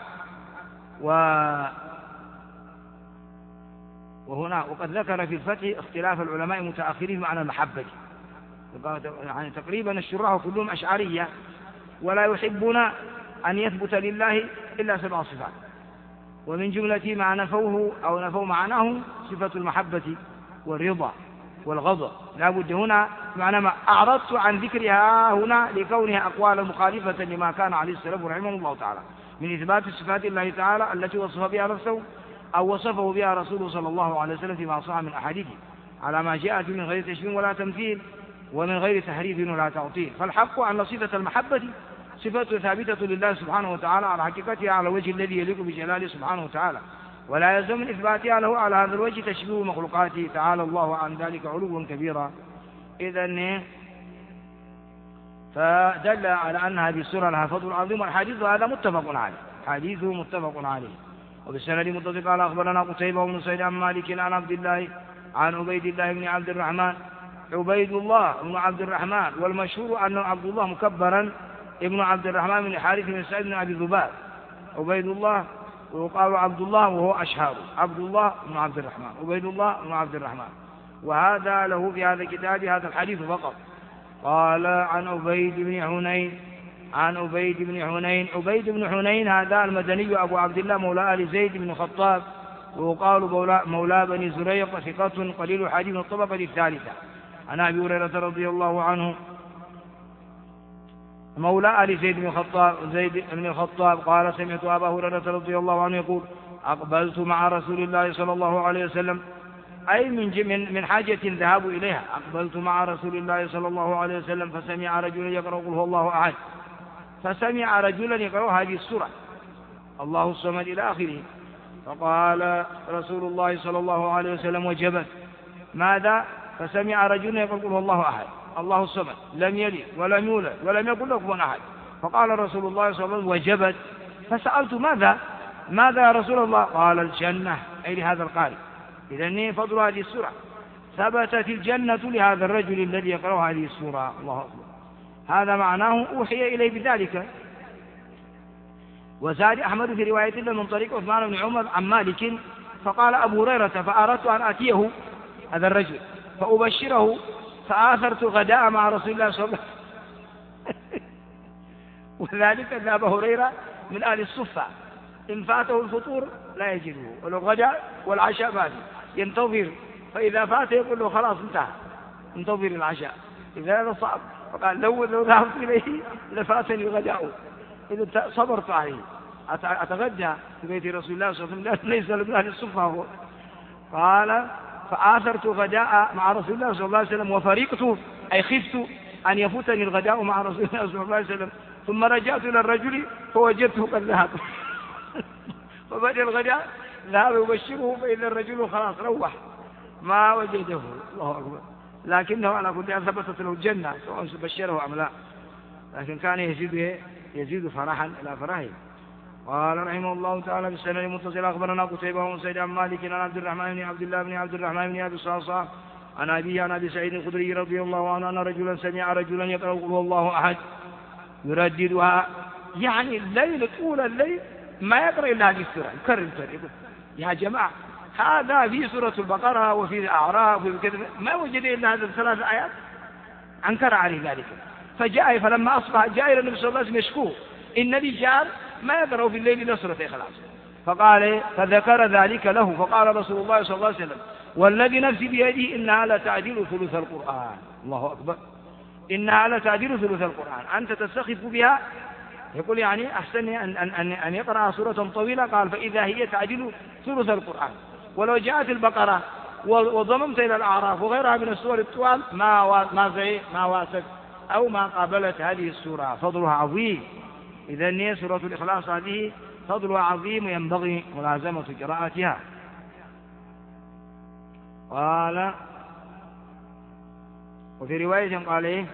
وهنا وقد ذكر في الفتح اختلاف العلماء المتأخرين معنى المحبة، يعني تقريبا الشراح كلهم أشعرية ولا يحبون أن يثبت لله إلا 7 صفات، ومن جملة ما نفوه أو نفوا معناه صفة المحبة والرضا والغضب. لا بد هنا معنى ما أعرضت عن ذكرها هنا لكونها أقوالا مخالفة لما كان عليه السلام رحمه الله تعالى من إثبات صفات الله تعالى التي وصف بها نفسه أو وصفه بها رسوله صلى الله عليه وسلم فيما صح من أحاديثه على ما جاءت من غير تشبيه ولا تمثيل ومن غير تحريف ولا تعطيل. فالحق أن صفة المحبة صفة ثابتة لله سبحانه وتعالى على حقيقتها على وجه الذي يليق بجلاله سبحانه وتعالى، ولا يلزم من إثباتها له على هذا الوجه تشبيه مخلوقاته تعالى الله عن ذلك علوا كبيرا. إذن فدل على أن هذه السورة لها فضل عظيم، والحديث هذا متفق عليه، حديثه متفق عليه. وبالسند متصل قال أخبرنا قتيبة بن سعيد عن مالك عن عبد الله عن عبيد الله بن عبد الرحمن، عبيد الله بن عبد الرحمن، والمشهور أنه عبد الله مكبرا ابن عبد الرحمن بن الحارث بن سعيد بن أبي ذباب، عبيد الله وقالوا عبد الله وهو أشهر، عبد الله بن عبد الرحمن، عبيد الله بن عبد الرحمن. وهذا له في هذا الكتاب هذا الحديث فقط. قال عن عبيد بن حنين، عن عبيد بن حنين، عبيد بن حنين هذا المدني أبو عبد الله مولى آل زيد بن الخطاب، ويقال مولى بني زريق، ثقة قليل الحديث من الطبقة الثالثة. عن أبي هريرة رضي الله عنه مولى آل زيد بن الخطاب قال سمعت أبا هريرة رضي الله عنه يقول أقبلت مع رسول الله صلى الله عليه وسلم، أي من حاجة ذهاب إليها، أقبلت مع رسول الله صلى الله عليه وسلم فسمع رجلا يقرأ قل هو الله أحد، فسمع رجلا يقرأ هذه السورة الله الصمد إلى آخره، فقال رسول الله صلى الله عليه وسلم وجبت. ماذا؟ فسمع رجلا يقرأ قل هو الله أحد الله الصمد لم يلد ولم يولد ولم يكن له كفوا أحد، فقال رسول الله صلى الله عليه وسلم وجبت. فسألت ماذا يا رسول الله؟ قال الجنة، أي لهذا القارئ. إذن فضل هذه السورة، ثبتت الجنة لهذا الرجل الذي يقرأ هذه السورة، الله أكبر. هذا معناه أوحي إليه بذلك. وزاد أحمد في رواية له من طريق عثمان بن عمر عن مالك، فقال أبو هريرة فأردت أن آتيه هذا الرجل فأبشره فآثرت الغداء مع رسول الله صلى الله عليه وسلم وذلك أن أبا هريرة من أهل الصفة إن فاته الفطور لا يجده، والغداء والعشاء فاته ينتظر، فإذا فاته يقول له خلاص انتهى انتظر العشاء، إذا هذا صعب. فقال لو ذهبت إليه لفاتني غداؤه، إذا صبرت عليه أتغدى في بيت رسول الله صلى الله عليه وسلم ليس من أهل الصفة هو. قال فآثرت غداء مع رسول الله صلى الله عليه وسلم وفرقت أي خفت أن يفوتني الغداء مع رسول الله صلى الله عليه وسلم، ثم رجعت إلى الرجل فوجدته قد ذهب فبدأ الغداء ذهب يبشره فإذا الرجل خلاص روح ما وجده. الله أكبر. لكنه على كل حال ثبتت له الجنة سواء بشره أم لا، لكن كان يزيد فرحا إلى فرحه. قال رحمه الله تعالى في السنة المتصلة أخبرنا قتيبة بن سعيد عن مالك عن عبد الرحمن بن عبد الله بن عبد الرحمن بن أبي صعصع عن أبيه عن أبي سعيد الخدري رضي الله عنه أن رجلا سمع رجلا يقرأ قل هو الله أحد يرددها، يعني الليل طول الليل ما يقرأ إلا هذه السورة، يكرر يا جماعة هذا في سورة البقرة وفي الأعراف وفي كذا ما وجد إلا هذه الثلاث آيات. أنكر عليه ذلك فجاء، فلما أصبح جاء إلى النبي صلى الله عليه وسلم يشكوه إن لي جار ما يقرأ في الليل إلا سورة الإخلاص، فقال فذكر ذلك له فقال رسول الله صلى الله عليه وسلم والذي نفسي بيده إنها لتعدل ثلث القرآن. الله أكبر. إنها لتعدل ثلث القرآن، أنت تستخف بها. يقول يعني أحسن أن يقرأ سورة طويلة، قال فإذا هي تعدل ثلث القرآن. ولو جاءت البقرة وضممت إلى الأعراف وغيرها من السور الطوال ما واسد أو ما قابلت هذه السورة، فضلها عظيم. إذن سورة الإخلاص هذه فضلها عظيم وينبغي ملازمة قراءتها. قال وفي رواية قال إيه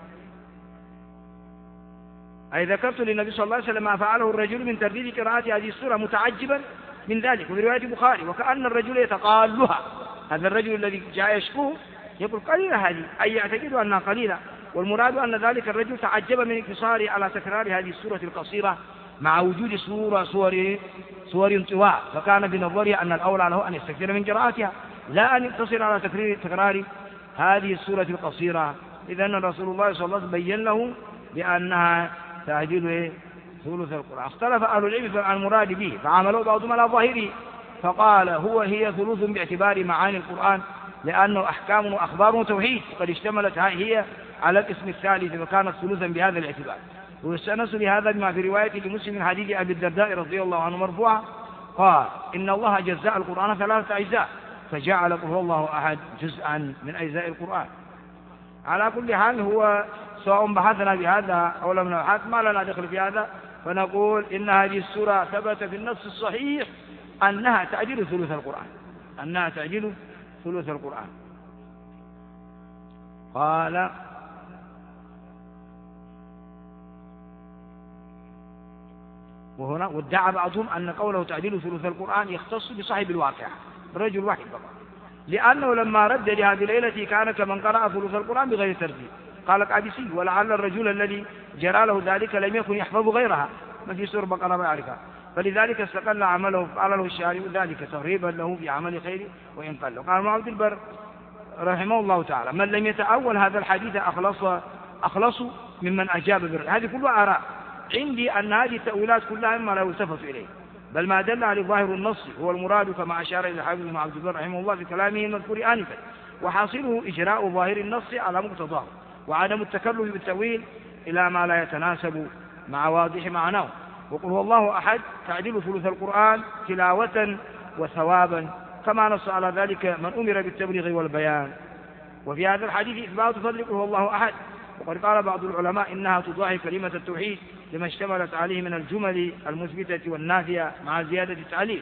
أي ذكرت للنبي صلى الله عليه وسلم ما فعله الرجل من ترديد قراءة هذه السورة متعجبا من ذلك. وفي رواية البخاري وكأن الرجل يتقالها، هذا الرجل الذي جاء يشكوه يقول قليلة هذه أي يعتقد أنها قليلة، والمراد أن ذلك الرجل تعجب من اقتصاره على تكرار هذه السورة القصيرة مع وجود صور انطواء، فكان بنظره أن الأولى له أن يستكثر من قراءتها لا أن يقتصر على تكرار هذه السورة القصيرة. إذن رسول الله صلى الله عليه وسلم بين له بأنها تعدل ثلث القرآن. اختلف أهل العلم عن المراد به، فعملوا بعضهم على ظاهره فقال هي ثلث باعتبار معاني القرآن لأنه أحكام وأخبار وتوحيد، وقد اشتملت هي على الاسم الثالث فكانت ثلثا بهذا الاعتبار. ويستأنس لهذا بما في رواية لمسلم حديث أبي الدرداء رضي الله عنه مرفوعا قال إن الله جزاء القرآن 3 أجزاء فجعل قل هو الله أحد جزءا من أجزاء القرآن. على كل حال هو سواء بحثنا بهذا أو لم نبحث ما لنا دخل في هذا، فنقول إن هذه السورة ثبت في النص الصحيح أنها تعدل ثلث القرآن، أنها تعدل ثلث القرآن. قال وهنا وادعى بعضهم أن قوله تعديل ثلث القرآن يختص بصاحب الواقع رجل واحد فقط، لأنه لما رد لهذه الليلة كان كمن قرأ ثلث القرآن بغير ترتيب. قال القادسي ولعل الرجل الذي جرى له ذلك لم يكن يحفظ غيرها ما في سورة بقرة ما يعرفها، فلذلك استقل عمله فقال له الشارع ذلك ترغيبا له في عمل خير وإن قل. قال ابن عبد البر رحمه الله تعالى من لم يتأول هذا الحديث أخلص ممن أجاب بالرأي. هذه كلها آراء عندي أن هذه التأويلات كلها مما لا يلتفت إليه، بل ما دل على ظاهر النص هو المراد كما أشار إلى الحافظ ابن عبد البر رحمه الله في كلامه المذكور آنفا، وحاصله إجراء ظاهر النص على مقتضاه وعدم التكلف بالتأويل إلى ما لا يتناسب مع واضح معناه. وقل هو الله أحد تعدل ثلث القرآن تلاوة وثوابا كما نص على ذلك من أمر بالتبليغ والبيان. وفي هذا الحديث إثبات فضل قل هو الله أحد، وقد قال بعض العلماء إنها تضاهي كلمة التوحيد لما اشتملت عليه من الجمل المثبتة والنافية مع زيادة التعليل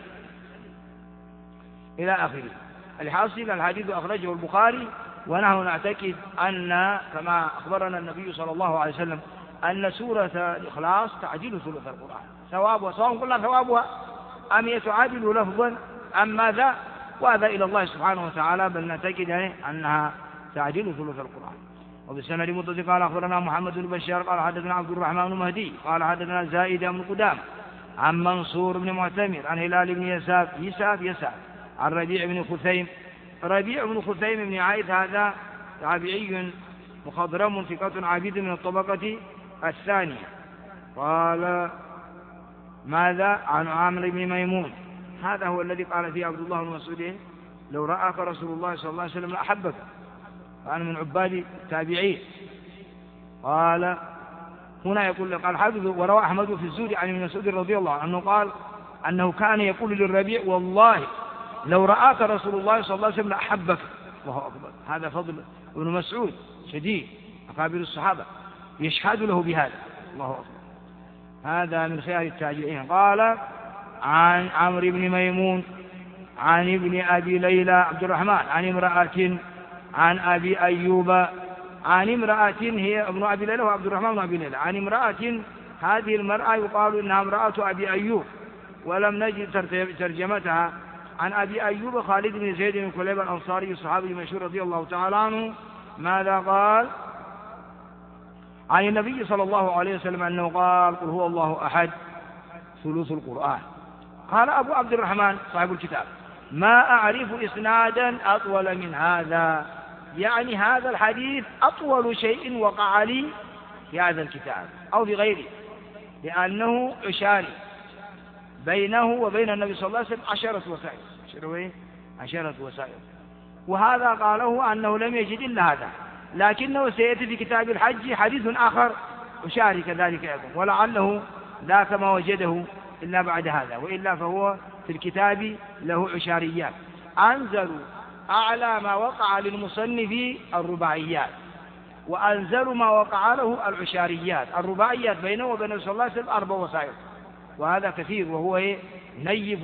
إلى آخره. الحاصل الحديث أخرجه البخاري، ونحن نعتقد أن كما أخبرنا النبي صلى الله عليه وسلم أن سورة الإخلاص تعدل ثلث القرآن ثوابها، سواء قلنا ثوابها أم يتعادل لفظا أم ماذا، وهذا إلى الله سبحانه وتعالى، بل نعتقد أنها تعدل ثلث القرآن. وبالسند المتصل قال أخبرنا محمد بن بشار قال حدثنا عبد الرحمن بن مهدي قال حدثنا زائد بن قدام عن منصور بن معتمر عن هلال بن يساف عن ربيع بن خثيم بن عائد هذا تابعي مخضرم ثقة عابد من الطبقة الثانية. قال ماذا عن عامر بن ميمون هذا هو الذي قال فيه عبد الله بن مسعود لو رآك رسول الله صلى الله عليه وسلم لأحبك، كان من عباد التابعين. قال هنا يقول قال حافظ وروى أحمد في الزهد عن ابن مسعود رضي الله عنه قال أنه كان يقول للربيع والله لو رآك رسول الله صلى الله عليه وسلم لأحبك. الله أكبر. هذا فضل ابن مسعود شديد، أكابر الصحابة يشهد له بهذا. الله أكبر. هذا من خيار التابعين. قال عن عمرو بن ميمون عن ابن أبي ليلى عبد الرحمن عن امرأة عن أبي أيوب عن امرأة هي ابن أبي ليلى وعبد الرحمن بن أبي ليلى عن امرأة، هذه المرأة يقال إنها امرأة أبي أيوب ولم نجد ترجمتها. عن أبي أيوب خالد بن زيد بن كليب الأنصاري الصحابي المشهور رضي الله تعالى عنه. ماذا قال؟ عن النبي صلى الله عليه وسلم أنه قال قل هو الله أحد ثلث القرآن. قال أبو عبد الرحمن صاحب الكتاب ما أعرف إسنادا أطول من هذا، يعني هذا الحديث أطول شيء وقع لي في هذا الكتاب أو في غيره، لأنه عشاري بينه وبين النبي صلى الله عليه وسلم 10 وسائل. 10 وسائل. وهذا قاله أنه لم يجد إلا هذا، لكنه سيأتي في كتاب الحج حديث آخر عشاري كذلك أيضا، ولعله ذاك ما وجده إلا بعد هذا، وإلا فهو في الكتاب له عشاريات. أنزلوا أعلى ما وقع للمصنف الرباعيات، وأنزلوا ما وقع له العشاريات. الرباعيات بينه وبين صلى الله عليه وسلم 4 وسائل، وهذا كثير، وهو نيف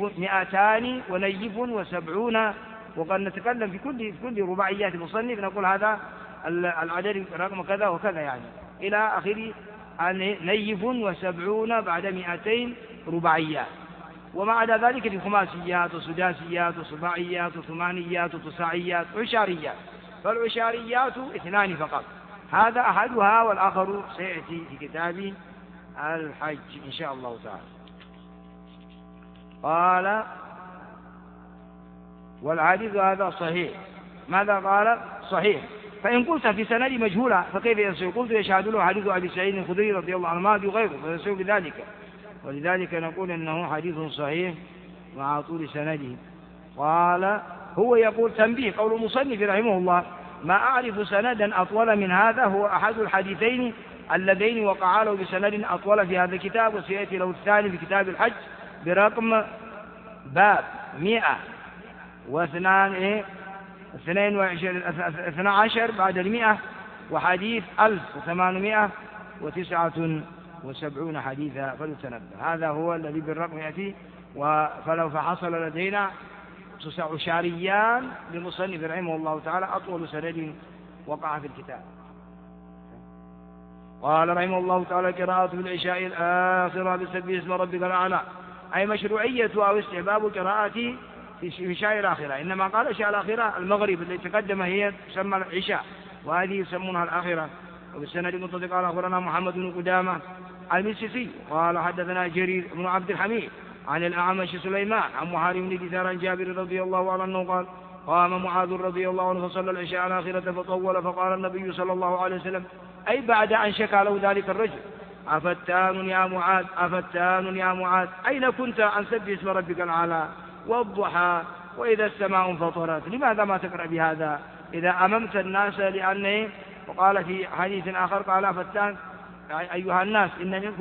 270. وقد نتكلم في كل رباعيات المصنف نقول هذا العدد رقم كذا وكذا، يعني إلى آخره. نيف 70 بعد 200 رباعيات، وما عدا ذلك في خماسيات وسداسيات وسباعيات وثمانيات وتساعيات وعشاريات. فالعشاريات 2 فقط، هذا أحدها والآخر سيأتي في كتاب الحج إن شاء الله تعالى. قال والحديث هذا صحيح. ماذا قال؟ صحيح. فإن قلت في سند مجهولة فكيف يصير؟ قلت يشهد له حديث أبي سعيد الخدري رضي الله عنه وغيره فيصير بذلك، ولذلك نقول إنه حديث صحيح مع طول سنده. قال هو يقول تنبيه قول المصنف رحمه الله ما أعرف سندا أطول من هذا، هو أحد الحديثين اللذين وقعا له بسند أطول في هذا الكتاب، وسيأتي له الثاني في كتاب الحج برقم باب 112 بعد 100 وحديث 1879 حديثا فليتنبه. هذا هو الذي بالرقم يأتي. فلو فحصل لدينا عشاريان للمصنف رحمه الله تعالى أطول سند وقع في الكتاب. قال رحمه الله تعالى قراءة في العشاء الآخرة بسبح اسم ربك الأعلى، أي مشروعية أو استحباب قراءة في عشاء الآخرة. إنما قال عشاء الآخرة المغرب التي تقدم هي تسمى العشاء، وهذه يسمونها الآخرة. وبالسند المتصل قال أخبرنا محمد بن قدامة المسيسي قال حدثنا جرير بن عبد الحميد عن الأعمش سليمان عن محارب بن دثار عن جابر رضي الله عنه قال قام معاذ رضي الله عنه فصلى العشاء الآخرة فطول، فقال النبي صلى الله عليه وسلم أي بعد أن شكى له ذلك الرجل أفتان يا معاذ أفتان يا معاذ أين كنت عن سبح اسم ربك الأعلى والضحى وإذا السماء انفطرت، لماذا ما تقرأ بهذا إذا أممت الناس؟ لأنه وقال في حديث آخر قال أفتان أيها الناس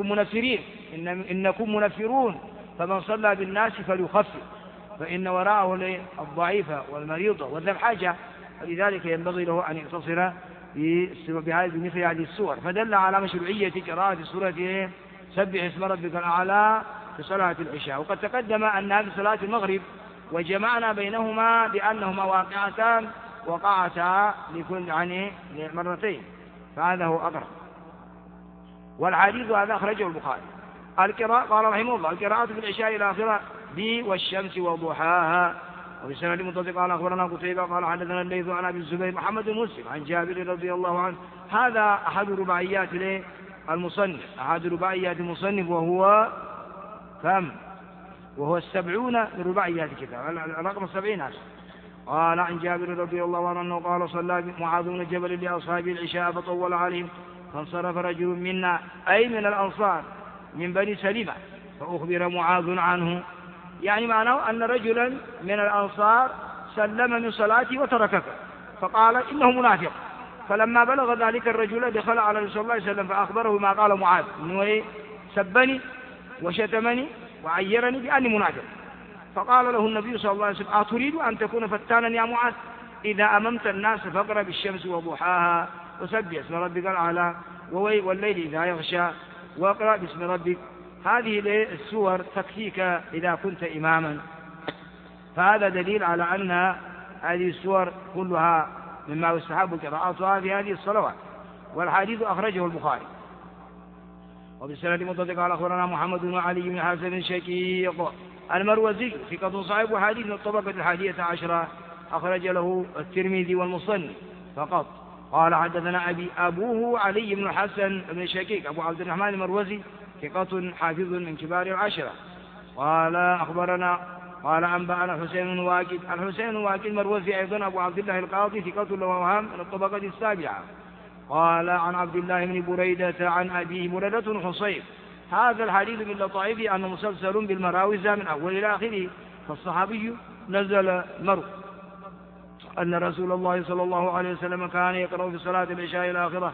إنكم منفرون، فمن صلى بالناس فليخفف فإن وراءه الضعيف والمريض وذا الحاجة، فلذلك ينبغي له أن يقتصر بمثل هذه السور. فدل على مشروعية قراءة سورة سبح اسم ربك الأعلى في صلاة العشاء. وقد تقدم أن هذه صلاة المغرب وجمعنا بينهما بأنهما واقعتان وقعتا لكل مرتين، فهذا هو أقرب. والحديث هذا أخرجه البخاري. القراءة قال رحمه الله القراءة في العشاء الآخرة والشمس وضحاها. وبسند متصل قال أخبرنا قتيبة قال حدثنا الليث عن أبي الزبير محمد بن مسلم عن جابر رضي الله عنه. هذا أحد رباعيات المصنف، أحد رباعيات المصنف، وهو كم؟ وهو 70 من رباعيات الكتاب، الرقم 70 هذا. قال عن جابر رضي الله عنه قال صلى معاذ بن جبل لأصحاب العشاء فطول عليهم فانصرف رجل منا أي من الأنصار من بني سلمة فأخبر معاذ عنه، يعني معناه أن رجلا من الأنصار سلم من صلاته وتركك، فقال إنه منافق. فلما بلغ ذلك الرجل دخل على رسول الله صلى الله عليه وسلم فأخبره ما قال معاذ، إنه سبني وشتمني وعيرني بأني منافق. فقال له النبي صلى الله عليه وسلم: أتريد أن تكون فتانا يا معاذ؟ إذا أممت الناس فاقرأ بالشمس وضحاها وسبح اسم ربك الأعلى والليل إذا يغشى واقرأ باسم ربك. هذه السور تكفيك إذا كنت إماما. فهذا دليل على أن هذه السور كلها مما يستحب قراءتها في هذه الصلوات. والحديث أخرجه البخاري. وبالسند متصل قال أخبرنا محمد بن علي بن حسن بن شقيق المروزي ثقة صاحب حديث من الطبقة 11 أخرج له الترمذي والمصنف فقط. قال حدثنا أبوه علي بن الحسن بن شقيق أبو عبد الرحمن المروزي ثقة حافظ من كبار العشرة. قال أخبرنا قال أنبأنا الحسين بن واقد الحسين بن واقد المروزي أيضا أبو عبد الله القاضي ثقة له وهم من الطبقة 7. قال عن عبد الله بن بريدة عن أبيه بريدة بن حصيب. هذا الحديث من لطائفه أنه مسلسل بالمراوزة من أول إلى آخره. فالصحابي نزل مرو أن رسول الله صلى الله عليه وسلم كان يقرأ في صلاة العشاء الآخرة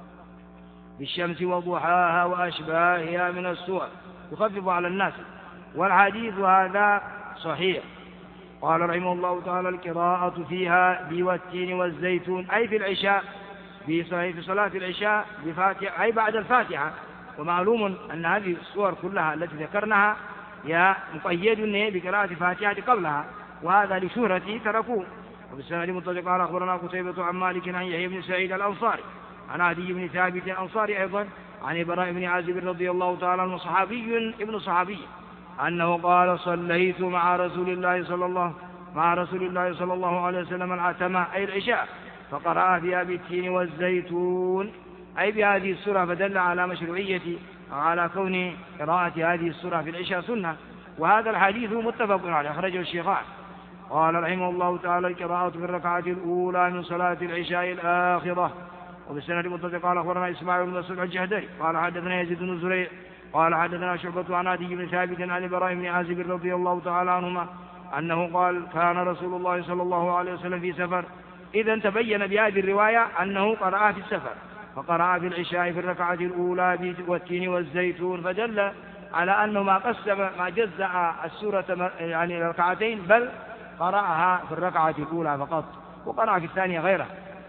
بالشمس وضحاها وأشباهها من السور يخفف على الناس. والحديث هذا صحيح. قال رحمه الله تعالى: القراءة فيها بالتين والزيتون أي في العشاء في صلاة العشاء بفاتحة أي بعد الفاتحة. ومعلوم أن هذه السور كلها التي ذكرناها هي مقيد بقراءة فاتحة قبلها، وهذا لشهرته تركوه. وبالسند متصل قال أخبرنا قتيبة عن مالك عن يحيى بن سعيد الأنصاري عن عدي بن ثابت الأنصاري أيضا عن البراء بن عازب رضي الله تعالى عنه صحابي ابن صحابي أنه قال: صليت مع رسول الله صلى الله عليه وسلم العتمة أي العشاء فقرأ فيها بالتين والزيتون أي بهذه السورة، فدل على مشروعية وعلى كون قراءة هذه السورة في العشاء سنة. وهذا الحديث متفق عليه أخرجه الشيخان. قال رحمه الله تعالى: القراءة في الركعة الأولى من صلاة العشاء الآخرة. وبالسند متصل قال أخبرنا إسماعيل بن مسعود الجهدري قال حدثنا يزيد بن زريع قال حدثنا شعبة عن عدي بن ثابت عن البراء بن عازب رضي الله تعالى عنهما أنه قال: كان رسول الله صلى الله عليه وسلم في سفر. إذا تبين بهذه الرواية أنه قرأ في السفر، فقرأ في العشاء في الركعة الأولى والتين والزيتون، فدل على أنه ما جزأ السورة يعني الركعتين، بل قرأها في الركعة الأولى فقط، وقرأ في الثانية غيره.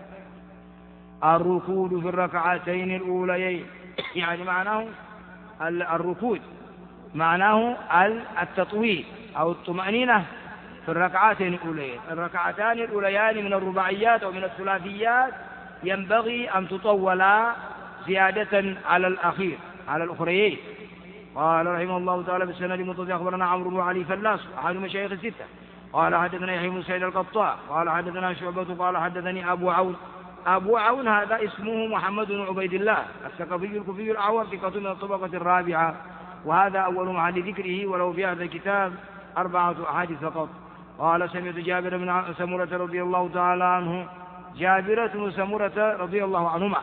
الركود في الركعتين الأوليين يعني معناه الركود معناه التطويل أو الطمأنينة في الركعتين الأوليين. الركعتان الأوليان من الرباعيات أو من الثلاثيات ينبغي أن تطولا زيادة على الأخير على الأخريين. قال رحمه الله تعالى: بالسند المتصل أخبرنا عمرو بن علي فلاس أحد مشايخ الستة قال حدثنا يحيى بن سعيد القطاع قال حدثنا شعبة قال حدثني أبو عون هذا اسمه محمد بن عبيد الله الثقفي الكوفي الأعور ثقة من الطبقة 4، وهذا أول محل ذكره، ولو في هذا الكتاب 4 أحاديث فقط. قال: سمعت جابر بن سمرة رضي الله تعالى عنه جابر بن سمرة رضي الله عنهما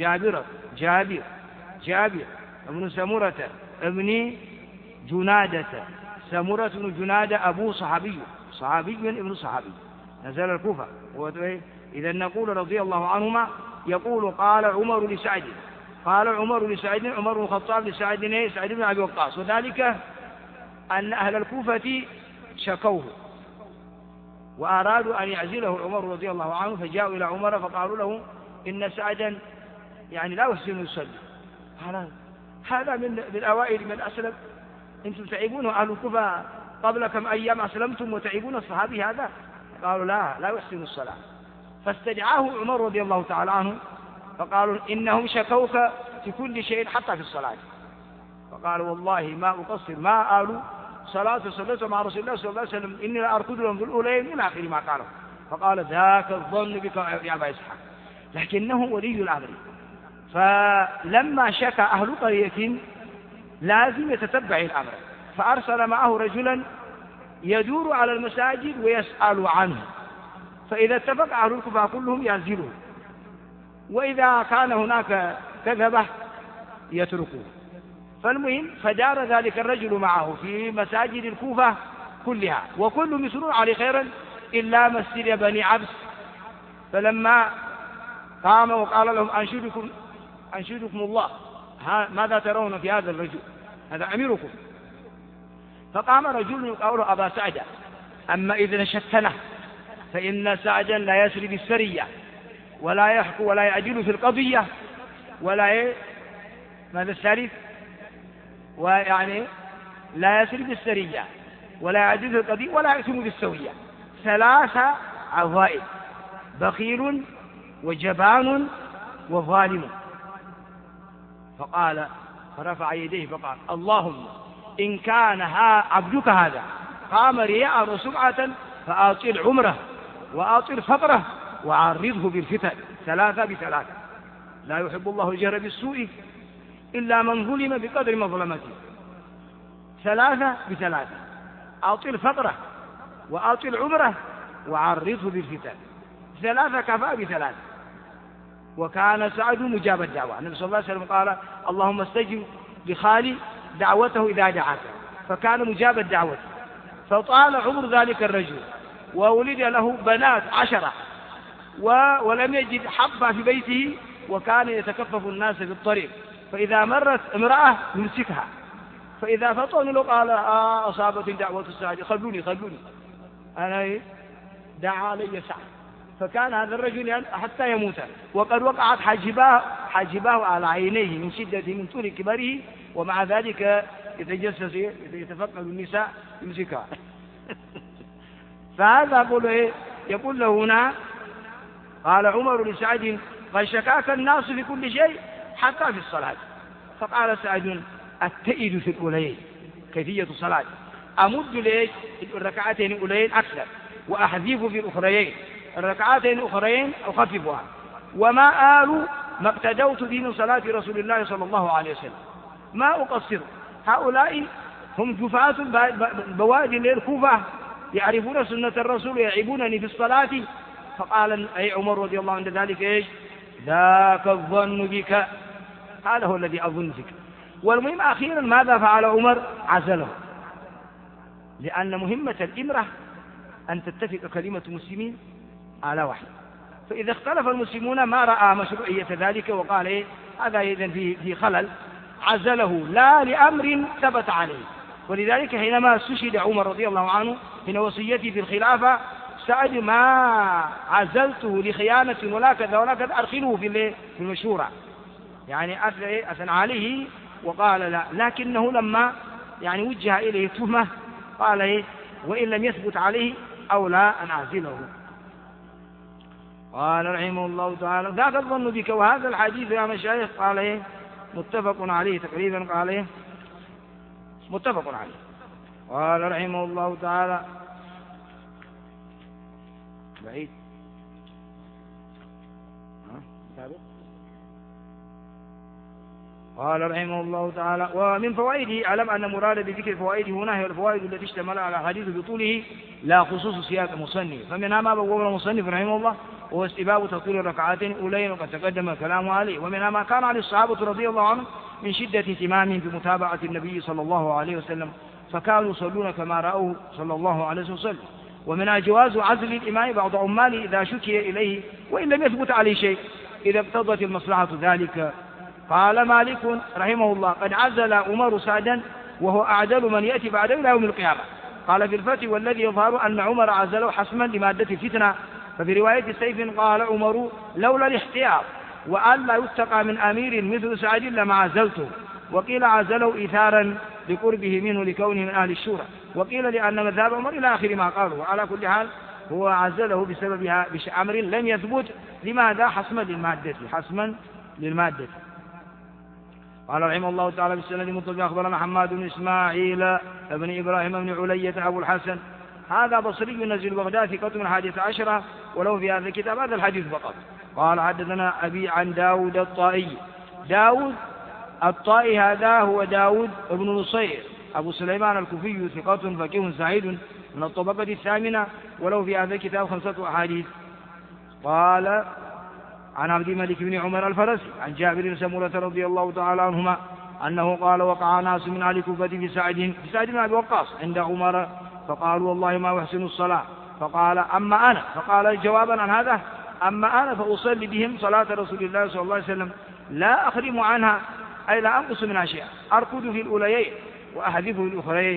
جابر بن سمرة ابن جنادة سمرة بن جنادة أبو صحابي ابن صحابي نزل الكوفة. إذا نقول رضي الله عنهما يقول: قال عمر لسعد عمر بن الخطاب لسعد بن أبي وقاص، وذلك أن أهل الكوفة شكوه وأرادوا أن يعزله عمر رضي الله عنه، فجاءوا إلى عمر فقالوا له: إن سعدا يعني لا يحسن يصلي، هذا من أوائل من أسلم، أنتم تعيبون أهل الكوفة قبل كم أيام أسلمتم وتعيبون الصحابي هذا. قالوا: لا يحسن الصلاة. فاستدعاه عمر رضي الله تعالى عنه فقالوا: إنهم شكوك في كل شيء حتى في الصلاة. فقال: والله ما أقصر، ما آل صلاة صليت مع رسول الله صلى الله عليه وسلم إني لا أركض لهم في الأولين إلى آخر ما قالوا. فقال: ذاك الظن بك يا أبا إسحاق، لكنه ولي الأمر. فلما شكى أهل قرية لازم يتتبع الأمر، فأرسل معه رجلا يدور على المساجد ويسأل عنه، فإذا اتفق أهل الكوفة كلهم ينزلون، وإذا كان هناك كذبة يتركوه. فالمهم فدار ذلك الرجل معه في مساجد الكوفة كلها، وكلهم يسرون عليه خيرا إلا مسجد بني عبس. فلما قام وقال لهم: أنشدكم الله، ماذا ترون في هذا الرجل؟ هذا أميركم. فقام رجل يقول أبا سعد أما إذا نشدتنا فإن سعدا لا يسري بالسرية ولا يحكو ولا يعدل في القضية ولا ماذا الثالث ويعني لا يسري بالسرية ولا يعدل في القضية ولا يأتم بالسوية، 3 عوائد: بخيل وجبان وظالم. فقال فرفع يديه فقال اللهم إن كان عبدك هذا قام رياء وسمعة فآطل عمره وآطل فقره وعرضه بالفتن، 3 ب3. لا يحب الله الجهر بالسوء إلا من ظلم بقدر مظلمته، 3 ب3: آطل فقره وآطل عمره وعرضه بالفتن، 3 كفى ب3. وكان سعد مجاب الدعوة. النبي صلى الله عليه وسلم قال اللهم استجب لخالي دعوته إذا دعاك، فكان مجاب الدعوة. فطال عمر ذلك الرجل وولد له بنات 10 ولم يجد حبة في بيته، وكان يتكفف الناس في الطريق، فإذا مرت امرأة يمسكها، فإذا فطن له قال أصابت دعوة السعد، خلوني أنا دعا علي سعد. فكان هذا الرجل حتى يموت وقد وقعت حاجباه على عينيه من شدة من طول كبره، ومع ذلك يتجسس يتفقد النساء يمسكها. فهذا يقول له هنا قال عمر لسعد قد شكاك الناس في كل شيء حتى في الصلاة. فقال سعد التئد في الأولين كيفية الصلاة، أمد ليش الركعتين الأولين أكثر وأحذف في الأخرين، الركعتين الأخرين أخففها، وما آل ما اقتدوت به من صلاة رسول الله صلى الله عليه وسلم ما أقصر. هؤلاء هم جفاة بوادي الكوفة يعرفون سنة الرسول يعيبونني في الصلاة. فقال أي عمر رضي الله عنه ذلك إيش ذاك الظن بك، هذا هو الذي أظن بك. والمهم أخيرا ماذا فعل عمر؟ عزله، لأن مهمة الإمرة أن تتفق كلمة المسلمين على واحد، فإذا اختلف المسلمون ما رأى مشروعية ذلك وقال إيه هذا إذن في خلل، عزله لا لأمر ثبت عليه. ولذلك حينما استشهد عمر رضي الله عنه من وصيته في الخلافة سعد ما عزلته لخيانة ولا كذا ولا كذا، أرخله في المشورة، يعني أثنى عليه وقال لا، لكنه لما يعني وجه إليه تهمة قال إيه وإن لم يثبت عليه أو لا أن أعزله. قال رحمه الله تعالى ذاك الظن بك. وهذا الحديث يا مشايخ قال إيه متفق عليه تقريبا، قال إيه متفق عليه. قال رحمه الله تعالى بعيد قال رحمه الله تعالى ومن فوائده اعلم أن مراد بذكر فوائده هنا هي الفوائد التي اشتمل على حديث بطوله لا خصوص سياق المصنف، فمنها ما بوّبه المصنف رحمه الله وهو استباب تطويل الركعتين الأولين وقد تقدم الكلام عليه، ومنها ما كان عليه الصحابة رضي الله عنهم من شدة اهتمامهم بمتابعة النبي صلى الله عليه وسلم، فكانوا يصلون كما رأوه صلى الله عليه وسلم. ومنها جواز عزل الإمام بعض عماله إذا شكي إليه وإن لم يثبت عليه شيء إذا اقتضت المصلحة ذلك. قال مالك رحمه الله قد عزل عمر سعدا وهو أعدل من يأتي بعده إلى يوم القيامة. قال في الفتح والذي يظهر أن عمر عزله حسما لمادة الفتنة. ففي رواية سيف قال عمر لولا الاحتياط وأن لا يتقى من أمير مثل سعد لما عزلته، وقيل عزله إيثارا لقربه منه لكونه من أهل الشورى، وقيل لأن مذهب عمر إلى آخر ما قالوا. وعلى كل حال هو عزله بسببها بأمر لم يثبت، لماذا؟ حسما للمادة. قال رحمه الله تعالى بالسند المتصل أخبرنا حماد بن إسماعيل بن إبراهيم بن علية أبو الحسن هذا بصري نزل بغداد في قتل 11 ولو في هذا الكتاب هذا الحديث فقط. قال حدثنا أبي عن داود الطائي. داود الطائي هذا هو داود بن نصير أبو سليمان الكوفي ثقة فقيه سعيد من الطبقة الثامنة ولو في هذا الكتاب 5 أحاديث. قال عن عبد الملك بن عمر الفرسي عن جابر بن سمرة رضي الله تعالى عنهما أنه قال وقع ناس من أهل الكوفة في سعد بن أبي وقاص عند عمر فقالوا والله ما أحسن الصلاة، فقال أما أنا، فقال جوابا عن هذا أما أنا فأصلي بهم صلاة رسول الله صلى الله عليه وسلم لا أخرم عنها أي لا أنقص منها شيئا، أركض في الأوليين وأحذف في الأخرين.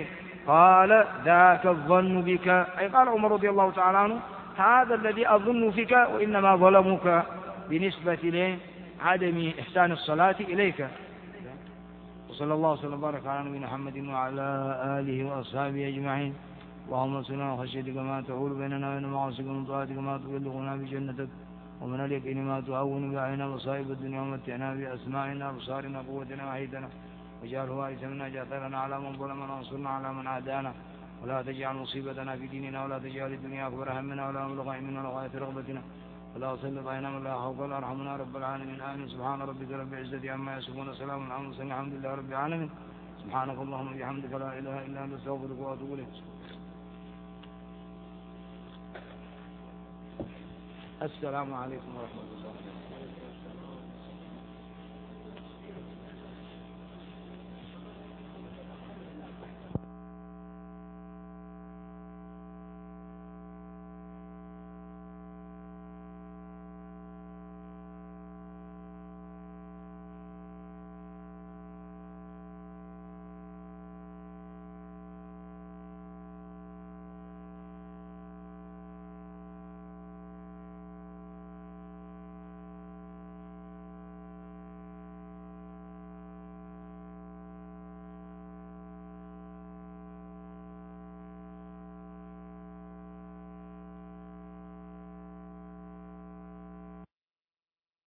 قال ذاك الظن بك، أي قال عمر رضي الله تعالى عنه هذا الذي أظن فيك وإنما ظلمك بنسبة لعدم إحسان الصلاة إليك. وصلى الله وسلم وبارك على نبينا محمد وعلى آله وأصحابه أجمعين. اللهم صلنا وخشيتك ما تحول بيننا وبين معاصيك ومن طاعتك ما تبلغنا بجنتك ومن اليقين ما تهون بعيننا مصائب الدنيا ومتعنا بأسماعنا وأبصارنا قوتنا وحيدنا واجعله وارث منا جاثرنا على من ظلمنا وانصرنا على من عادانا ولا تجعل مصيبتنا في ديننا ولا تجعل الدنيا أكبر همنا ولا مبلغ علمنا ولا غاية رغبتنا ولا تسلط علينا من لا خوف ولا ارحمنا رب العالمين. آمين. سبحان ربك رب العزة عما يصفون وسلام على المرسلين الحمد لله رب العالمين. سبحانك اللهم وبحمدك لا إله إلا أنت أستغفرك وأتوب إليك. السلام عليكم ورحمة الله.